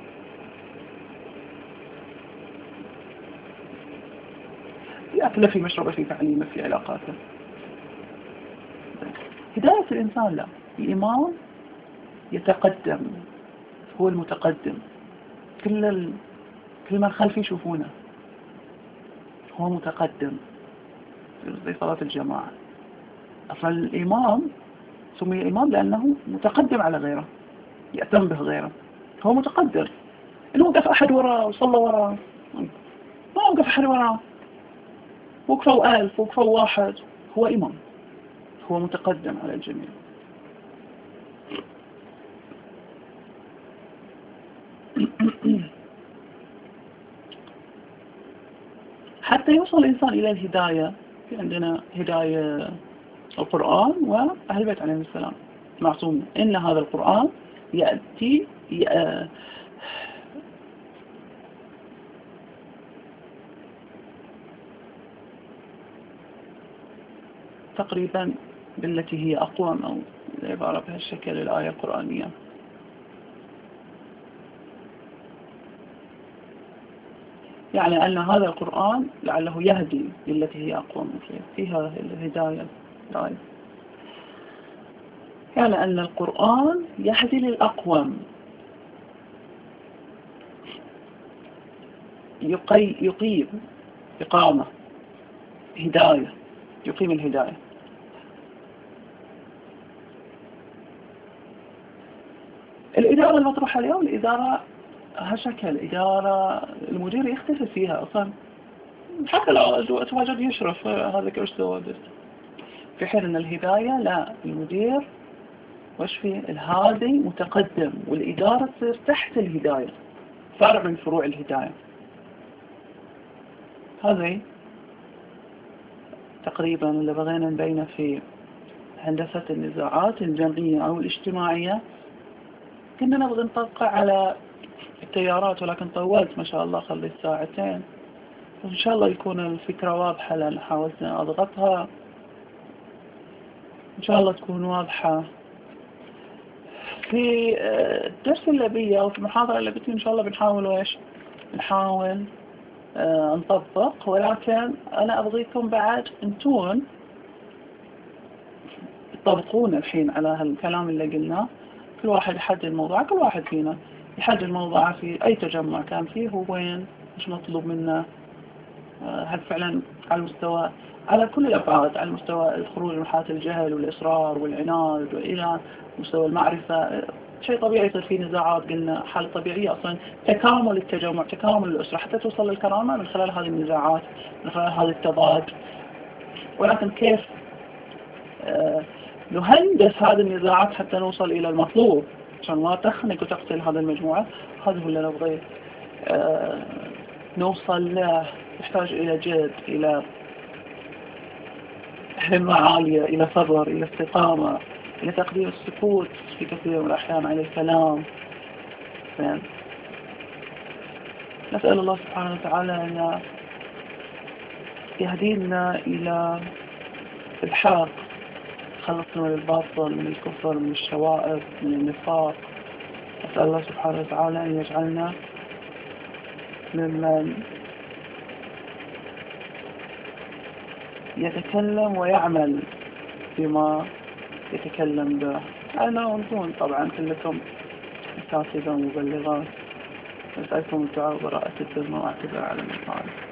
يأكله، في مشروبه، في تعليمه، في علاقاته. هداية الإنسان لا، الإمام يتقدم، هو المتقدم، كل من خلفه يشوفونه، هو متقدم زي صلاة الجماعة. أصلا الإمام سمي إمام لأنه متقدم على غيره، يأتم به غيره، هو متقدم. إنه وقف أحد وراء وصلى وراء، ما وقف أحد وراء، وقفوا 1000 وقفوا 1، هو إمام، هو متقدم على الجميع. حتى يوصل الإنسان إلى الهداية، في عندنا هداية القرآن وأهل البيت عليهم السلام معصومين. إن هذا القرآن يأتي تقريبا بالتي هي أقوم، أو العبارة بهالشكل الآية القرآنية. يعني أن هذا القرآن لعله يهدي للتي هي أقوم، فيها الهداية الآية. يعني أن القرآن يهدي للأقوم، يقيم إقامة، هداية، يقيم الهداية. الإدارة المطروحة اليوم، الإدارة هالشكل، إدارة المدير يختلف فيها أصلا، حتى لو تواجد يشرف هذا كوش سوادس، في حين أن الهداية لا، المدير وش فيه الهادي متقدم، والإدارة تصير تحت الهداية، فرع من فروع الهداية. هذه تقريبا اللي بغينا نبينه في هندسة النزاعات الجمعية أو الاجتماعية. كنا نبغى نطبق على التيارات، ولكن طولت ما شاء الله، خلي 2 ساعة. وإن شاء الله يكون الفكرة واضحة، لأن حاولت أن أضغطها إن شاء الله تكون واضحة. في الدرس اللي بيه أو في المحاضرة اللي بتي إن شاء الله بنحاول نحاول نطبق، ولكن أنا أبغيكم بعد أنتون تطبقون الحين على هالكلام اللي قلناه. كل واحد يحدد الموضوع، كل واحد فينا يحدد الموضوع في أي تجمع كان فيه، وين مش مطلوب منه. هل فعلا على كل الأبعاد، على مستوى الخروج من حالة الجهل والإصرار والعناد، وإلى مستوى المعرفة. شيء طبيعي يصير فيه نزاعات، قلنا حالة طبيعية أصلا، تكامل التجمع، تكامل الأسرة حتى توصل للكرامة من خلال هذه النزاعات، من خلال هذا التضاد. ولكن كيف نهندس هذه النزاعات حتى نوصل إلى المطلوب عشان ما تخنق وتقتل هذه المجموعة؟ هذا هو اللي نبغي نوصل له. يحتاج إلى جهد، إلى همة عالية، إلى صبر، إلى استقامة، إلى تقدير السكوت في كثير من الأحيان عن الكلام. نسأل الله سبحانه وتعالى أن يهدينا إلى الحق، خلصنا من الباطل، من الكفر، من الشوائب، من النفاق. نسأل الله سبحانه وتعالى أن يجعلنا ممن يتكلم ويعمل بما يتكلم به. أنا وأنتم طبعا كلكم أساتذة ومبلغات. نسألكم الدعاء وبراءة الذمة واعتذار على المصائب.